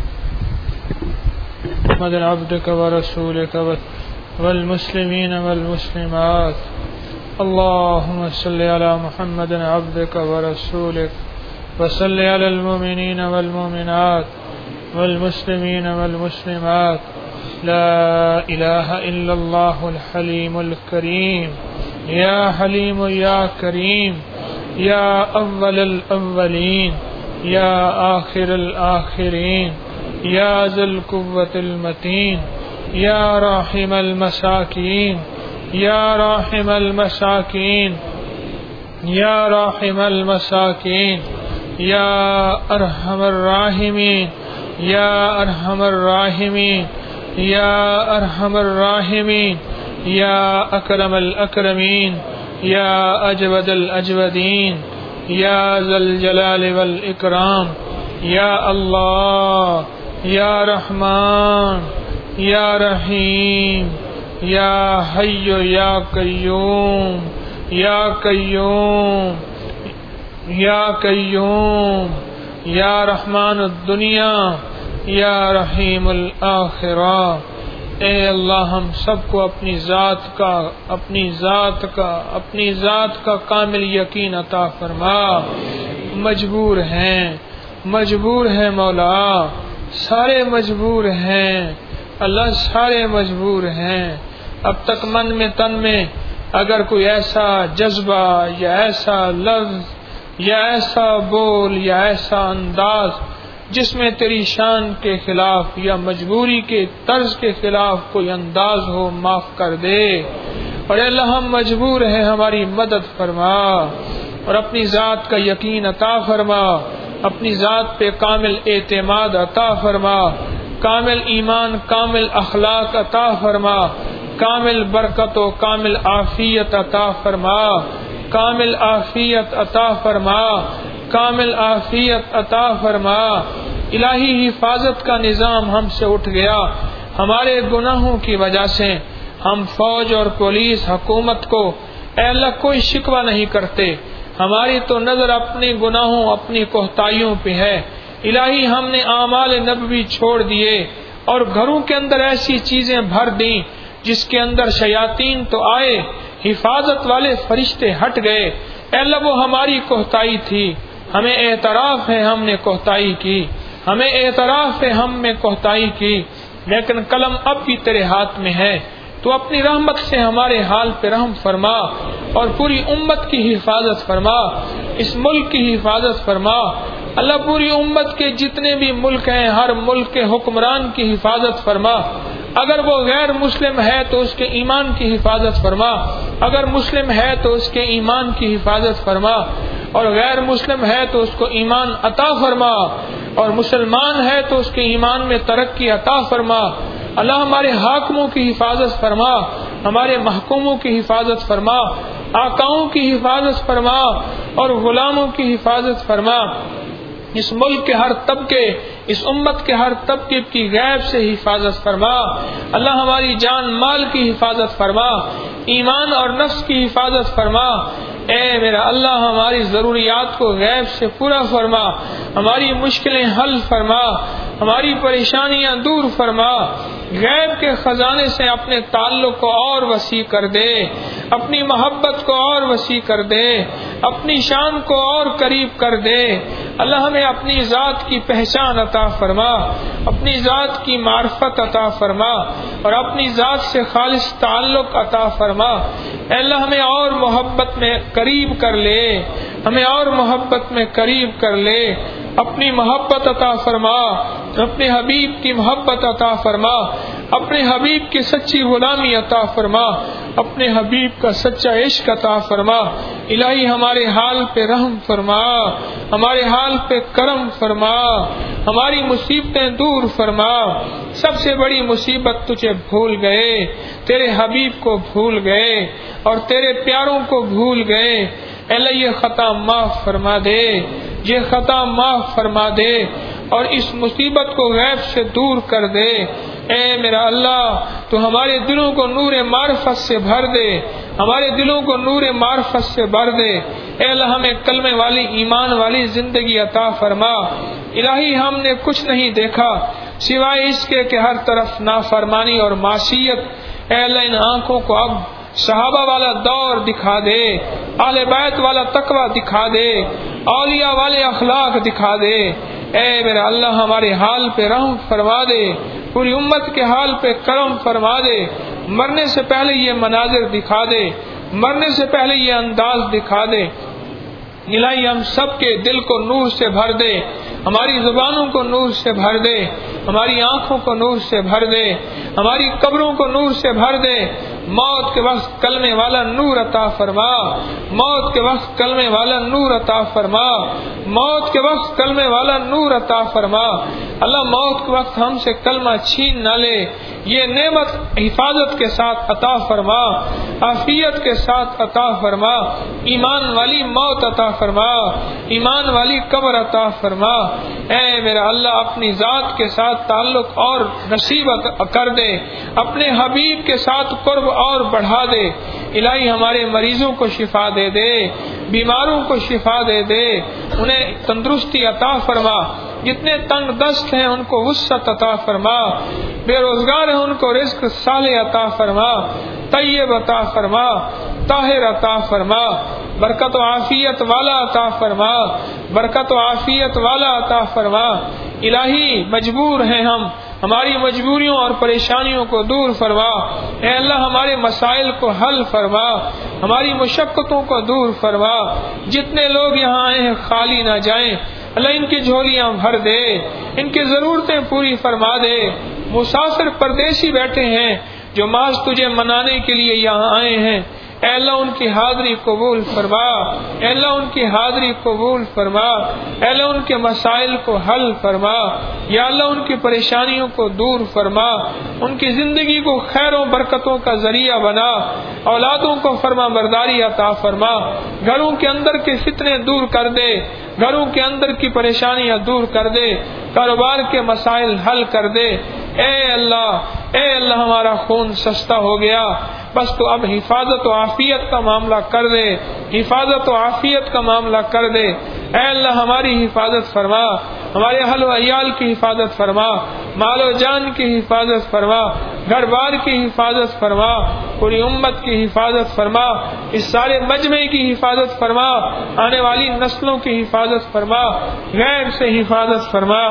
محمد عبدك ورسولك والمسلمين والمسلمات. اللهم صل على محمد عبدك ورسولك وصل على المؤمنين والمؤمنات والمسلمين والمسلمات. لا إله إلا الله الحليم الكريم. يا حليم يا كريم، يا أول الأولين، يا آخر الآخرين، يا ذا القوة المتين، يا راحم المساكين، يا راحم المساكين، يا راحم المساكين، يا أرحم الراحمين، يا أرحم الراحمين، يا أرحم الراحمين، یا اکرم الاکرمین یا اجود الاجودین یا ذی الجلال والاکرام یا اللہ یا رحمان یا رحیم یا حی یا قیوم یا قیوم یا قیوم یا رحمان الدنیا یا رحیم الآخرہ۔ اے اللہ ہم سب کو اپنی ذات کا کامل یقین عطا فرما۔ مجبور ہیں مولا، سارے مجبور ہیں اللہ، سارے مجبور ہیں۔ اب تک من میں تن میں اگر کوئی ایسا جذبہ یا ایسا لفظ یا ایسا بول یا ایسا انداز جس میں تیری شان کے خلاف یا مجبوری کے طرز کے خلاف کوئی انداز ہو، معاف کر دے۔ اور اللہ ہم مجبور ہیں، ہماری مدد فرما اور اپنی ذات کا یقین عطا فرما، اپنی ذات پہ کامل اعتماد عطا فرما، کامل ایمان، کامل اخلاق عطا فرما، کامل برکت و کامل عافیت عطا فرما، کامل عافیت عطا فرما، کامل عافیت عطا فرما۔ الہی حفاظت کا نظام ہم سے اٹھ گیا، ہمارے گناہوں کی وجہ سے ہم فوج اور پولیس حکومت کو اے اللہ کوئی شکوہ نہیں کرتے، ہماری تو نظر اپنے گناہوں اپنی کوتاہیوں پہ ہے۔ الہی ہم نے اعمال نبوی چھوڑ دیے اور گھروں کے اندر ایسی چیزیں بھر دیں جس کے اندر شیاطین تو آئے، حفاظت والے فرشتے ہٹ گئے۔ اے اللہ وہ ہماری کوتاہی تھی، ہمیں اعتراف ہے ہم نے کوتاہی کی، ہمیں اعتراف ہے ہم نے کوتاہی کی، لیکن قلم اب بھی تیرے ہاتھ میں ہے۔ تو اپنی رحمت سے ہمارے حال پہ رحم فرما اور پوری امت کی حفاظت فرما، اس ملک کی حفاظت فرما۔ اللہ پوری امت کے جتنے بھی ملک ہیں، ہر ملک کے حکمران کی حفاظت فرما۔ اگر وہ غیر مسلم ہے تو اس کے ایمان کی حفاظت فرما، اگر مسلم ہے تو اس کے ایمان کی حفاظت فرما، اور غیر مسلم ہے تو اس کو ایمان عطا فرما، اور مسلمان ہے تو اس کے ایمان میں ترقی عطا فرما۔ اللہ ہمارے حاکموں کی حفاظت فرما، ہمارے محکوموں کی حفاظت فرما، آقاؤں کی حفاظت فرما اور غلاموں کی حفاظت فرما۔ اس ملک کے ہر طبقے، اس امت کے ہر طبقے کی غیب سے حفاظت فرما۔ اللہ ہماری جان مال کی حفاظت فرما، ایمان اور نفس کی حفاظت فرما۔ اے میرا اللہ ہماری ضروریات کو غیب سے پورا فرما، ہماری مشکلیں حل فرما، ہماری پریشانیاں دور فرما۔ غیب کے خزانے سے اپنے تعلق کو اور وسیع کر دے، اپنی محبت کو اور وسیع کر دے، اپنی شان کو اور قریب کر دے۔ اللہ ہمیں اپنی ذات کی پہچان عطا فرما، اپنی ذات کی معرفت عطا فرما اور اپنی ذات سے خالص تعلق عطا فرما۔ اے اللہ ہمیں اور محبت میں قریب کر لے، ہمیں اور محبت میں قریب کر لے، اپنی محبت عطا فرما، اپنے حبیب کی محبت عطا فرما، اپنے حبیب کی سچی غلامی عطا فرما، اپنے حبیب کا سچا عشق عطا فرما۔ الہی ہمارے حال پہ رحم فرما، ہمارے حال پہ کرم فرما، ہماری مصیبتیں دور فرما۔ سب سے بڑی مصیبت تجھے بھول گئے، تیرے حبیب کو بھول گئے اور تیرے پیاروں کو بھول گئے۔ اے اللہ یہ خطا معاف فرما دے، یہ خطا معاف فرما دے اور اس مصیبت کو غیب سے دور کر دے۔ اے میرا اللہ تو ہمارے دلوں کو نور معرفت سے بھر دے، ہمارے دلوں کو نور معرفت سے بھر دے۔ اے اللہ ہمیں کلمے والی ایمان والی زندگی عطا فرما۔ الہی ہم نے کچھ نہیں دیکھا سوائے اس کے کہ ہر طرف نافرمانی اور معصیت۔ اے اللہ ان آنکھوں کو اب صحابہ والا دور دکھا دے، اہل بیت والا تقوی دکھا دے، اولیاء والے اخلاق دکھا دے۔ اے میرا اللہ ہمارے حال پہ رحم فرما دے، پوری امت کے حال پہ کرم فرما دے۔ مرنے سے پہلے یہ مناظر دکھا دے، مرنے سے پہلے یہ انداز دکھا دے۔ الہی ہم سب کے دل کو نور سے بھر دے، ہماری زبانوں کو نور سے بھر دے، ہماری آنکھوں کو نور سے بھر دے، ہماری قبروں کو نور سے بھر دے موت کے وقت کلمے والا نور عطا فرما، موت کے وقت کلمے والا نور عطا فرما، موت کے وقت کلمے والا نور عطا فرما۔ اللہ موت کے وقت ہم سے کلمہ چھین نہ لے، یہ نعمت حفاظت کے ساتھ عطا فرما، عافیت کے ساتھ عطا فرما، ایمان والی موت عطا فرما، ایمان والی قبر عطا فرما۔ اے میرا اللہ اپنی ذات کے ساتھ تعلق اور نصیب کر دے، اپنے حبیب کے ساتھ قرب اور بڑھا دے۔ الہی ہمارے مریضوں کو شفا دے دے، بیماروں کو شفا دے دے، انہیں تندرستی عطا فرما، جتنے تنگ دست ہیں ان کو وسعت عطا فرما، بے روزگار ہیں ان کو رزق صالح عطا فرما، طیب عطا فرما، طاہر عطا فرما، برکت و عافیت والا عطا فرما، برکت و عافیت والا عطا فرما۔ الہی مجبور ہیں ہم، ہماری مجبوریوں اور پریشانیوں کو دور فرما۔ اے اللہ ہمارے مسائل کو حل فرما، ہماری مشقتوں کو دور فرما۔ جتنے لوگ یہاں آئے ہیں خالی نہ جائیں، اللہ ان کی جھولیاں بھر دے، ان کی ضرورتیں پوری فرما دے۔ مسافر پردیسی بیٹھے ہیں جو محض تجھے منانے کے لیے یہاں آئے ہیں، اے اللہ ان کی حاضری قبول فرما، اے اللہ ان کی حاضری قبول فرما، اے اللہ ان کے مسائل کو حل فرما، یا اللہ ان کی پریشانیوں کو دور فرما، ان کی زندگی کو خیر و برکتوں کا ذریعہ بنا، اولادوں کو فرما برداری عطا فرما، گھروں کے اندر کے فتنے دور کر دے، گھروں کے اندر کی پریشانیاں دور کر دے، کاروبار کے مسائل حل کر دے۔ اے اللہ ہمارا خون سستا ہو گیا، بس تو اب حفاظت و عافیت کا معاملہ کر دے، حفاظت و عافیت کا معاملہ کر دے۔ اے اللہ ہماری حفاظت فرما، ہمارے اہل و عیال کی حفاظت فرما، مال و جان کی حفاظت فرما، گھر بار کی حفاظت فرما، پوری امت کی حفاظت فرما، اس سارے مجمع کی حفاظت فرما، آنے والی نسلوں کی حفاظت فرما، غیب سے حفاظت فرما،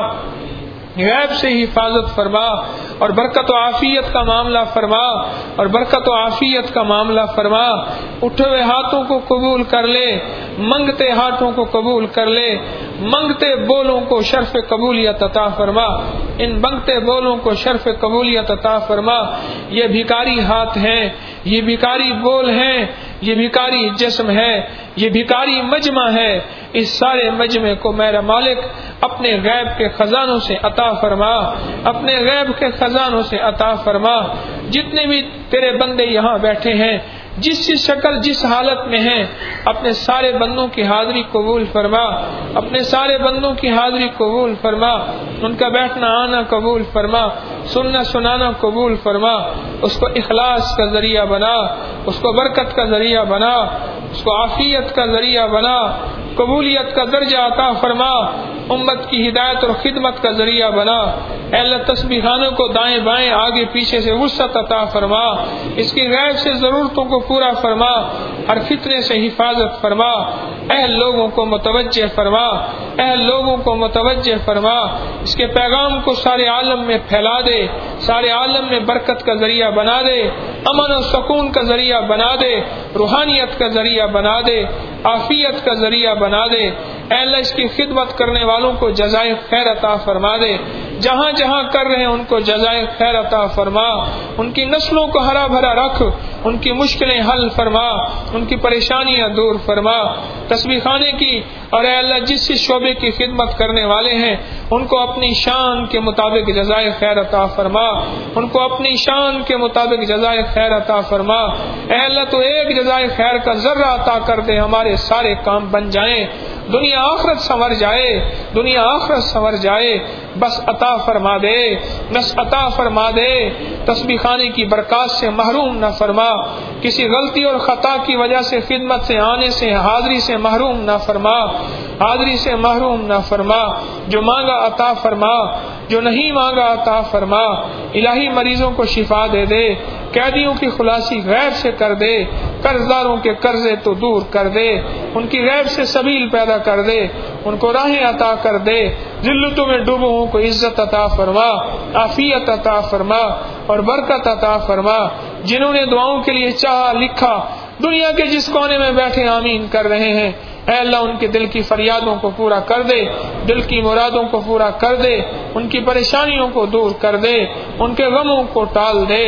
غیب سے حفاظت فرما، اور برکت و عافیت کا معاملہ فرما، اور برکت و عافیت کا معاملہ فرما۔ اٹھے ہوئے ہاتھوں کو قبول کر لے، منگتے ہاتھوں کو قبول کر لے، منگتے بولوں کو شرف قبولیت عطا فرما، ان منگتے بولوں کو شرف قبولیت عطا فرما۔ یہ بھکاری ہاتھ ہیں، یہ بھکاری بول ہیں، یہ بھکاری جسم ہے، یہ بھکاری مجمع ہے، اس سارے مجمع کو میرا مالک اپنے غیب کے خزانوں سے عطا فرما، اپنے غیب کے خزانوں سے عطا فرما۔ جتنے بھی تیرے بندے یہاں بیٹھے ہیں، جس شکل جس حالت میں ہیں، اپنے سارے بندوں کی حاضری قبول فرما، اپنے سارے بندوں کی حاضری قبول فرما، ان کا بیٹھنا آنا قبول فرما، سننا سنانا قبول فرما، اس کو اخلاص کا ذریعہ بنا، اس کو برکت کا ذریعہ بنا، اس کو عافیت کا ذریعہ بنا، قبولیت کا درجہ عطا فرما، امت کی ہدایت اور خدمت کا ذریعہ بنا۔ اے اللہ تسبیح خانوں کو دائیں بائیں آگے پیچھے سے وسعت عطا فرما، اس کی غیب سے ضرورتوں کو پورا فرما، ہر فتنے سے حفاظت فرما، اہل لوگوں کو متوجہ فرما، اہل لوگوں کو متوجہ فرما، اس کے پیغام کو سارے عالم میں پھیلا دے، سارے عالم میں برکت کا ذریعہ بنا دے، امن و سکون کا ذریعہ بنا دے، روحانیت کا ذریعہ بنا دے، عافیت کا ذریعہ بنا دے۔ اے اللہ اس کی خدمت کرنے والوں کو جزائے خیر عطا فرما دے، جہاں جہاں کر رہے ہیں ان کو جزائے خیر عطا فرما، ان کی نسلوں کو ہرا بھرا رکھ، ان کی مشکلیں حل فرما، ان کی پریشانیاں دور فرما۔ تسبیح خانے کی اور اے اللہ جس شعبے کی خدمت کرنے والے ہیں ان کو اپنی شان کے مطابق جزائے خیر عطا فرما، ان کو اپنی شان کے مطابق جزائے خیر عطا فرما۔ اے اللہ تو ایک جزائے خیر کا ذرہ عطا کر دے، ہمارے سارے کام بن جائیں، دنیا آخرت سنور جائے، دنیا آخرت سنور جائے، بس عطا فرما دے، بس عطا فرما دے، تسبیح خانے کی برکات سے محروم نہ فرما، کسی غلطی اور خطا کی وجہ سے خدمت سے آنے سے حاضری سے محروم نہ فرما، حاضری سے محروم نہ فرما، جو مانگا عطا فرما، جو نہیں مانگا عطا فرما۔ الہی مریضوں کو شفا دے دے، قیدیوں کی خلاصی غیب سے کر دے، قرض داروں کے قرضے تو دور کر دے، ان کی غیب سے سبیل پیدا کر دے، ان کو راہیں عطا کر دے، ذلتوں میں ڈوبوں کو عزت عطا فرما، عافیت عطا فرما اور برکت عطا فرما۔ جنہوں نے دعاؤں کے لیے چاہا لکھا، دنیا کے جس کونے میں بیٹھے آمین کر رہے ہیں، اے اللہ ان کے دل کی فریادوں کو پورا کر دے، دل کی مرادوں کو پورا کر دے، ان کی پریشانیوں کو دور کر دے، ان کے غموں کو ٹال دے،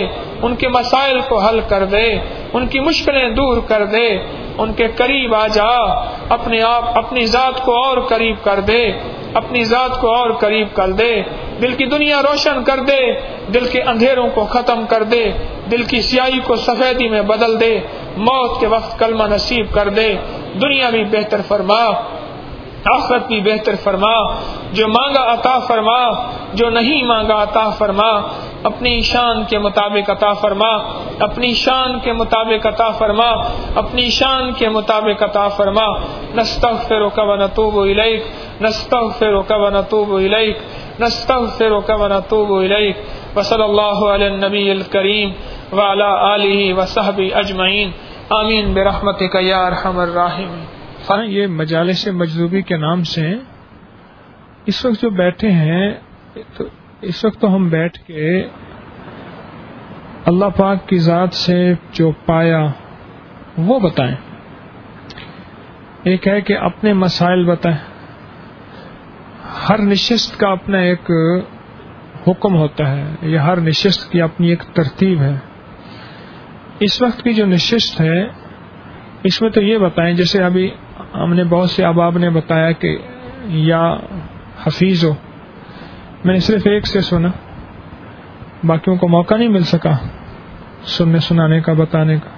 ان کے مسائل کو حل کر دے، ان کی مشکلیں دور کر دے، ان کے قریب آ جا، اپنی ذات کو اور قریب کر دے، اپنی ذات کو اور قریب کر دے، دل کی دنیا روشن کر دے، دل کے اندھیروں کو ختم کر دے، دل کی سیاہی کو سفیدی میں بدل دے، موت کے وقت کلمہ نصیب کر دے، دنیا بھی بہتر فرما، آخرت بھی بہتر فرما، جو مانگا عطا فرما، جو نہیں مانگا عطا فرما، اپنی شان کے مطابق عطا فرما، اپنی شان کے مطابق عطا فرما، اپنی شان کے مطابق عطا فرما۔ نستغفرک ونتوب الیک، نستغفرک ونتوب الیک، نستغفرک ونتوب الیک، وصلی اللہ علی النبی الکریم وعلی آلہ وصحبہ اجمعین، آمین برحمتک یا ارحم الراحمین۔ یہ مجالس مجذوبی کے نام سے اس وقت جو بیٹھے ہیں، تو اس وقت تو ہم بیٹھ کے اللہ پاک کی ذات سے جو پایا وہ بتائیں۔ ایک ہے کہ اپنے مسائل بتائیں، ہر نشست کا اپنا ایک حکم ہوتا ہے، یہ ہر نشست کی اپنی ایک ترتیب ہے۔ اس وقت کی جو نشست ہے اس میں تو یہ بتائیں، جیسے ابھی ہم نے بہت سے احباب نے بتایا کہ یا حفیظ ہو، میں نے صرف ایک سے سنا، باقیوں کو موقع نہیں مل سکا سننے سنانے کا، بتانے کا۔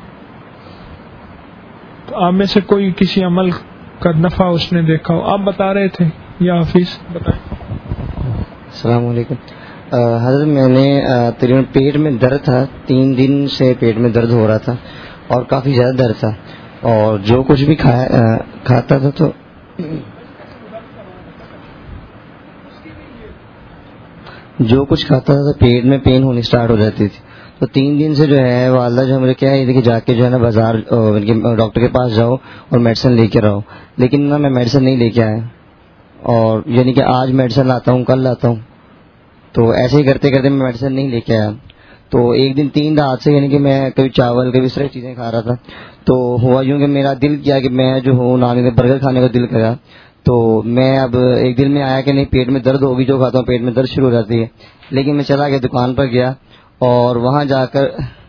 تو آپ میں سے کوئی کسی عمل کا نفع اس نے دیکھا ہو، آپ بتا رہے تھے یا حفیظ بتائیں۔ السلام علیکم حضرت، میں نے تقریباً پیٹ میں درد تھا، 3 دن سے پیٹ میں درد ہو رہا تھا اور کافی زیادہ درد تھا، اور جو کچھ بھی کھاتا تھا تو جو کچھ کھاتا تھا تو پیٹ میں پین ہونی سٹارٹ ہو جاتی تھی۔ تو 3 دن سے جو ہے والدہ جو مجھے کیا ہے کہ جا کے جو ہے نا بازار ڈاکٹر کے پاس جاؤ اور میڈیسن لے کے رہو، لیکن نا میں میڈیسن نہیں لے کے آیا، اور یعنی کہ آج میڈیسن لاتا ہوں کل لاتا ہوں، تو ایسے ہی کرتے کرتے میں میڈیسن نہیں لے کے آیا۔ تو ایک دن 3 رات سے یعنی کہ میں کبھی چاول کبھی اس طرح چیزیں کھا رہا تھا، تو ہوا یوں کہ میرا دل کیا کہ میں جو ہوں نانی برگر کھانے کا دل کرا، تو میں اب ایک دل میں آیا کہ نہیں پیٹ میں درد ہوگی، جو کھاتا ہوں پیٹ میں درد شروع ہو جاتی ہے، لیکن میں چلا گیا دکان پر گیا، اور وہاں جا کے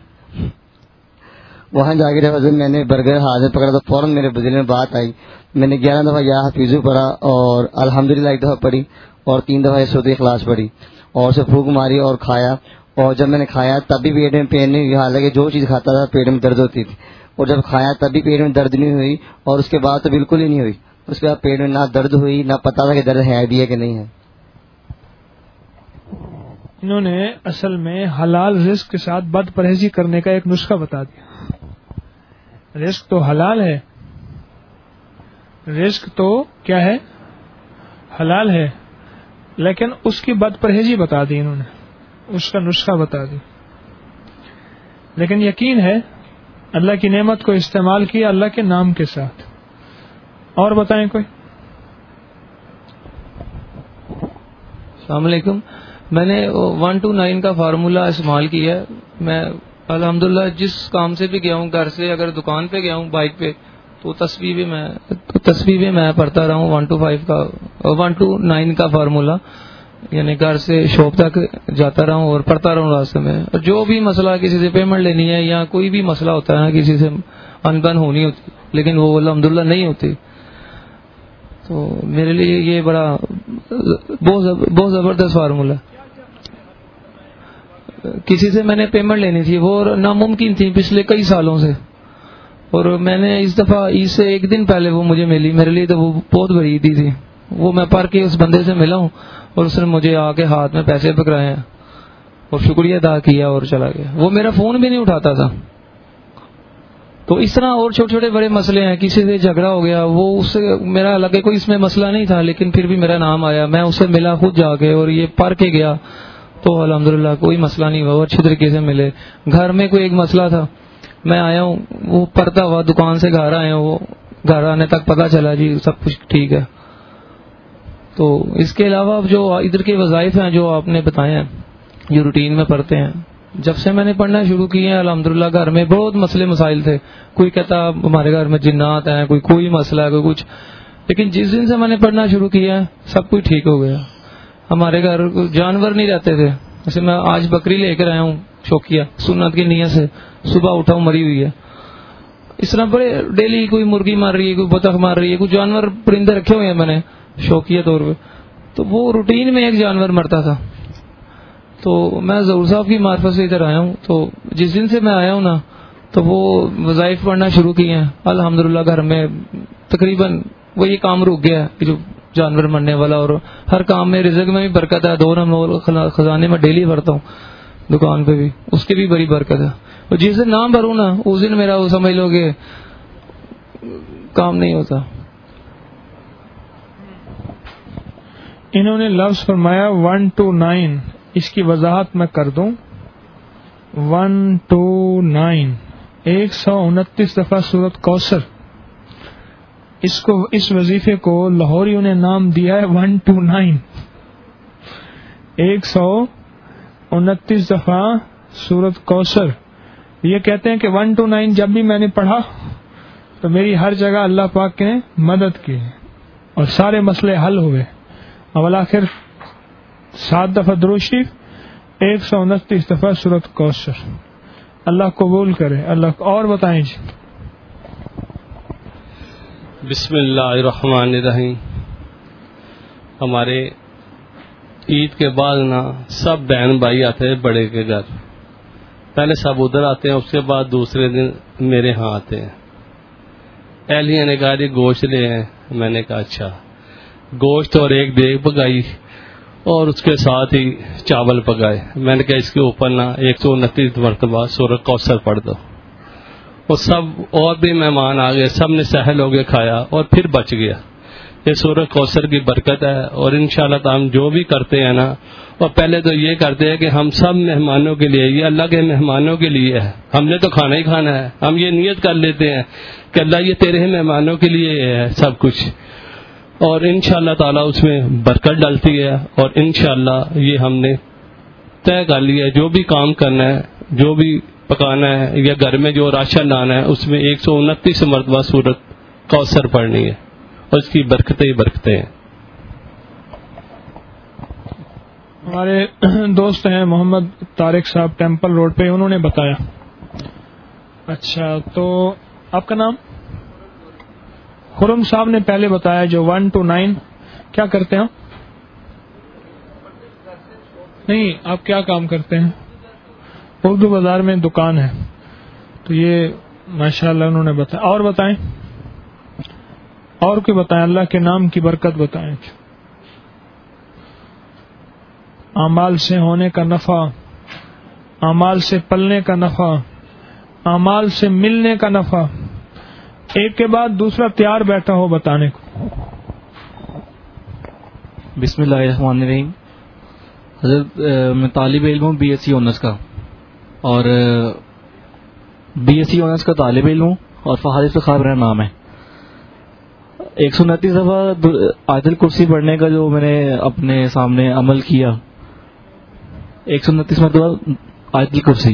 جب حضرت میں نے برگر ہاتھ میں پکڑا تو فوراً میرے دل میں بات آئی، میں نے 11 دفعہ یا حفیظو پڑھا اور الحمدللہ 1 دفعہ پڑھی اور 3 دفعہ سورۃ اخلاص پڑھی، اور اسے پھونک ماری اور کھایا، اور جب میں نے کھایا تب بھی پیٹ میں پین نہیں ہوئی، حالانکہ جو چیز کھاتا تھا پیٹ میں درد ہوتی تھی، اور جب کھایا تب بھی پیٹ میں درد نہیں ہوئی، اور اس کے بعد تو بالکل ہی نہیں ہوئی، اس کے بعد پیٹ میں نہ درد ہوئی نہ پتا تھا کہ درد ہے بھی ہے کہ نہیں ہے۔ انہوں نے اصل میں حلال رزق کے ساتھ بد پرہیزی کرنے کا ایک نسخہ بتا دیا۔ رزق تو حلال ہے، رزق تو کیا ہے؟ حلال ہے، لیکن اس کی بد پرہیزی بتا دی انہوں نے، اس کا نسخہ بتا دی۔ لیکن یقین ہے اللہ کی نعمت کو استعمال کیا اللہ کے نام کے ساتھ۔ اور بتائیں کوئی؟ السلام علیکم، میں نے 1 to 9 کا فارمولہ استعمال کیا ہے۔ میں الحمدللہ جس کام سے بھی گیا ہوں، گھر سے اگر دکان پہ گیا ہوں بائک پہ، تو تسبیح میں پڑھتا رہا ہوں 1 to 9 کا فارمولہ، یعنی گھر سے شاپ تک جاتا رہا ہوں اور پڑھتا رہا ہوں راستے میں۔ اور جو بھی مسئلہ کسی سے پیمنٹ لینی ہے یا کوئی بھی مسئلہ ہوتا ہے کسی سے انبن ہونی ہوتی، لیکن وہ الحمدللہ نہیں ہوتی، تو میرے لیے یہ بڑا بہت زبردست فارمولہ۔ کسی سے میں نے پیمنٹ لینی تھی، وہ ناممکن تھی پچھلے کئی سالوں سے، اور میں نے اس دفعہ عید سے 1 دن پہلے وہ مجھے ملی، میرے لیے تو وہ بہت بڑی عید تھی۔ وہ میں پڑھ کے اس بندے سے ملا ہوں اور اس نے مجھے آ کے ہاتھ میں پیسے پکڑائے ہیں اور شکریہ ادا کیا اور چلا گیا۔ وہ میرا فون بھی نہیں اٹھاتا تھا۔ تو اس طرح اور چھوٹے چھوٹے بڑے مسئلے ہیں، کسی سے جھگڑا ہو گیا، وہ اس سے میرا لگے کوئی اس میں مسئلہ نہیں تھا، لیکن پھر بھی میرا نام آیا، میں اس سے ملا خود جا کے اور یہ پڑھ کے گیا، تو الحمدللہ کوئی مسئلہ نہیں ہوا، وہ اچھی طریقے سے ملے۔ گھر میں کوئی ایک مسئلہ تھا، میں آیا ہوں، وہ پڑھتا ہوا دکان سے گھر آئے، وہ گھر آنے تک پتہ چلا جی سب کچھ ٹھیک ہے۔ تو اس کے علاوہ جو ادھر کے وظائف ہیں جو آپ نے بتائے ہیں، جو روٹین میں پڑھتے ہیں، جب سے میں نے پڑھنا شروع کیا ہے الحمدللہ گھر میں بہت مسئلے مسائل تھے، کوئی کہتا ہمارے گھر میں جنات ہیں، کوئی مسئلہ ہے، کوئی کچھ، لیکن جس دن سے میں نے پڑھنا شروع کیا ہے سب کچھ ٹھیک ہو گیا۔ ہمارے گھر جانور نہیں رہتے تھے، جیسے میں آج بکری لے کر آیا ہوں شوقیہ سنت کی نیت سے, صبح اٹھا ہوں مری ہوئی ہے. اس طرح بڑے ڈیلی کوئی مرغی مار رہی ہے, کوئی بطخ مار رہی ہے, کوئی جانور پرندے رکھے ہوئے ہیں میں نے شوقیہ طور پہ. تو وہ روٹین میں ایک جانور مرتا تھا. تو میں ظہور صاحب کی معرفت سے ادھر آیا ہوں. تو جس دن سے میں آیا ہوں نا تو وہ وظائف پڑھنا شروع کیے ہیں الحمدللہ. گھر میں تقریباً وہ یہ کام رک گیا ہے جو جانور مرنے والا, اور ہر کام میں رزق میں بھی برکت ہے. 2 نمبر خزانے میں ڈیلی بھرتا ہوں, دکان پہ بھی, اس کی بھی بڑی برکت ہے. اور جس دن نام بھروں نا اس دن میرا وہ سمجھ لو کہ کام نہیں ہوتا. انہوں نے لفظ فرمایا 129, اس کی وضاحت میں کر دوں. 129 129 دفعہ سورۃ کوثر. اس وظیفے کو لاہوریوں نے نام دیا ہے 129. 129 دفعہ سورۃ کوثر. یہ کہتے ہیں کہ 129 جب بھی میں نے پڑھا تو میری ہر جگہ اللہ پاک نے مدد کی اور سارے مسئلے حل ہوئے. اول آخر 7 دفعہ درود شریف, 129 دفعہ سورۃ کوثر. اللہ قبول کرے. اللہ اور بتائیں جی. بسم اللہ الرحمن الرحیم. ہمارے عید کے بعد نا سب بہن بھائی آتے ہیں بڑے کے گھر. پہلے سب ادھر آتے ہیں, اس کے بعد دوسرے دن میرے ہاں آتے ہیں. اہلیہ نے کہا جی گوشت لے ہیں. میں نے کہا اچھا. گوشت اور ایک دیگ پکائی اور اس کے ساتھ ہی چاول پکائے. میں نے کہا اس کے اوپر نا 129 مرتبہ سورۃ کوثر پڑھ دو. اور سب اور بھی مہمان آ گئے, سب نے سہل ہو کے کھایا اور پھر بچ گیا. یہ سورۃ کوثر کی برکت ہے. اور انشاءاللہ تعالی ہم جو بھی کرتے ہیں نا, اور پہلے تو یہ کرتے ہیں کہ ہم سب مہمانوں کے لیے, یہ اللہ کے مہمانوں کے لیے ہے, ہم نے تو کھانا ہی کھانا ہے. ہم یہ نیت کر لیتے ہیں کہ اللہ یہ تیرے مہمانوں کے لیے ہے سب کچھ. اور انشاءاللہ تعالی اس میں برکت ڈالتی ہے. اور انشاءاللہ یہ ہم نے طے کر لیا ہے, جو بھی کام کرنا ہے, جو بھی پکانا ہے یا گھر میں جو راشن لانا ہے, اس میں 129 مرتبہ سورۃ کوثر پڑھنی ہے. اور اس کی برکتیں ہی برکتیں ہیں. ہمارے دوست ہیں محمد طارق صاحب ٹیمپل روڈ پہ, انہوں نے بتایا. اچھا, تو آپ کا نام؟ خرم صاحب نے پہلے بتایا جو 129 کیا کرتے ہیں. نہیں, آپ کیا کام کرتے ہیں؟ اردو بازار میں دکان ہے. تو یہ ماشاءاللہ انہوں نے بتایا. اور بتائیں, اور کوئی بتائیں, اللہ کے نام کی برکت بتائیں. اعمال سے ہونے کا نفع, اعمال سے پلنے کا نفع, اعمال سے ملنے کا نفع. ایک کے بعد دوسرا تیار بیٹھا ہو بتانے کو. بسم اللہ الرحمن الرحیم. حضرت میں طالب علم ہوں بی ایس سی آنرس کا, اور بی ایس سی آنرس کا طالب علم ہوں, اور فہد افتخار میرا نام ہے. 129 دفعہ آیت الکرسی پڑھنے کا جو میں نے اپنے سامنے عمل کیا, 129 مرتبہ آیت الکرسی,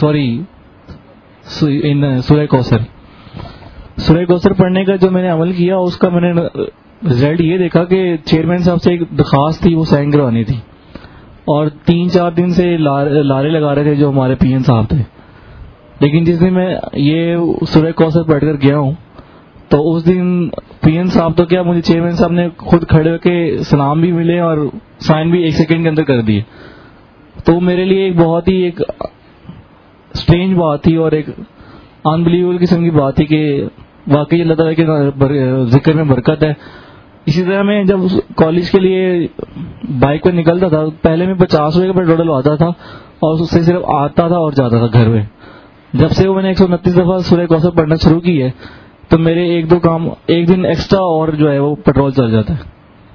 سورہ کوثر. سورہ کوثر پڑھنے کا جو میں نے عمل کیا, اس کا میں نے رزلٹ یہ دیکھا کہ چیئرمین صاحب سے ایک درخواست تھی, وہ سائن کروانی تھی, اور 3-4 دن سے لارے لگا رہے تھے جو ہمارے پی این صاحب تھے. لیکن جس دن میں یہ سورہ کوثر پڑھ کر گیا ہوں, تو اس دن پی این صاحب تو کیا, مجھے چیئرمین صاحب نے خود کھڑے ہو کے سلام بھی ملے اور سائن بھی 1 سیکنڈ کے اندر کر دیے. تو میرے لیے ایک بہت ہی ایک اسٹرینج بات تھی اور ایک انبلیویبل قسم کی بات تھی کہ واقعی اللہ تعالیٰ کے ذکر میں برکت ہے. اسی طرح میں جب کالج کے لیے بائک پہ نکلتا تھا, پہلے میں 50 روپے کا پیٹرول آتا تھا اور اس سے صرف آتا تھا اور جاتا تھا گھر میں. جب سے وہ میں نے 129 دفعہ سورہ کوثر پڑھنا شروع کی ہے, تو میرے 1-2 کام ایک دن ایکسٹرا اور جو ہے وہ پیٹرول چل جاتا ہے.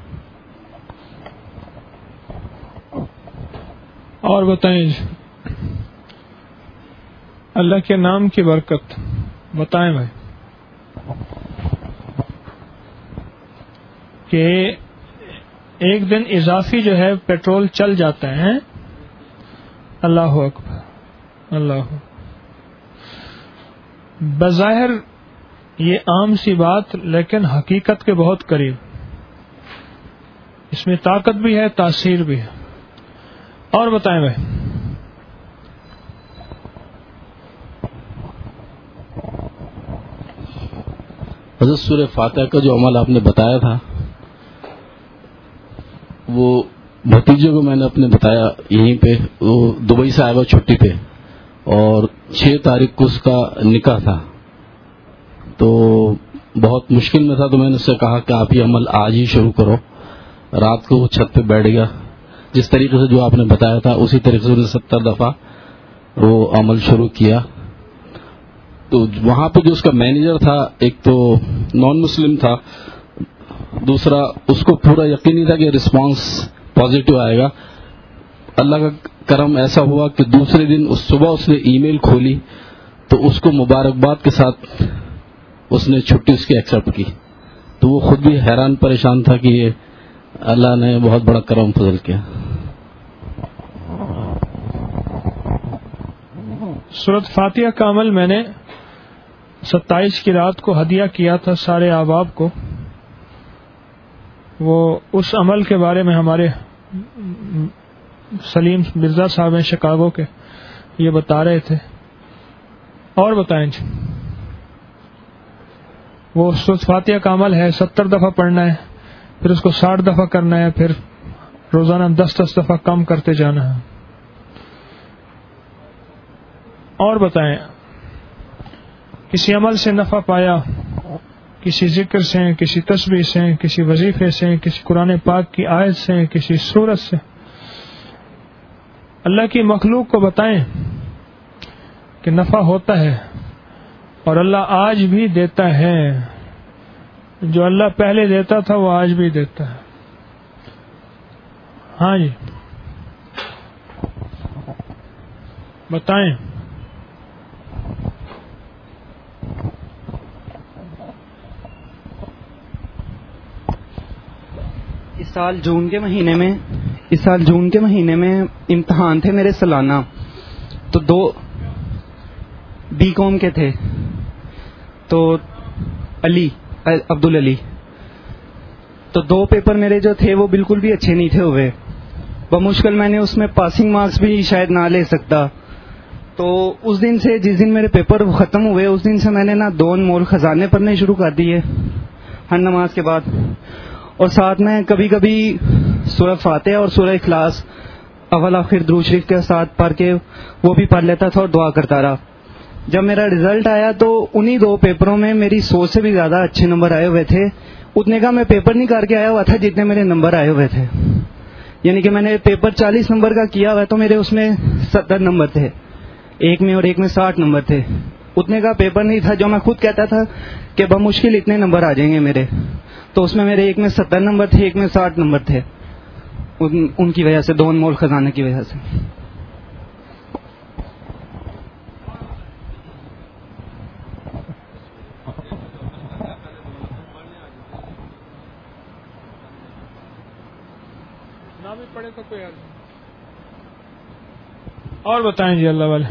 اور بتائیں اللہ کے نام کی برکت بتائیں بھائی. کہ ایک دن اضافی جو ہے پیٹرول چل جاتا ہے. اللہ اکبر, اللہ. بظاہر یہ عام سی بات, لیکن حقیقت کے بہت قریب. اس میں طاقت بھی ہے, تاثیر بھی ہے. اور بتائیں بھائی. حضرت سورہ فاتحہ کا جو عمل آپ نے بتایا تھا وہ بھتیجے کو میں نے اپنے بتایا یہیں پہ، وہ دبئی سے آیا ہوا چھٹی پہ، اور 6 تاریخ کو اس کا نکاح تھا، تو بہت مشکل میں تھا، تو میں نے اس سے کہا کہ آپ یہ عمل آج ہی شروع کرو. رات کو وہ چھت پہ بیٹھ گیا، جس طریقے سے جو آپ نے بتایا تھا اسی طریقے سے انہوں نے 70 دفعہ وہ عمل شروع کیا. تو وہاں پہ جو اس کا مینیجر تھا، ایک تو نان مسلم تھا، دوسرا اس کو پورا یقین نہیں تھا کہ رسپانس پازیٹو آئے گا. اللہ کا کرم ایسا ہوا کہ دوسرے دن صبح اس نے ای میل کھولی تو اس کو مبارکباد کے ساتھ اس نے چھٹی اس کی ایکسیپٹ کی. تو وہ خود بھی حیران پریشان تھا کہ یہ اللہ نے بہت بڑا کرم فضل کیا. سورۃ فاتحہ کا عمل میں نے 27 کی رات کو ہدیہ کیا تھا سارے احباب کو. وہ اس عمل کے بارے میں ہمارے سلیم مرزا صاحب ہیں شکاگو کے، یہ بتا رہے تھے. اور بتائیں جی. وہ سورۃ فاتحہ کا عمل ہے 70 دفعہ پڑھنا ہے، پھر اس کو 60 دفعہ کرنا ہے، پھر روزانہ 10 دفعہ کم کرتے جانا ہے. اور بتائیں، کسی عمل سے نفع پایا، کسی ذکر سے، کسی تسبیح سے، کسی وظیفے سے، کسی قرآن پاک کی آیت سے، کسی سورت سے، اللہ کی مخلوق کو بتائیں کہ نفع ہوتا ہے اور اللہ آج بھی دیتا ہے. جو اللہ پہلے دیتا تھا وہ آج بھی دیتا ہے. ہاں جی بتائیں. اس سال جون کے مہینے میں امتحان تھے میرے سالانہ، تو 2 بی کام کے تھے، تو عبد العلی، تو 2 پیپر میرے جو تھے وہ بالکل بھی اچھے نہیں تھے ہوئے. بمشکل میں نے اس میں پاسنگ مارکس بھی شاید نہ لے سکتا. تو اس دن سے، جس دن میرے پیپر ختم ہوئے، اس دن سے میں نے نا 2 انمول خزانے پڑھنے شروع کر دیے ہر نماز کے بعد، اور ساتھ میں کبھی کبھی سورہ فاتحہ اور سورہ اخلاص اول آخر درود شریف کے ساتھ پڑھ کے وہ بھی پڑھ لیتا تھا اور دعا کرتا رہا. جب میرا رزلٹ آیا تو انہی 2 پیپروں میں میری سوچ سے بھی زیادہ اچھے نمبر آئے ہوئے تھے. اتنے کا میں پیپر نہیں کر کے آیا ہوا تھا جتنے میرے نمبر آئے ہوئے تھے. یعنی کہ میں نے پیپر 40 نمبر کا کیا ہوا تو میرے اس میں 70 نمبر تھے، ایک میں، اور ایک میں 60 نمبر تھے. اتنے کا پیپر نہیں تھا جو میں خود کہتا تھا کہ بمشکل اتنے نمبر آ جائیں گے میرے. تو اس میں میرے ایک میں 70 نمبر تھے، ایک میں 60 نمبر تھے، ان کی وجہ سے، 2 انمول خزانے کی وجہ سے. پڑے تو کوئی اور بتائیں جی اللہ والے.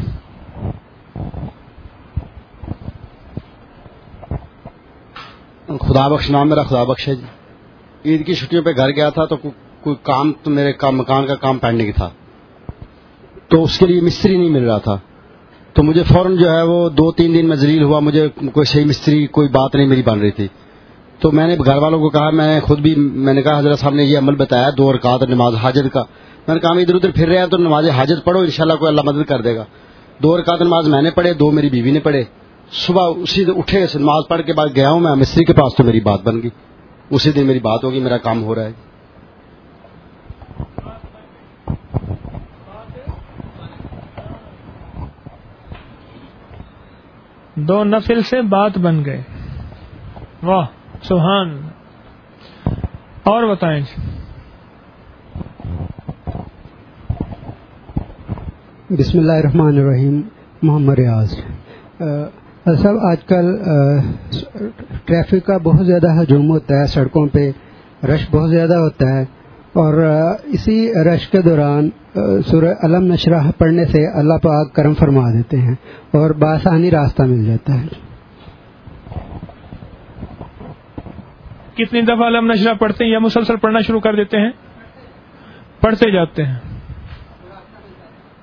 خدا بخش نام میرا خدا بخش ہے جی. عید کی چھٹیوں پہ گھر گیا تھا تو کوئی کام، تو میرے مکان کا کام پینڈنگ تھا، تو اس کے لیے مستری نہیں مل رہا تھا. تو مجھے فوراً جو ہے وہ 2-3 دن میں ذلیل ہوا، مجھے کوئی صحیح مستری، کوئی بات نہیں میری بن رہی تھی. تو میں نے گھر والوں کو کہا، میں خود بھی میں نے کہا حضرت صاحب نے یہ عمل بتایا 2 رکعت نماز حاجت کا. میں نے کہا ادھر ادھر پھر رہے ہیں تو نماز حاجت پڑھو، انشاءاللہ کوئی اللہ مدد کر دے گا. 2 رکعت نماز میں نے پڑھے، 2 میری بیوی نے پڑھے. صبح اسی دن اٹھے نماز پڑھ کے بعد گیا ہوں میں مستری کے پاس، تو میری بات بن گئی. اسی دن میری بات ہوگی، میرا کام ہو رہا ہے. دو نفل سے بات بن گئے. واہ سبحان. اور بتائیں جی. بسم اللہ الرحمن الرحیم. محمد ریاض صاحب، آج کل ٹریفک کا بہت زیادہ ہجوم ہوتا ہے، سڑکوں پہ رش بہت زیادہ ہوتا ہے، اور اسی رش کے دوران سورہ علم نشرح پڑھنے سے اللہ پاک کرم فرما دیتے ہیں اور بآسانی راستہ مل جاتا ہے. کتنی دفعہ علم نشرح پڑھتے ہیں یا مسلسل پڑھنا شروع کر دیتے ہیں؟ پڑھتے جاتے ہیں.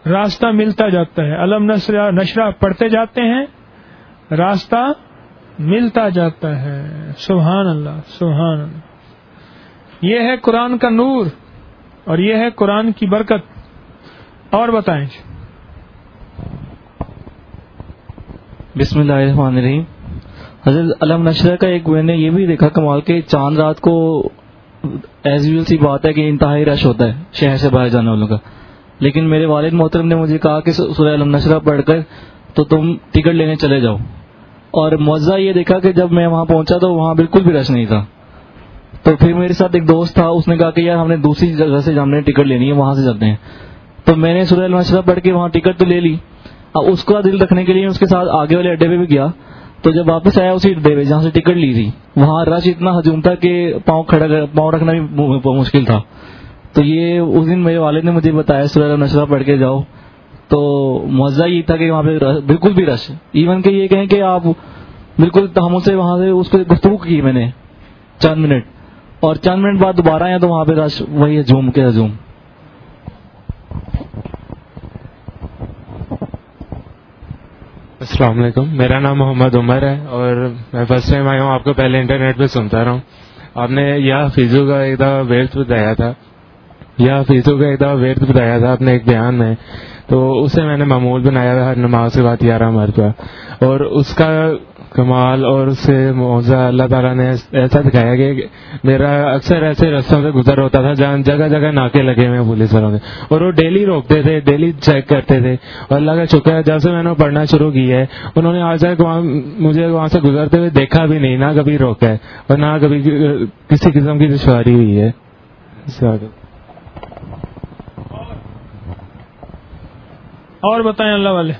راستہ ملتا جاتا ہے. علم نشرہ پڑھتے جاتے ہیں, راستہ ملتا جاتا ہے. سبحان اللہ, سبحان اللہ. یہ ہے قرآن کا نور اور یہ ہے قرآن کی برکت. اور بتائیں. بسم اللہ الرحمن الرحیم. حضرت علم نشرہ کا ایک میں نے یہ بھی دیکھا کمال کے چاند رات کو ایز یوزل سی بات ہے کہ انتہائی رش ہوتا ہے شہر سے باہر جانے والوں کا, لیکن میرے والد محترم نے مجھے کہا کہ سورہ علم نشرہ پڑھ کر تو تم ٹکٹ لینے چلے جاؤ. اور معجزہ یہ دیکھا کہ جب میں وہاں پہنچا تو وہاں بالکل بھی رش نہیں تھا. تو پھر میرے ساتھ ایک دوست تھا, اس نے کہا کہ یار ہم نے دوسری جگہ سے ہم نے ٹکٹ لینی ہے, وہاں سے چلتے ہیں. تو میں نے سورہ علم نشرہ پڑھ کے وہاں ٹکٹ تو لے لی. اب اس کا دل رکھنے کے لیے اس کے ساتھ آگے والے اڈے پہ بھی گیا. تو جب واپس آیا اسی اڈے پہ جہاں سے ٹکٹ لی تھی, وہاں رش اتنا ہجوم تھا کہ پاؤں رکھنا بھی مشکل تھا. تو یہ اس دن میرے والد نے مجھے بتایا سورہ علم نشرہ پڑھ کے جاؤ. تو معجزہ یہ تھا کہ وہاں پہ بالکل بھی رش, ایون کہ یہ کہیں کہ آپ بالکل تحمل سے وہاں سے اس کو گفتگو کی میں نے چند منٹ, اور چند منٹ بعد دوبارہ آیا تو وہاں پہ رش وہی ہجوم کے ہجوم. السلام علیکم, میرا نام محمد عمر ہے اور میں فرسٹ ٹائم آیا ہوں. آپ کو پہلے انٹرنیٹ پہ سنتا رہا ہوں. آپ نے یا فیضو کا ایک دفعہ ویرت بتایا تھا آپ نے ایک بیان میں, تو اسے میں نے معمول بنایا ہوا ہر نماز کے بعد 11 مرتبہ. اور اس کا کمال اور اس سے معجزہ اللہ تعالیٰ نے ایسا دکھایا کہ میرا اکثر ایسے رستوں سے گزر ہوتا تھا جہاں جگہ جگہ ناکے لگے ہوئے پولیس والوں کے, اور وہ ڈیلی روکتے تھے, ڈیلی چیک کرتے تھے. اور اللہ کا شکر ہے جب سے میں نے پڑھنا شروع کیا ہے انہوں نے آج تک مجھے وہاں سے گزرتے ہوئے دیکھا بھی نہیں, نہ کبھی روکا ہے اور نہ کبھی کسی قسم کی دشواری ہوئی ہے. اور بتائیں اللہ والے.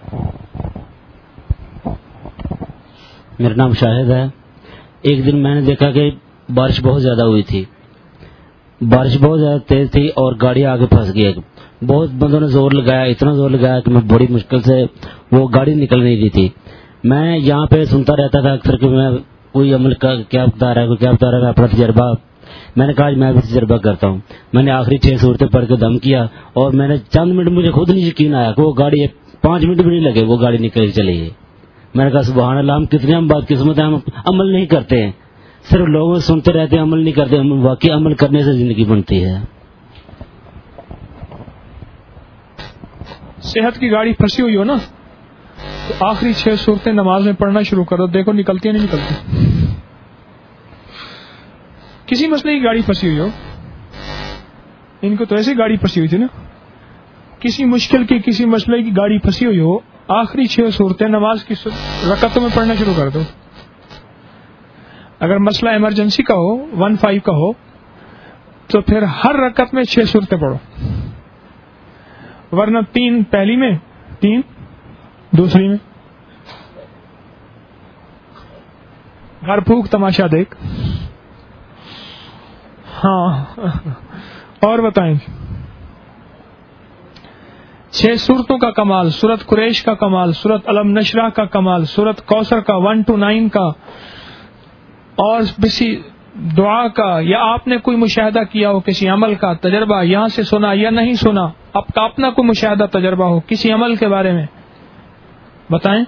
میرا نام شاہد ہے. ایک دن میں نے دیکھا کہ بارش بہت زیادہ ہوئی تھی, بارش بہت زیادہ تیز تھی اور گاڑی آگے پھنس گئی. بہت بندوں نے زور لگایا, اتنا زور لگایا کہ میں بڑی مشکل سے وہ گاڑی نکل نہیں رہی تھی. میں یہاں پہ سنتا رہتا تھا اکثر کہ میں کوئی عمل کا کیا بتا رہا ہے, میں اپنا تجربہ, میں نے کہا میں بھی تجربہ کرتا ہوں. میں نے آخری 6 صورتیں پڑھ کے دم کیا اور میں نے چند منٹ مجھے خود نہیں یقین آیا کہ وہ گاڑی 5 منٹ بھی نہیں لگے وہ گاڑی نکل چلی گئی. میں نے کہا سبحان اللہ, ہم کتنے ہم بات قسمت ہیں, ہم عمل نہیں کرتے ہیں, صرف لوگوں سے سنتے رہتے ہیں, عمل نہیں کرتے. واقعی عمل کرنے سے زندگی بنتی ہے. صحت کی گاڑی پھنسی ہوئی ہو نا تو آخری 6 صورتیں نماز میں پڑھنا شروع کرو, دیکھو نکلتی ہے نہیں نکلتی. کسی مسئلے کی گاڑی پھنسی ہوئی ہو, ان کو تو ایسی گاڑی پھنسی ہوئی تھی نا, کسی مشکل کی کسی مسئلے کی گاڑی پھنسی ہوئی ہو, آخری 6 صورتیں نماز کی رکعتوں میں پڑھنا شروع کر دو. اگر مسئلہ ایمرجنسی کا ہو, 1-5 کا ہو, تو پھر ہر رکعت میں 6 صورتیں پڑھو, ورنہ 3 پہلی میں, 3 دوسری میں. گھر پھونک تماشا دیکھ. ہاں اور بتائیں. 6 صورتوں کا کمال, سورت قریش کا کمال, سورت علم نشرہ کا کمال, سورت کوثر کا 1-9 کا, اور کسی دعا کا, یا آپ نے کوئی مشاہدہ کیا ہو کسی عمل کا تجربہ, یہاں سے سنا یا نہیں سنا, آپ کا اپنا کوئی مشاہدہ تجربہ ہو کسی عمل کے بارے میں, بتائیں.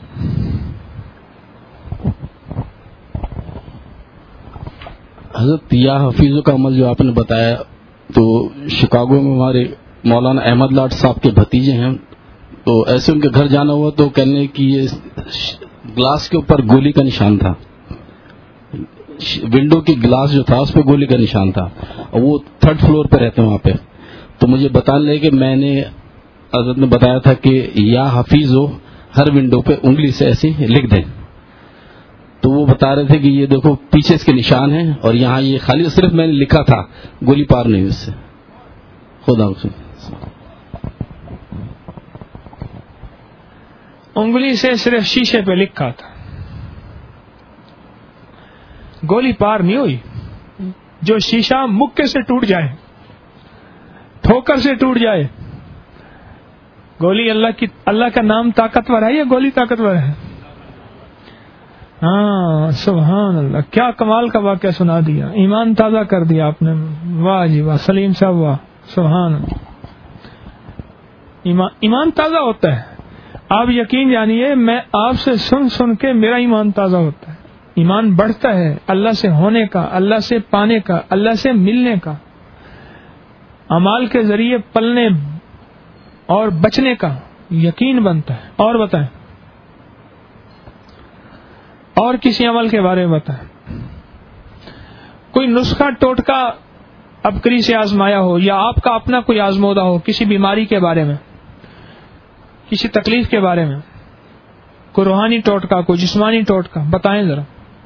حضرت یا حفیظوں کا عمل جو آپ نے بتایا, تو شکاگو میں ہمارے مولانا احمد لاٹ صاحب کے بھتیجے ہیں, تو ایسے ان کے گھر جانا ہوا تو کہنے کی یہ گلاس کے اوپر گولی کا نشان تھا, ونڈو کی گلاس جو تھا اس پہ گولی کا نشان تھا, اور وہ 3rd فلور پہ رہتے ہیں وہاں پہ. تو مجھے بتانے لگے کہ میں نے حضرت نے بتایا تھا کہ یا حفیظ ہو ہر ونڈو پہ انگلی سے ایسے لکھ دیں. تو وہ بتا رہے تھے کہ یہ دیکھو پیچھے اس کے نشان ہیں, اور یہاں یہ خالی صرف میں نے لکھا تھا, گولی پار نہیں اس سے. خدا حافظ. انگلی سے صرف شیشے پہ لکھا تھا, گولی پار نہیں ہوئی. جو شیشہ مکے سے ٹوٹ جائے, ٹھوکر سے ٹوٹ جائے, گولی اللہ کا نام طاقتور ہے یا گولی طاقتور ہے؟ ہاں سبحان اللہ, کیا کمال کا واقعہ سنا دیا, ایمان تازہ کر دیا آپ نے. واہ جی واہ, سلیم صاحب واہ, سبحان اللہ. ایمان تازہ ہوتا ہے. آپ یقین جانیے میں آپ سے سن کے میرا ایمان تازہ ہوتا ہے. ایمان بڑھتا ہے اللہ سے ہونے کا, اللہ سے پانے کا, اللہ سے ملنے کا, اعمال کے ذریعے پلنے اور بچنے کا یقین بنتا ہے. اور بتائیں, اور کسی عمل کے بارے میں بتائیں. کوئی نسخہ ٹوٹکا ابکری سے آزمایا ہو, یا آپ کا اپنا کوئی آزمودہ ہو کسی بیماری کے بارے میں, کسی تکلیف کے بارے میں, کوئی روحانی ٹوٹکا, کوئی جسمانی ٹوٹکا, بتائیں ذرا.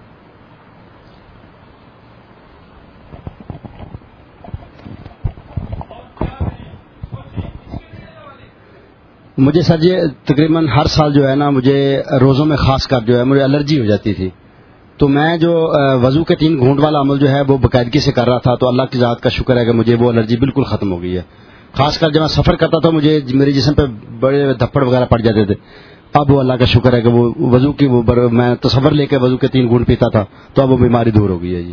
مجھے سر یہ تقریباً ہر سال جو ہے نا مجھے روزوں میں خاص کر جو ہے مجھے الرجی ہو جاتی تھی. تو میں جو وضو کے 3 گھونٹ والا عمل جو ہے وہ باقاعدگی سے کر رہا تھا, تو اللہ کی ذات کا شکر ہے کہ مجھے وہ الرجی بالکل ختم ہو گئی ہے. خاص کر جب میں سفر کرتا تھا مجھے میرے جسم پہ بڑے دھپڑ وغیرہ پڑ جاتے تھے. اب وہ اللہ کا شکر ہے کہ وہ وضو کی میں تصور لے کے وضو کے 3 گھونٹ پیتا تھا, تو اب وہ بیماری دور ہو گئی ہے. جی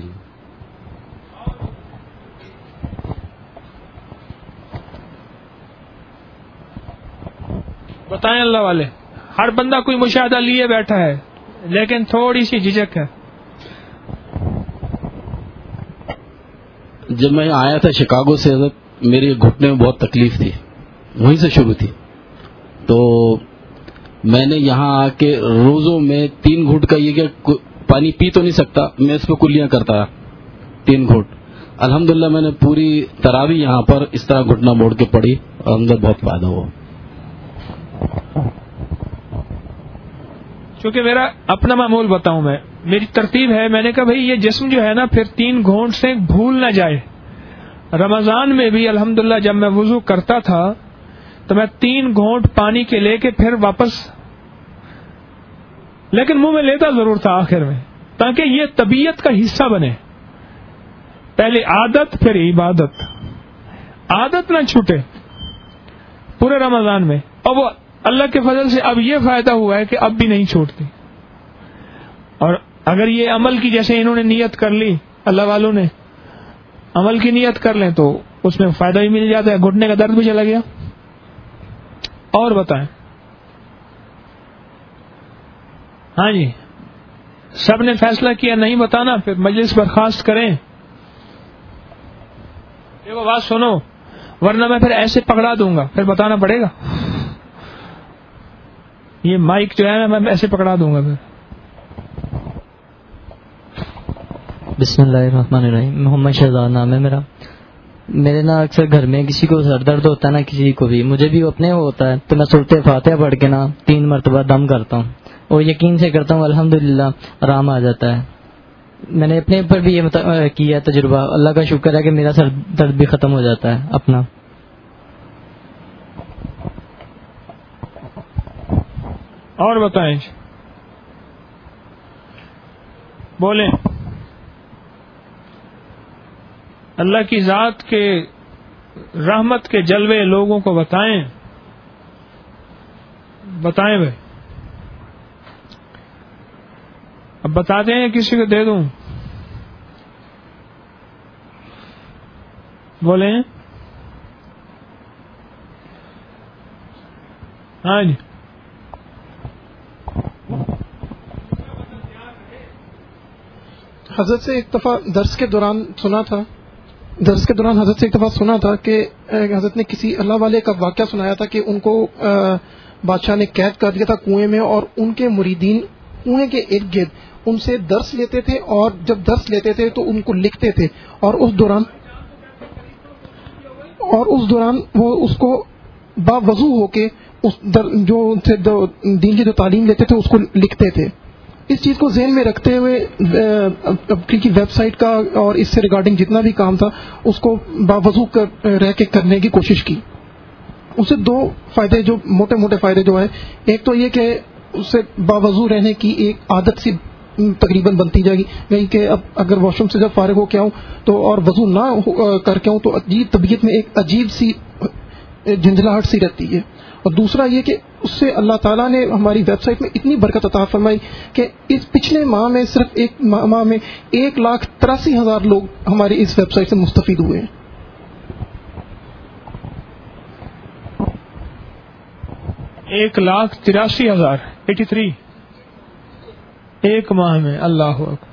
بتائیں اللہ والے. ہر بندہ کوئی مشاہدہ لیے بیٹھا ہے لیکن تھوڑی سی جھجک ہے. جب میں آیا تھا شکاگو سے میری گھٹنے میں بہت تکلیف تھی, وہیں سے شروع تھی. تو میں نے یہاں آ کے روزوں میں 3 گھونٹ کا یہ کہ پانی پی تو نہیں سکتا, میں اس پہ کلیاں کرتا 3 گھونٹ. الحمدللہ میں نے پوری تراویح یہاں پر اس طرح گھٹنا موڑ کے پڑھی اور اندر بہت فائدہ ہوا. چونکہ میرا اپنا معمول بتاؤں, میں میری ترتیب ہے, میں نے کہا بھائی یہ جسم جو ہے نا پھر 3 گھونٹ سے بھول نہ جائے. رمضان میں بھی الحمدللہ جب میں وضو کرتا تھا تو میں 3 گھونٹ پانی کے لے کے پھر واپس, لیکن منہ میں لیتا ضرور تھا آخر میں, تاکہ یہ طبیعت کا حصہ بنے. پہلے عادت پھر عبادت, عادت نہ چھوٹے پورے رمضان میں. اور وہ اللہ کے فضل سے اب یہ فائدہ ہوا ہے کہ اب بھی نہیں چھوڑتی. اور اگر یہ عمل کی جیسے انہوں نے نیت کر لی, اللہ والوں نے عمل کی نیت کر لیں تو اس میں فائدہ بھی مل جاتا ہے, گھٹنے کا درد بھی چلا گیا. اور بتائیں. ہاں جی, سب نے فیصلہ کیا نہیں بتانا, پھر مجلس برخاست کریں. دیکھو بات سنو, ورنہ میں پھر ایسے پکڑا دوں گا, پھر بتانا پڑے گا. یہ مائک جو ہے میں ایسے پکڑا دوں گا پھر. بسم اللہ الرحمن الرحیم. محمد شہزاد نام ہے میرا. میرے نا اکثر گھر میں کسی کو سر درد ہوتا ہے نا, کسی کو بھی, مجھے بھی اپنے ہوتا ہے, تو میں سورۃ فاتحہ پڑھ کے نا 3 مرتبہ دم کرتا ہوں اور یقین سے کرتا ہوں الحمدللہ آرام آ جاتا ہے. میں نے اپنے اوپر بھی یہ کیا ہے تجربہ, اللہ کا شکر ہے کہ میرا سر درد بھی ختم ہو جاتا ہے اپنا. اور بتائیں, بولیں. اللہ کی ذات کے رحمت کے جلوے لوگوں کو بتائیں. بتائیں بھائی, اب بتاتے ہیں کسی کو دے دوں. بولیں. ہاں جی, حضرت سے ایک دفعہ درس کے دوران حضرت سے ایک دفعہ سنا تھا کہ حضرت نے کسی اللہ والے کا واقعہ سنایا تھا کہ ان کو بادشاہ نے قید کر دیا تھا کنویں میں, اور ان کے مریدین کنویں کے ارد گرد ان سے درس لیتے تھے, اور جب درس لیتے تھے تو ان کو لکھتے تھے, اور اس دوران وہ اس کو باوضو ہو کے جو دین کی جو تعلیم لیتے تھے اس کو لکھتے تھے. اس چیز کو ذہن میں رکھتے ہوئے کی ویب سائٹ کا اور اس سے ریگارڈنگ جتنا بھی کام تھا اس کو باوضو رہ کے کرنے کی کوشش کی. اس سے 2 فائدے, جو موٹے موٹے فائدے جو ہے, ایک تو یہ کہ اس سے باوضو رہنے کی ایک عادت سی تقریباً بنتی جائے گی, یعنی کہ اب اگر واش روم سے جب فارغ ہو کے آؤں تو اور وضو نہ کر کے آؤں تو طبیعت میں ایک عجیب سی جھنجھلاہٹ سی رہتی ہے. اور دوسرا یہ کہ اس سے اللہ تعالیٰ نے ہماری ویب سائٹ میں اتنی برکت عطا فرمائی کہ اس پچھلے ماہ میں صرف ایک ماہ میں 1,83,000 لوگ ہماری اس ویب سائٹ سے مستفید ہوئے ہیں. 1,83,000 83 ایک ماہ میں. اللہ اکبر.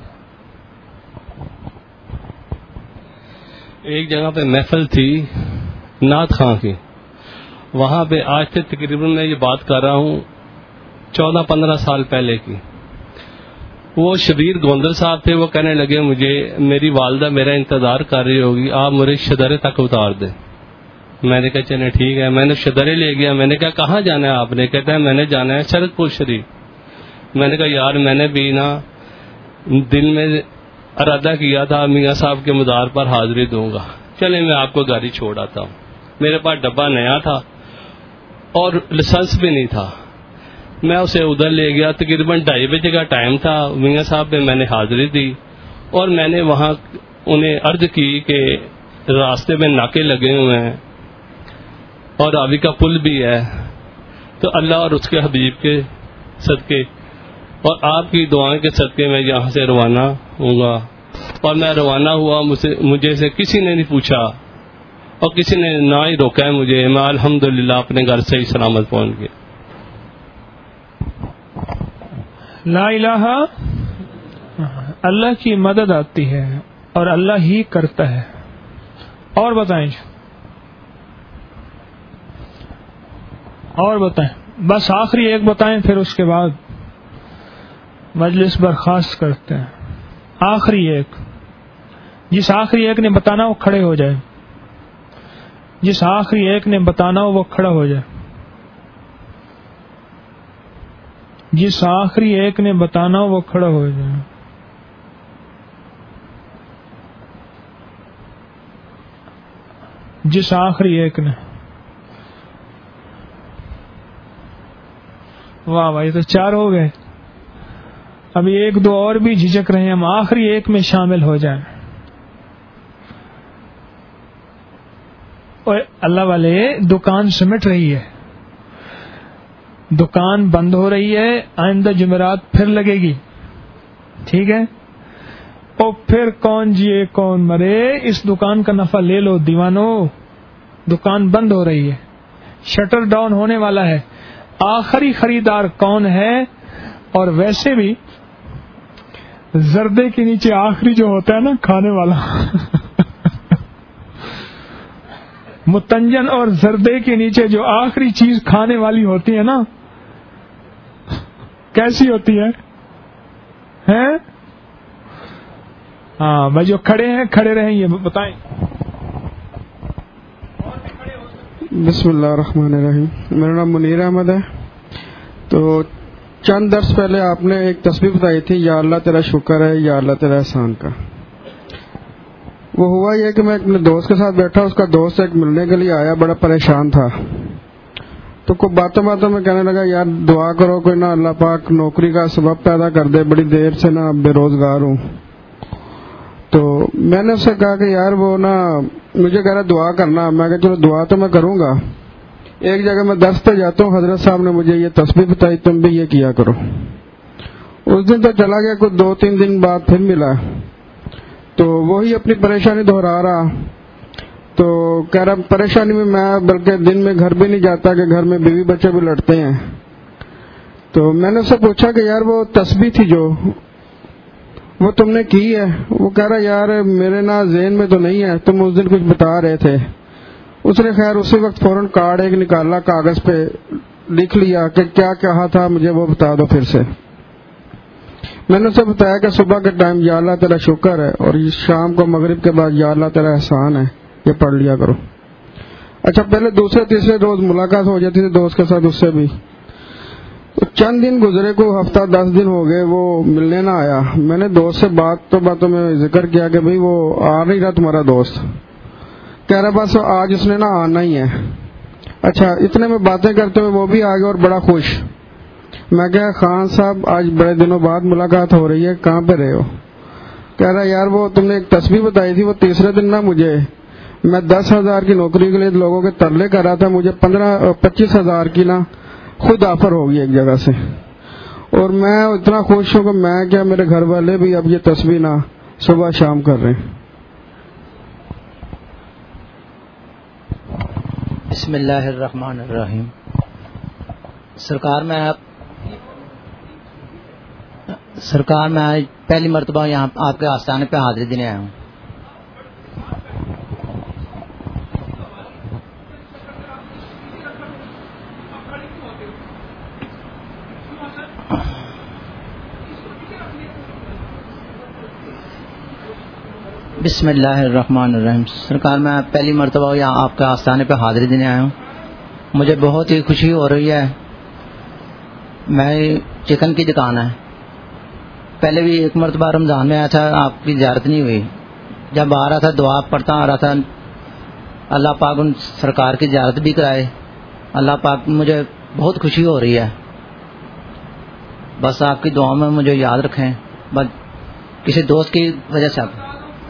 ایک جگہ پہ محفل تھی نعت خاں کی, وہاں پہ آج سے تقریباً میں یہ بات کر رہا ہوں 14-15 سال پہلے کی. وہ شبیر گوندر صاحب تھے, وہ کہنے لگے مجھے میری والدہ میرا انتظار کر رہی ہوگی, آپ مجھے شدرے تک اتار دیں. میں نے کہا چلے ٹھیک ہے. میں نے شدرے لے گیا. میں نے کہا کہاں جانا ہے آپ نے؟ کہتا ہے میں نے جانا ہے شرط پور شریف. میں نے کہا یار میں نے بھی نا دل میں ارادہ کیا تھا میاں صاحب کے مزار پر حاضری دوں گا, چلے میں آپ کو گاڑی چھوڑ آتا ہوں. میرے پاس ڈبہ نیا تھا اور لائسنس بھی نہیں تھا. میں اسے ادھر لے گیا. تقریباً 2:30 بجے کا ٹائم تھا. میاں صاحب پہ میں نے حاضری دی اور میں نے وہاں انہیں عرض کی کہ راستے میں ناکے لگے ہوئے ہیں اور راوی کا پل بھی ہے, تو اللہ اور اس کے حبیب کے صدقے اور آپ کی دعائیں کے صدقے میں یہاں سے روانہ ہوں گا. اور میں روانہ ہوا. مجھے سے کسی نے نہیں پوچھا اور کسی نے نہ ہی روکا ہے مجھے. میں الحمدللہ اپنے گھر سے ہی سلامت پہنچ گیا. لا الہ, اللہ کی مدد آتی ہے اور اللہ ہی کرتا ہے. اور بتائیں اور بتائیں, بس آخری ایک بتائیں پھر اس کے بعد مجلس برخاست کرتے ہیں. آخری ایک, جس آخری ایک نے بتانا وہ کھڑے ہو جائے. جس آخری ایک نے بتانا ہو وہ کھڑا ہو جائے. جس آخری ایک نے بتانا ہو وہ کھڑا ہو جائے. جس آخری ایک نے. واہ بھائی, تو 4 ہو گئے. ابھی 1-2 اور بھی جھجک رہے ہیں, ہم آخری ایک میں شامل ہو جائیں. اور اللہ والے دکان سمٹ رہی ہے, دکان بند ہو رہی ہے, آئندہ جمعرات پھر لگے گی. ٹھیک ہے, اور پھر کون جیے کون مرے, اس دکان کا نفع لے لو دیوانو. دکان بند ہو رہی ہے, شٹر ڈاؤن ہونے والا ہے. آخری خریدار کون ہے؟ اور ویسے بھی زردے کے نیچے آخری جو ہوتا ہے نا کھانے والا متنجن اور زردے کے نیچے جو آخری چیز کھانے والی ہوتی ہے نا, کیسی ہوتی ہے؟ ہاں بھائی, جو کھڑے ہیں کھڑے رہیں, یہ بتائیں. بسم اللہ الرحمن الرحیم. میرا نام منیر احمد ہے. تو چند درس پہلے آپ نے ایک تسبیح بتائی تھی, یا اللہ تیرا شکر ہے, یا اللہ تیرا احسان کا. وہ ہوا یہ کہ میں اپنے دوست کے ساتھ بیٹھا, اس کا دوست ایک ملنے کے لیے آیا, بڑا پریشان تھا. تو کوئی باتوں باتوں میں کہنے لگا یار دعا کرو کوئی نہ اللہ پاک نوکری کا سبب پیدا کر دے, بڑی دیر سے نا بے روزگار ہوں. تو میں نے اس سے کہا کہ یار وہ نا مجھے کہہ رہا دعا کرنا. میں کہا چلو دعا تو میں کروں گا. ایک جگہ میں درس پہ جاتا ہوں, حضرت صاحب نے مجھے یہ تسبیح بتائی, تم بھی یہ کیا کرو. اس دن تو چلا گیا, کچھ 2-3 دن بعد پھر ملا, تو وہی اپنی پریشانی دہرا رہا. تو کہہ رہا پریشانی میں بلکہ دن میں گھر بھی نہیں جاتا کہ گھر میں بیوی بچے بھی لڑتے ہیں. تو میں نے اس سے پوچھا کہ یار وہ تسبیح تھی جو وہ تم نے کی ہے؟ وہ کہہ رہا یار میرے نا ذہن میں تو نہیں ہے, تم اس دن کچھ بتا رہے تھے. اس نے خیر اسی وقت فوراً کارڈ ایک نکالا, کاغذ پہ لکھ لیا کہ کیا کہا تھا مجھے وہ بتا دو پھر سے. میں نے اسے بتایا کہ صبح کے ٹائم یا اللہ تیرا شکر ہے, اور شام کو مغرب کے بعد یا اللہ تیرا احسان ہے, یہ پڑھ لیا کرو. اچھا پہلے دوسرے تیسرے روز ملاقات ہو جاتی تھی دوست کے ساتھ, اس سے بھی چند دن گزرے, کو ہفتہ 10 دن ہو گئے, وہ ملنے نہ آیا. میں نے دوست سے باتوں میں ذکر کیا کہ بھئی وہ آ نہیں رہا تمہارا دوست. کہہ رہا بس آج اس نے نا آنا ہی ہے. اچھا اتنے میں باتیں کرتے ہوئے وہ بھی آ گیا اور بڑا خوش. میں کہا خان صاحب آج بڑے دنوں بعد ملاقات ہو رہی ہے, کہاں پہ رہے ہو؟ کہہ رہا یار وہ تم نے ایک تسبیح بتائی تھی, وہ تیسرے دن نا مجھے میں 10,000 کی نوکری کے لیے لوگوں کے ترلے کر رہا تھا, مجھے 25,000 کی نا خود آفر ہوگی ایک جگہ سے, اور میں اتنا خوش ہوں کہ میں کیا میرے گھر والے بھی اب یہ تسبیح نا صبح شام کر رہے ہیں. بسم اللہ الرحمن الرحیم. سرکار میں آج پہلی مرتبہ یہاں آپ کے آستانے پہ حاضری دینے آیا ہوں. بسم اللہ الرحمن الرحیم. سرکار میں پہلی مرتبہ یہاں آپ کے آستانے پہ حاضری دینے آیا ہوں. مجھے بہت ہی خوشی ہو رہی ہے. میں چکن کی دکان ہے. پہلے بھی ایک مرتبہ رمضان میں آیا تھا, آپ کی زیارت نہیں ہوئی. جب آ رہا تھا دعا پڑھتا آ رہا تھا, اللہ پاک ان سرکار کی زیارت بھی کرائے. اللہ پاک مجھے بہت خوشی ہو رہی ہے. بس آپ کی دعاؤں میں مجھے یاد رکھیں. بس کسی دوست کی وجہ سے آپ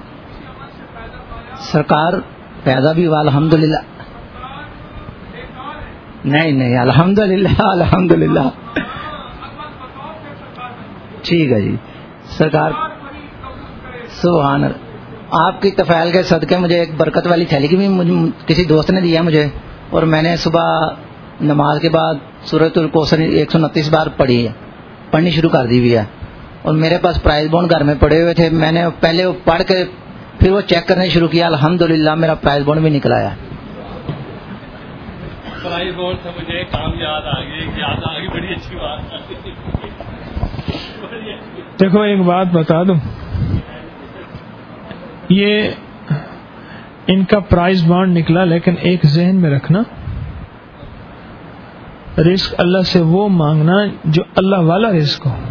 سرکار پیدا بھی ہوا الحمدللہ. نہیں الحمدللہ ٹھیک ہے جی. سرکار سبحان اللہ. آپ کی تفعیل کے صدقے مجھے ایک برکت والی تھیلی کی بھی کسی دوست نے دیا مجھے, اور میں نے صبح نماز کے بعد سورۃ الکوثر 129 بار پڑھنی شروع کر دی ہوئی ہے. اور میرے پاس پرائز بانڈ گھر میں پڑے ہوئے تھے. میں نے پہلے وہ پڑھ کے پھر وہ چیک کرنے شروع کیا. الحمدللہ میرا پرائز بانڈ بھی نکل آیا. پرائز بانڈ سے مجھے کام یاد آ گئی بڑی اچھی بات. دیکھو ایک بات بتا دوں, یہ ان کا پرائز بانڈ نکلا, لیکن ایک ذہن میں رکھنا, رزق اللہ سے وہ مانگنا جو اللہ والا رزق ہو.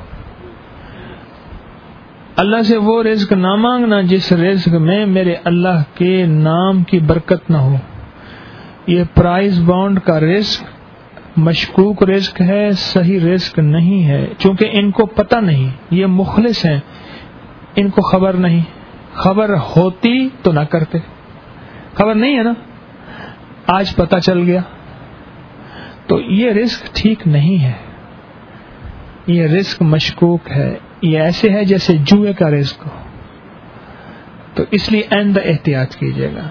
اللہ سے وہ رزق نہ مانگنا جس رزق میں میرے اللہ کے نام کی برکت نہ ہو. یہ پرائز بانڈ کا رزق مشکوک رزق ہے, صحیح رزق نہیں ہے. چونکہ ان کو پتہ نہیں, یہ مخلص ہیں, ان کو خبر نہیں. خبر ہوتی تو نہ کرتے. خبر نہیں ہے نا, آج پتہ چل گیا. تو یہ رزق ٹھیک نہیں ہے, یہ رزق مشکوک ہے. یہ ایسے ہے جیسے جوئے کا رزق ہو. تو اس لیے آئندہ احتیاط کیجیے گا.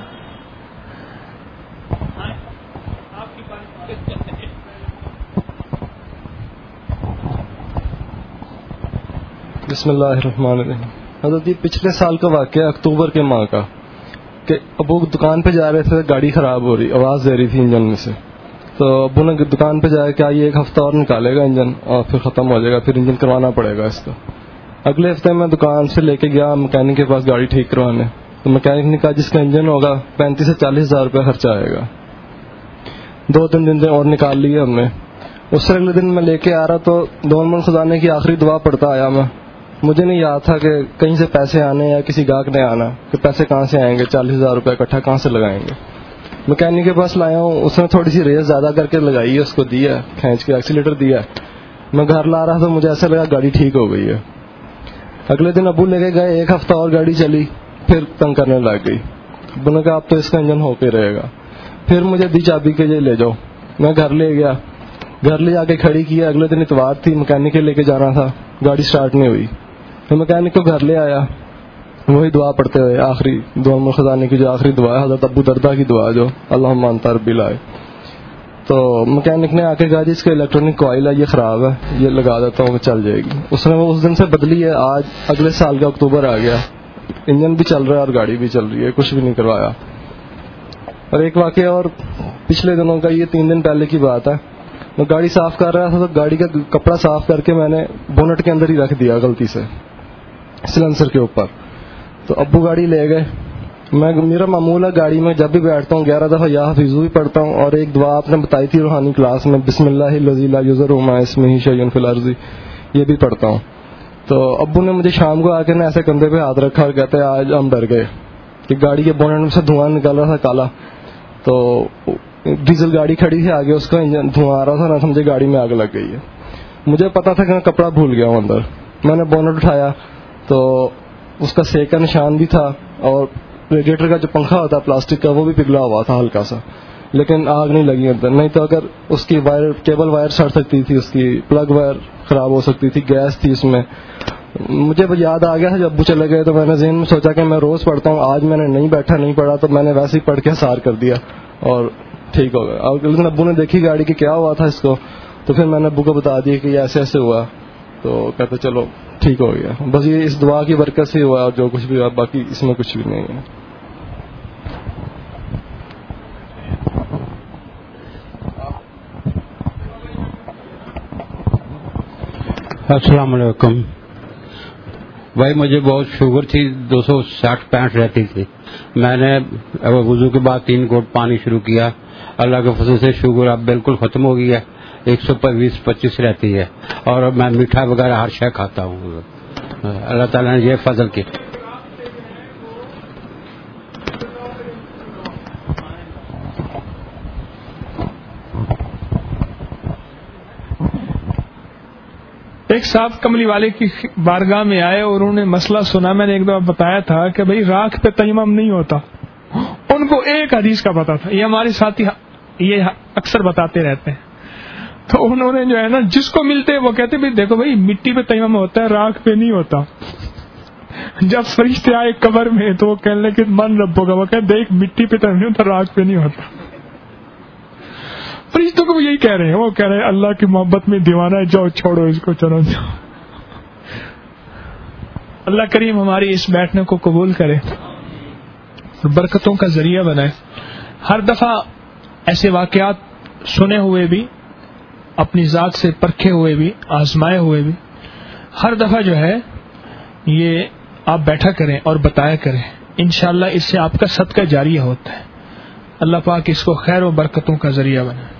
بسم اللہ الرحمن الرحیم. حضرت پچھلے سال کا واقعہ اکتوبر کے ماہ کا, کہ ابو دکان پہ جا رہے تھے, گاڑی خراب ہو رہی, آواز دے رہی تھی انجن میں سے. تو ابو نے دکان پہ جایا کہ آئیے ایک ہفتہ اور نکالے گا انجن اور پھر ختم ہو جائے گا, پھر انجن کروانا پڑے گا اس کا. اگلے ہفتے میں دکان سے لے کے گیا مکینک کے پاس گاڑی ٹھیک کروانے. تو مکینک نے کہا جس کا انجن ہوگا 35,000 سے 40,000 روپے خرچہ آئے گا. 2-3 دن اور نکال لیے ہم نے. اس سے اگلے دن میں لے کے آ رہا تو دون من خزانے کی آخری دعا پڑھتا آیا میں. مجھے نہیں یاد تھا کہ کہیں سے پیسے آنے یا کسی گاہک نے آنا, کہ پیسے کہاں سے آئیں گے, 40,000 روپے اکٹھا کہاں سے لگائیں گے. مکینک کے پاس لایا ہوں, اس نے تھوڑی سی ریس زیادہ کر کے لگائی ہے, اس کو دیا کھینچ کے ایکسیلیٹر دیا. میں گھر لا رہا تھا, مجھے ایسا لگا گاڑی ٹھیک ہو گئی ہے. اگلے دن ابو لے کے گئے, ایک ہفتہ اور گاڑی چلی, پھر تنگ کرنے لگ گئی. ابو نے کہا اب تو اس کا انجن ہو کے رہے گا. پھر مجھے دی چابی کے لیے لے جاؤ. میں گھر لے گیا, گھر لے جا کے کھڑی کیا. اگلے دن اتوار تھی, مکینک کے لے کے جانا تھا, گاڑی سٹارٹ نہیں ہوئی. تو مکینک کو گھر لے آیا, وہی دعا پڑھتے ہوئے, آخری دعا من خزانے کی جو آخری دعا ہے, حضرت ابو دردہ کی دعا جو اللہم انت ربی لائے. تو مکینک نے آ کے کہا جی اس کا الیکٹرانک کوائل ہے, یہ خراب ہے, یہ لگا دیتا ہوں, چل جائے گی. اس نے وہ اس دن سے بدلی ہے. آج اگلے سال کا اکتوبر آ گیا, انجن بھی چل رہا ہے اور گاڑی بھی چل رہی ہے, کچھ بھی نہیں کروایا. اور ایک واقعہ اور پچھلے دنوں کا, یہ 3 دن پہلے کی بات ہے. میں گاڑی صاف کر رہا تھا تو گاڑی کا کپڑا صاف کر کے میں نے بونٹ کے اندر ہی رکھ دیا غلطی سے, سلنسر کے اوپر. تو ابو گاڑی لے گئے. میرا معمول ہے گاڑی میں جب بھی بیٹھتا ہوں 11 دفعہ یا حفیظو بھی پڑھتا ہوں, اور ایک دعا آپ نے بتائی تھی روحانی کلاس میں, بسم اللہ الذی لا یضر مع اسمہ شیء فی الارض, یہ بھی پڑھتا ہوں. تو ابو نے مجھے شام کو آ کے نا ایسے کندھے پہ ہاتھ رکھا اور کہتے ہیں آج ہم ڈر گئے کہ گاڑی کے بونٹ میں سے دھواں نکل رہا تھا کالا. تو ڈیزل گاڑی کھڑی تھی آگے, اس کا انجن دھواں آ رہا تھا, نہ سمجھے گاڑی میں آگ لگ گئی ہے. مجھے پتا تھا کہ میں کپڑا بھول گیا ہوں اندر. میں نے بونٹ اٹھایا تو اس کا سیک کا نشان بھی تھا, اور ریڈیٹر کا جو پنکھا ہوتا ہے پلاسٹک کا وہ بھی پگھلا ہوا تھا ہلکا سا, لیکن آگ نہیں لگی اندر. نہیں تو اگر اس کی وائر, کیبل وائر سڑ سکتی تھی, اس کی پلگ وائر خراب ہو سکتی تھی, گیس تھی اس میں. مجھے یاد آ گیا تھا جب ابو چلے گئے تو میں نے ذہن میں سوچا کہ میں روز پڑھتا ہوں, آج میں نے نہیں بیٹھا نہیں پڑھا, تو میں نے ویسے ہی پڑھ کے حسار کر دیا اور ٹھیک ہو گیا. اور ابو نے دیکھی گاڑی کی کیا ہوا تھا اس کو, تو پھر میں نے ابو کو بتا دیا کہ ایسے ایسے ہوا، تو کہتے چلو ٹھیک ہو گیا. بس یہ اس دعا کی برکت سے ہوا، اور جو کچھ بھی ہوا باقی اس میں کچھ بھی نہیں ہے. السلام علیکم بھائی. مجھے بہت شوگر تھی، 260-65 رہتی تھی. میں نے وضو کے بعد 3 گھونٹ پانی شروع کیا. اللہ کے فضل سے شوگر اب بالکل ختم ہو گئی ہے، 120-25 رہتی ہے. اور میں میٹھا وغیرہ ہر شے کھاتا ہوں. اللہ تعالیٰ نے یہ فضل کی. ایک صاحب کملی والے کی بارگاہ میں آئے اور انہوں نے مسئلہ سنا. میں نے ایک دفعہ بتایا تھا کہ بھائی راکھ پہ تیمم نہیں ہوتا. ان کو ایک حدیث کا پتا تھا، یہ ہمارے ساتھی یہ اکثر بتاتے رہتے ہیں. تو انہوں نے جو ہے نا جس کو ملتے وہ کہتے بھائی دیکھو بھائی مٹی پہ تیمم ہوتا ہے، راکھ پہ نہیں ہوتا. جب فرشتے آئے قبر میں تو وہ کہنے لگے من رب ہوگا، وہ کہتے دیکھ مٹی پہ تیمم نہیں ہوتا، راکھ پہ نہیں ہوتا. فرشتوں کو وہ یہی کہہ رہے ہیں، وہ کہہ رہے ہیں اللہ کی محبت میں دیوانہ ہے، جاؤ چھوڑو اس کو، چلو جاؤ. اللہ کریم ہماری اس بیٹھنے کو قبول کرے اور برکتوں کا ذریعہ بنائے. ہر دفعہ ایسے واقعات سنے ہوئے بھی، اپنی ذات سے پرکھے ہوئے بھی، آزمائے ہوئے بھی، ہر دفعہ جو ہے یہ آپ بیٹھا کریں اور بتایا کریں. انشاءاللہ اس سے آپ کا صدقہ جاریہ ہوتا ہے. اللہ پاک اس کو خیر و برکتوں کا ذریعہ بنائے.